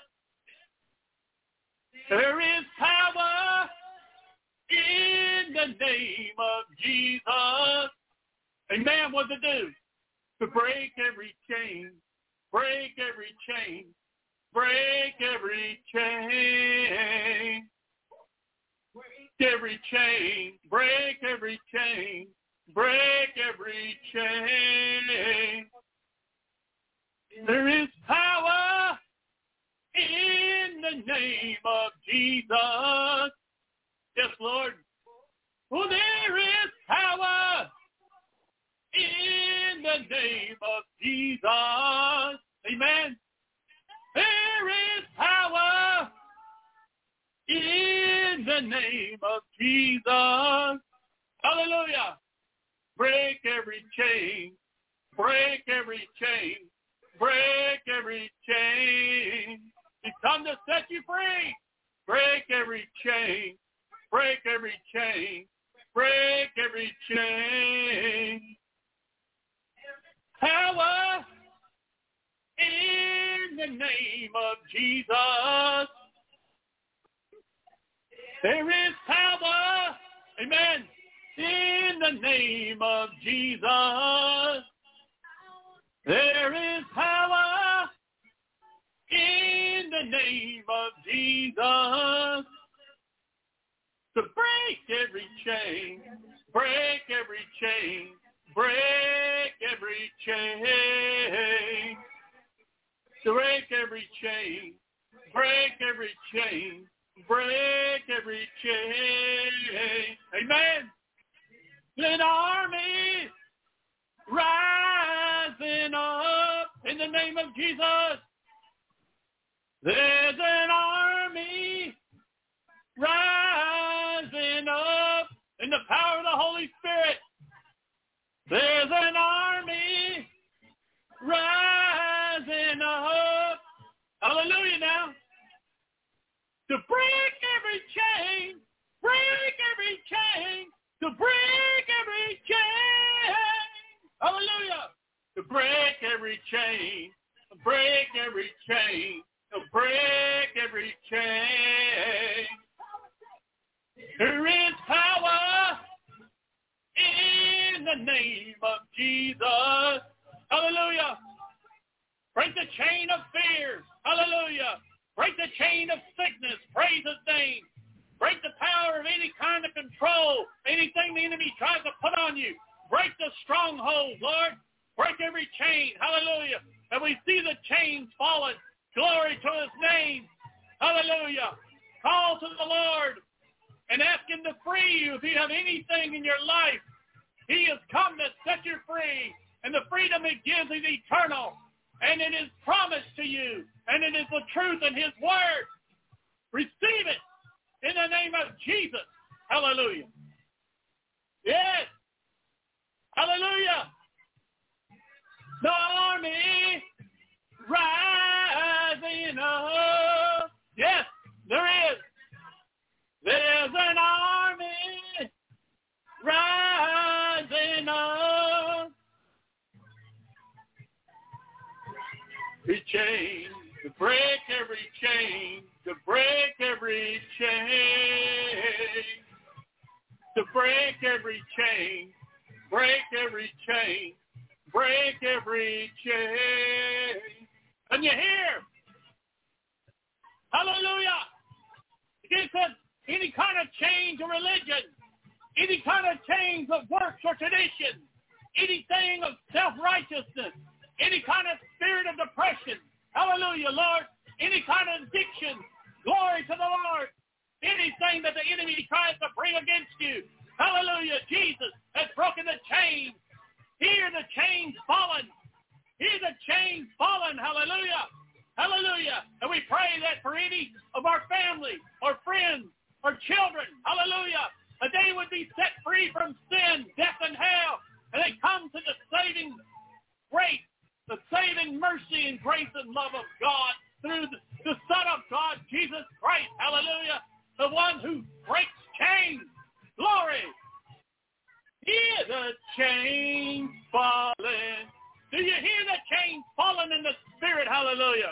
There is power in the name of Jesus. Amen. What to do? To break every chain. Break every chain. Break every chain. Break every chain. Break every chain. Break every chain. There is power in the name of Jesus. Yes, Lord. Oh, there is power in the name of Jesus. Amen. There is power in the name of Jesus. Hallelujah. Break every chain. Break every chain. Break every chain. He's come to set you free. Break every chain. Break every chain. Break every chain. Power in the name of Jesus. There is power, amen, in the name of Jesus. There is power in the name of Jesus to break every chain, break every chain, break every chain. To break every chain. Break every chain. Break every chain. Amen. An army rising up in the name of Jesus. There's an army rising up in the power of the Holy Spirit. There's an army rising up. Hallelujah now. To break every chain, break every chain, to break every chain. Hallelujah. To break every chain, to break every chain, to break every chain. There is power in the name of Jesus. Hallelujah. Break the chain of fear. Hallelujah. Break the chain of sickness. Praise his name. Break the power of any kind of control, anything the enemy tries to put on you. Break the stronghold, Lord. Break every chain. Hallelujah. And we see the chains falling. Glory to his name. Hallelujah. Call to the Lord and ask him to free you if you have anything in your life. He has come to set you free. And the freedom it gives is eternal. And it is promised to you. And it is the truth in his word. Receive it in the name of Jesus. Hallelujah. Yes. Hallelujah. The army rising up. Yes, there is. There's an army rising up. Every chain, to break every chain, to break every chain, to break every chain, break every chain, break every chain. And you hear? Hallelujah. It says any kind of change of religion, any kind of change of works or tradition, anything of self-righteousness, any kind of spirit of depression, hallelujah, Lord, any kind of addiction, glory to the Lord, anything that the enemy tries to bring against you, hallelujah, Jesus has broken the chains. Hear the chains fallen. Hear the chains fallen, hallelujah, hallelujah. And we pray that for any of our family or friends or children, hallelujah, that they would be set free from sin, death, and hell, and they come to the saving grace, the saving mercy and grace and love of God through the Son of God, Jesus Christ, hallelujah, the one who breaks chains. Glory. Hear the chains falling. Do you hear the chains falling in the spirit? Hallelujah.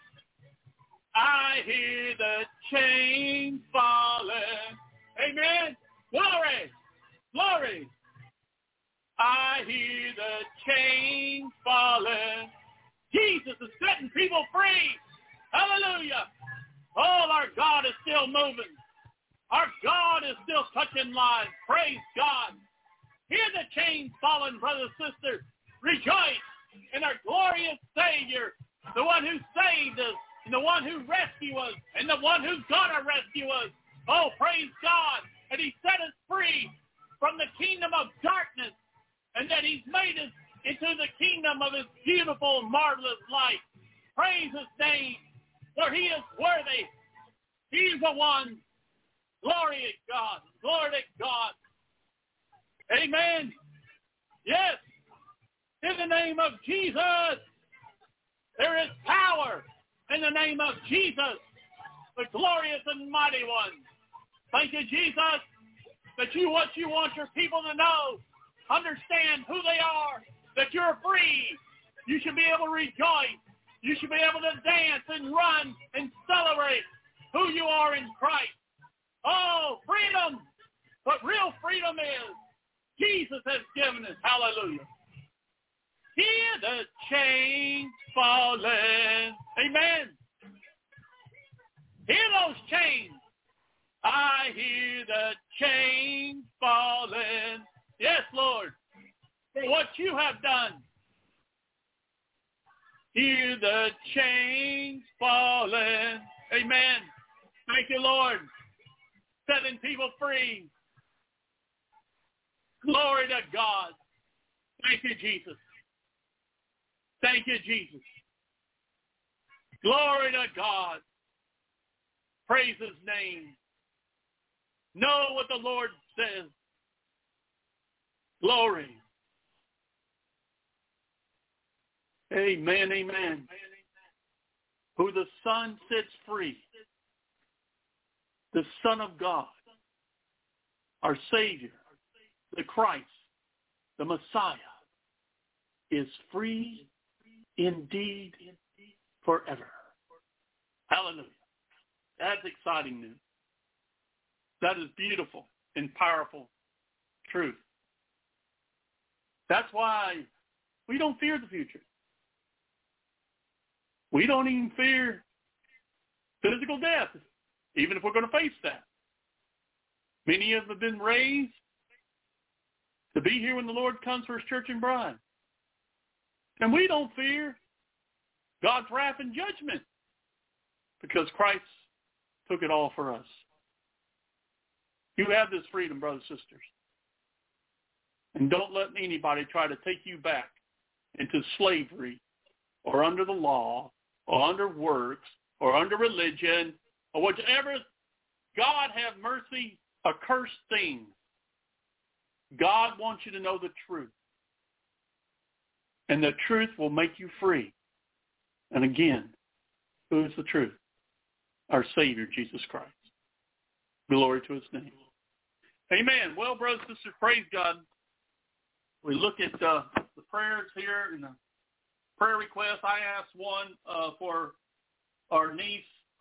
I hear the chains falling. Amen. Glory. Glory. I hear the chains falling. Jesus is setting people free. Hallelujah. Oh, our God is still moving. Our God is still touching lives. Praise God. Hear the chains falling, brother, sister. Rejoice in our glorious Savior, the one who saved us, and the one who rescued us, and the one who's going to rescue us. Oh, praise God. And he set us free from the kingdom of darkness, and that he's made us into the kingdom of his beautiful, marvelous light. Praise his name, for he is worthy. He's the one. Glory to God. Glory to God. Amen. Yes. In the name of Jesus, there is power in the name of Jesus, the glorious and mighty one. Thank you, Jesus, that what you want your people to know, understand who they are, that you're free. You should be able to rejoice. You should be able to dance and run and celebrate who you are in Christ. Oh, freedom. What real freedom is, Jesus has given us. Hallelujah. Hear the chains falling. Amen. Hear those chains. I hear the chains falling. Yes, Lord. what you have done. Hear the chains falling. Amen. Thank you, Lord. Setting people free. Glory to God. Thank you, Jesus. Thank you, Jesus. Glory to God. Praise his name. Know what the Lord says. Glory. Amen, amen. Who the Son sets free, the Son of God, our Savior, the Christ, the Messiah, is free indeed forever. Hallelujah. That's exciting news. That is beautiful and powerful truth. That's why we don't fear the future. We don't even fear physical death, even if we're going to face that. Many of us have been raised to be here when the Lord comes for his church and bride. And we don't fear God's wrath and judgment because Christ took it all for us. You have this freedom, brothers and sisters. And don't let anybody try to take you back into slavery or under the law or under works or under religion or whatever. God have mercy, accursed thing. God wants you to know the truth. And the truth will make you free. And again, who is the truth? Our Savior, Jesus Christ. Glory to his name. Amen. Well, brothers and sisters, praise God. We look at the prayers here and the prayer requests. I asked one for our niece,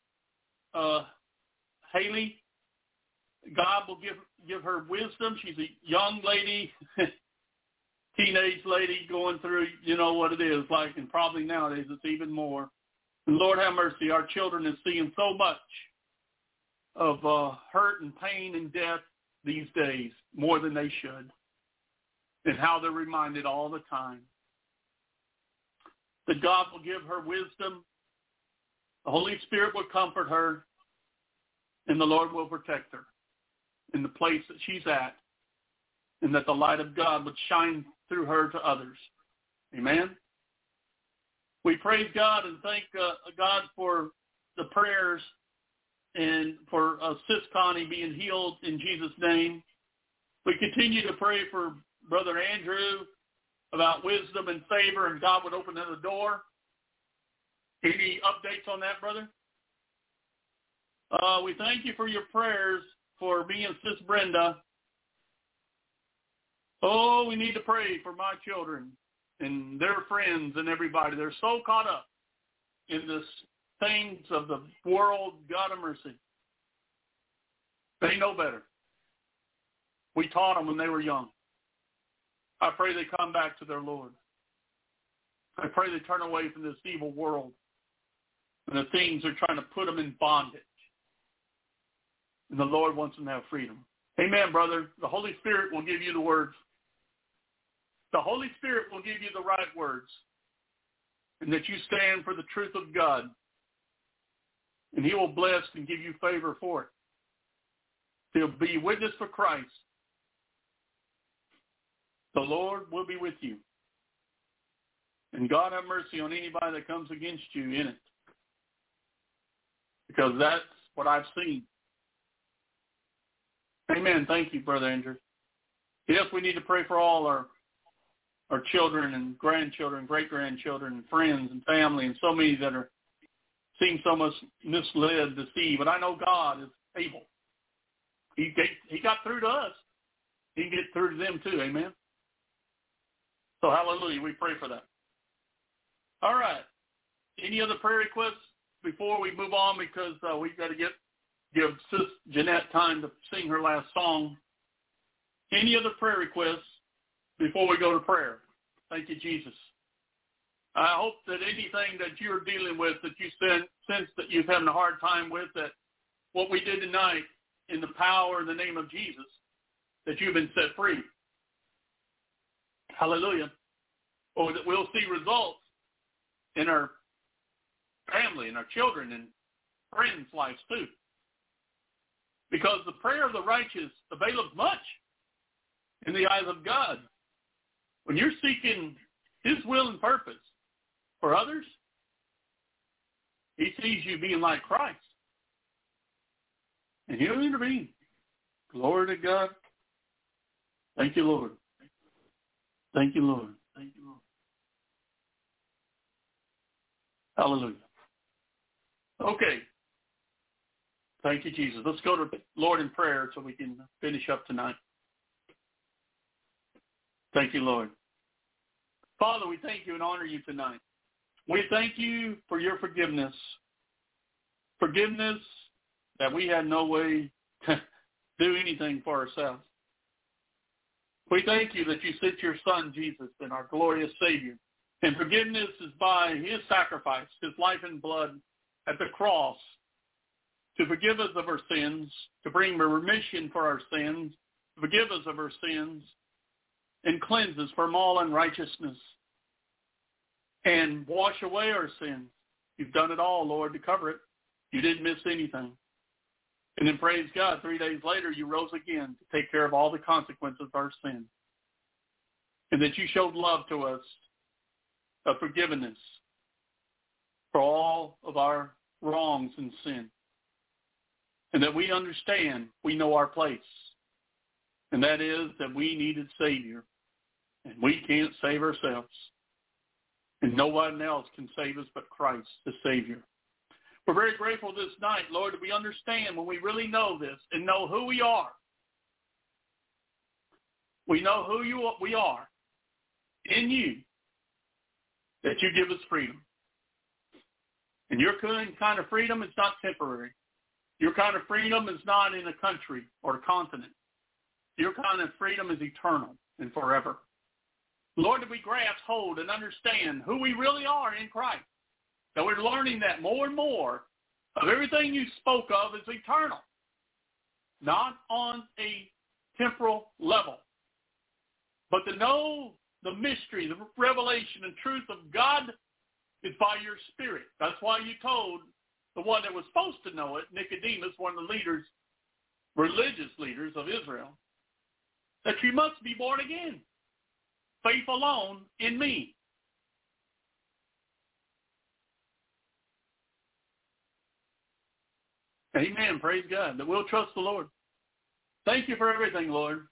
Haley. God will give her wisdom. She's a young lady, teenage lady going through, you know what it is like, and probably nowadays it's even more. And Lord have mercy, our children are seeing so much of hurt and pain and death these days, more than they should, and how they're reminded all the time that God will give her wisdom, the Holy Spirit will comfort her, and the Lord will protect her in the place that she's at, and that the light of God would shine through her to others. Amen? We praise God and thank God for the prayers and for Sis Connie being healed in Jesus' name. We continue to pray for Brother Andrew about wisdom and favor, and God would open the door. Any updates on that, brother? We thank you for your prayers for me and Sis Brenda. Oh, we need to pray for my children and their friends and everybody. They're so caught up in the things of the world. God have mercy. They know better. We taught them when they were young. I pray they come back to their Lord. I pray they turn away from this evil world and the things are trying to put them in bondage. And the Lord wants them to have freedom. Amen, brother. The Holy Spirit will give you the words. The Holy Spirit will give you the right words, and that you stand for the truth of God. And he will bless and give you favor for it. He'll be witness for Christ. The Lord will be with you. And God have mercy on anybody that comes against you in it. Because that's what I've seen. Amen. Thank you, Brother Andrew. Yes, we need to pray for all our children and grandchildren, great-grandchildren, and friends and family, and so many that are seeing so much misled, deceived. But I know God is able. He got through to us. He can get through to them too. Amen. So hallelujah. We pray for that. All right. Any other prayer requests before we move on, because we've got to give Sis Jeanette time to sing her last song. Any other prayer requests before we go to prayer? Thank you, Jesus. I hope that anything that you're dealing with, that you sense that you're having a hard time with, that what we did tonight in the power and the name of Jesus, that you've been set free. Hallelujah. Or that we'll see results in our family and our children and friends' lives too. Because the prayer of the righteous availeth much in the eyes of God. When you're seeking His will and purpose for others, He sees you being like Christ. And He'll intervene. Glory to God. Thank you, Lord. Thank you, Lord. Thank you, Lord. Hallelujah. Okay. Thank you, Jesus. Let's go to Lord in prayer so we can finish up tonight. Thank you, Lord. Father, we thank you and honor you tonight. We thank you for your forgiveness. Forgiveness that we had no way to do anything for ourselves. We thank you that you sent your Son, Jesus, and our glorious Savior. And forgiveness is by His sacrifice, His life and blood at the cross, to forgive us of our sins, to bring remission for our sins, to forgive us of our sins, and cleanse us from all unrighteousness, and wash away our sins. You've done it all, Lord, to cover it. You didn't miss anything. And then praise God, 3 days later, you rose again to take care of all the consequences of our sin. And that you showed love to us of forgiveness for all of our wrongs and sin. And that we understand, we know our place. And that is that we needed Savior. And we can't save ourselves. And no one else can save us but Christ, the Savior. We're very grateful this night, Lord, that we understand when we really know this and know who we are. We know who we are in you, that you give us freedom. And your kind of freedom is not temporary. Your kind of freedom is not in a country or a continent. Your kind of freedom is eternal and forever. Lord, that we grasp hold and understand who we really are in Christ. That we're learning that more and more of everything you spoke of is eternal, not on a temporal level. But to know the mystery, the revelation and truth of God is by your Spirit. That's why you told the one that was supposed to know it, Nicodemus, one of the leaders, religious leaders of Israel, that you must be born again. Faith alone in me. Amen. Praise God. That we'll trust the Lord. Thank you for everything, Lord.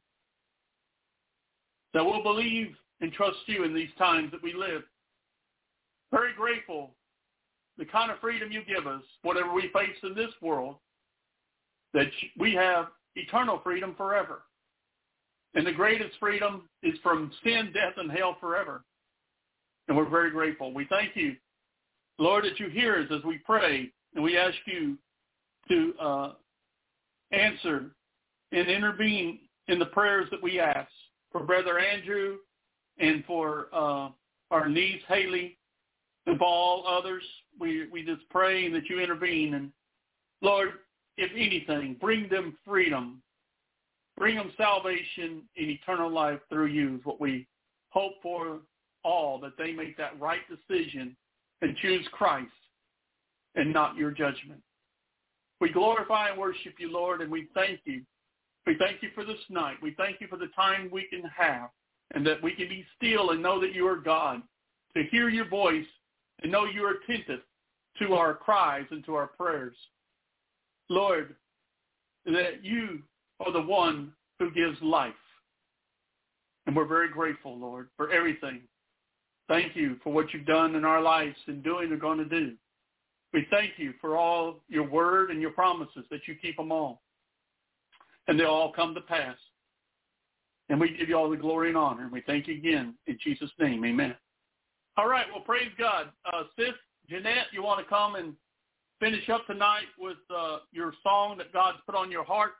That we'll believe and trust you in these times that we live. Very grateful the kind of freedom you give us, whatever we face in this world, that we have eternal freedom forever. And the greatest freedom is from sin, death, and hell forever. And we're very grateful. We thank you, Lord, that you hear us as we pray, and we ask you to answer and intervene in the prayers that we ask for Brother Andrew and for our niece Haley and for all others. We just pray that you intervene. And Lord, if anything, bring them freedom. Bring them salvation and eternal life through you is what we hope for all, that they make that right decision and choose Christ and not your judgment. We glorify and worship you, Lord, and we thank you. We thank you for this night. We thank you for the time we can have and that we can be still and know that you are God, to hear your voice and know you are attentive to our cries and to our prayers. Lord, that you are the one who gives life. And we're very grateful, Lord, for everything. Thank you for what you've done in our lives and doing and going to do. We thank you for all your word and your promises, that you keep them all. And they'll all come to pass. And we give you all the glory and honor. And we thank you again in Jesus' name. Amen. All right. Well, praise God. Sis Jeanette, you want to come and finish up tonight with your song that God's put on your heart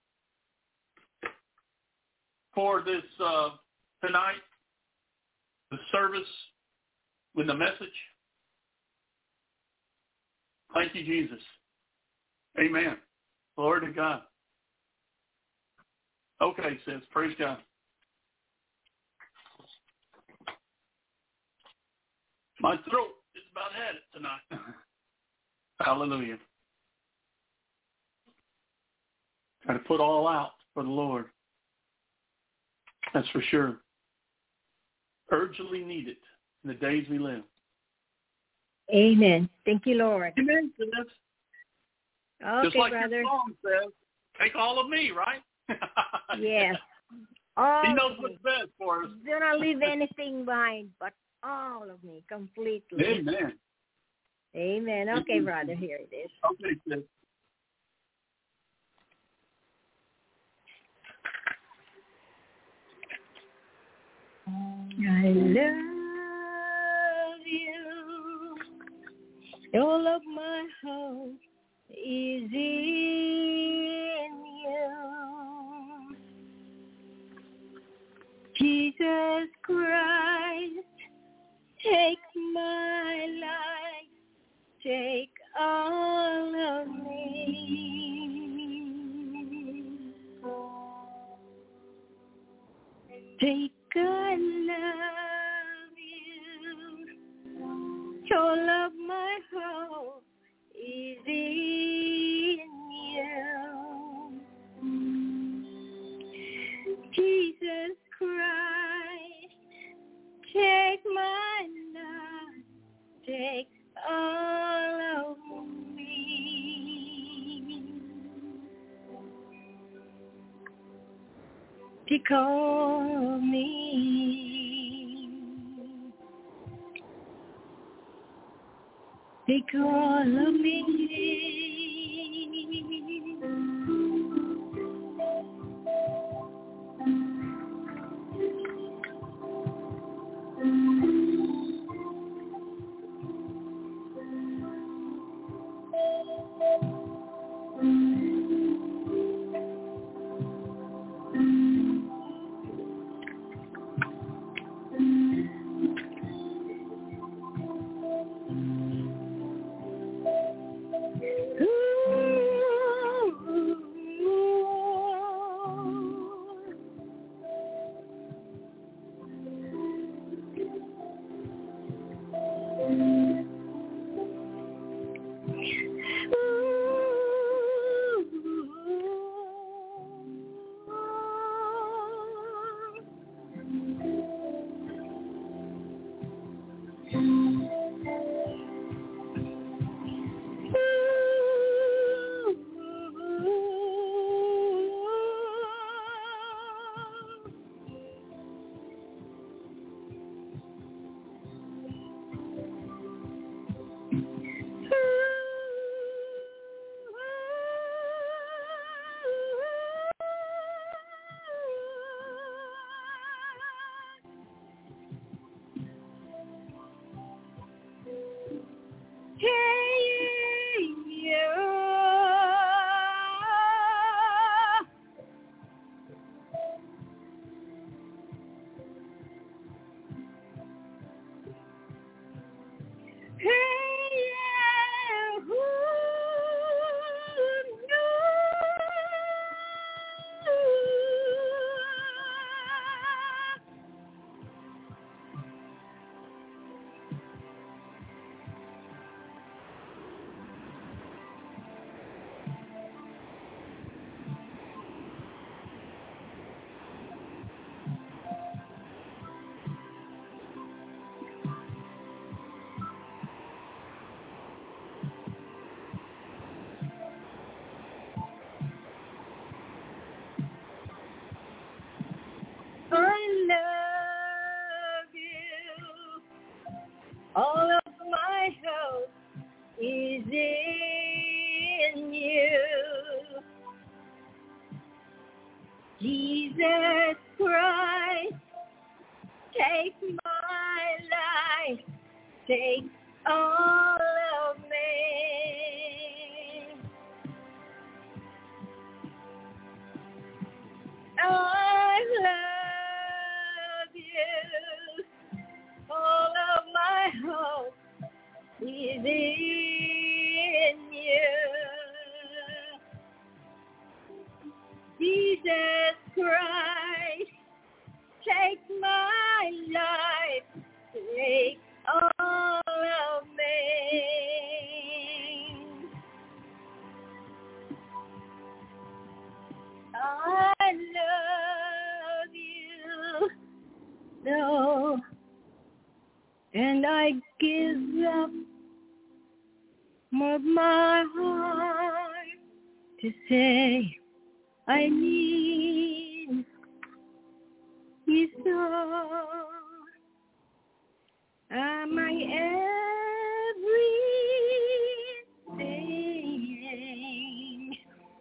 for this tonight, the service with the message? Thank you, Jesus. Amen. Glory to God. Okay, sis. Praise God. My throat just about had it tonight. Hallelujah. Got to put all out for the Lord. That's for sure. Urgently needed in the days we live. Amen. Thank you, Lord. Amen, sis. Okay, Just like brother. your song says, take all of me, right? Yes. He knows what's best for us. Do not leave anything behind, but all of me, completely. Amen. Amen. Okay, brother, here it is. Okay, sis. I love you. All of my hope is in you. Jesus Christ, take my life, take all of me. Take I love you. All of my hope is in you. Jesus Christ, take my life, take all of me. Take all of me. Take all of me. All of my hope is in you. Jesus Christ, take my life, take all of me. I love you. All of my hope is in you. Jesus Christ, take my life, take all and I give up of my heart to say I need you so. My everything.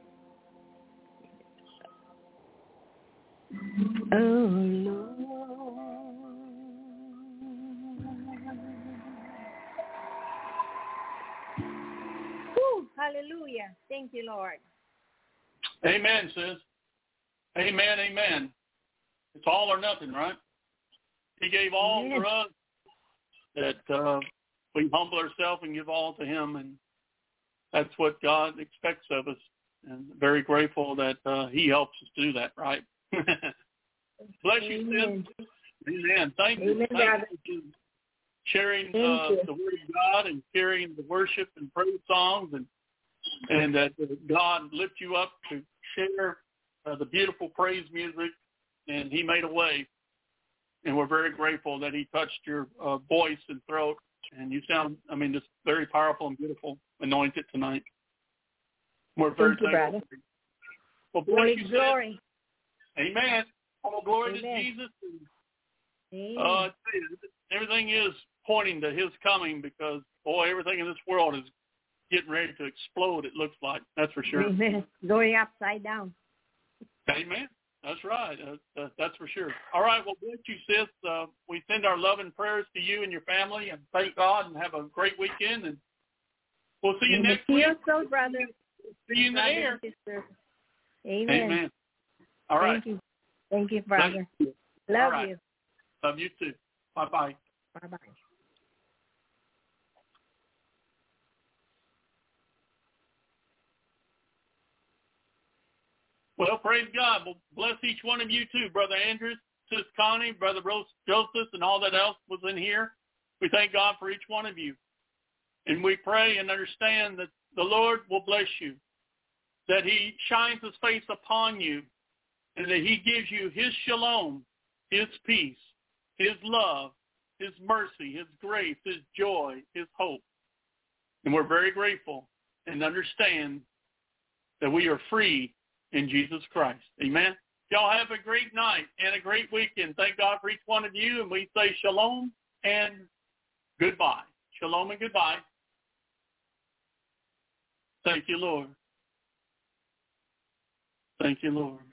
Oh Lord. Whew, hallelujah. Thank you, Lord. Amen, sis. Amen, amen. It's all or nothing, right? He gave all for us, that we humble ourselves and give all to him, and that's what God expects of us. And very grateful that he helps us do that, right? Bless you, sis. Amen. Thank you. Thank you for sharing the Word of God and sharing the worship and praise songs, and that God lift you up to share the beautiful praise music, and he made a way. And we're very grateful that he touched your voice and throat, and you sound, just very powerful and beautiful, anointed tonight. We're very thankful. Well, bless you, glory. Amen. All glory to Jesus. And, everything is pointing to his coming, because, boy, everything in this world is getting ready to explode, it looks like. That's for sure. Amen. Going upside down. Amen. That's right. That's for sure. All right. Well, bless you, sis. We send our love and prayers to you and your family, and thank God, and have a great weekend. And we'll see you next week. See you so, brother. See you in the air. Amen. Amen. All right. Thank you. Thank you, brother. Love you. Love you too. Bye-bye. Bye-bye. Well, praise God. Well, bless each one of you too, Brother Andrews, Sis Connie, Brother Joseph, and all that else was in here. We thank God for each one of you. And we pray and understand that the Lord will bless you, that he shines his face upon you, and that he gives you his shalom, his peace, his love, his mercy, his grace, his joy, his hope. And we're very grateful and understand that we are free in Jesus Christ. Amen. Y'all have a great night and a great weekend. Thank God for each one of you. And we say shalom and goodbye. Shalom and goodbye. Thank you, Lord. Thank you, Lord.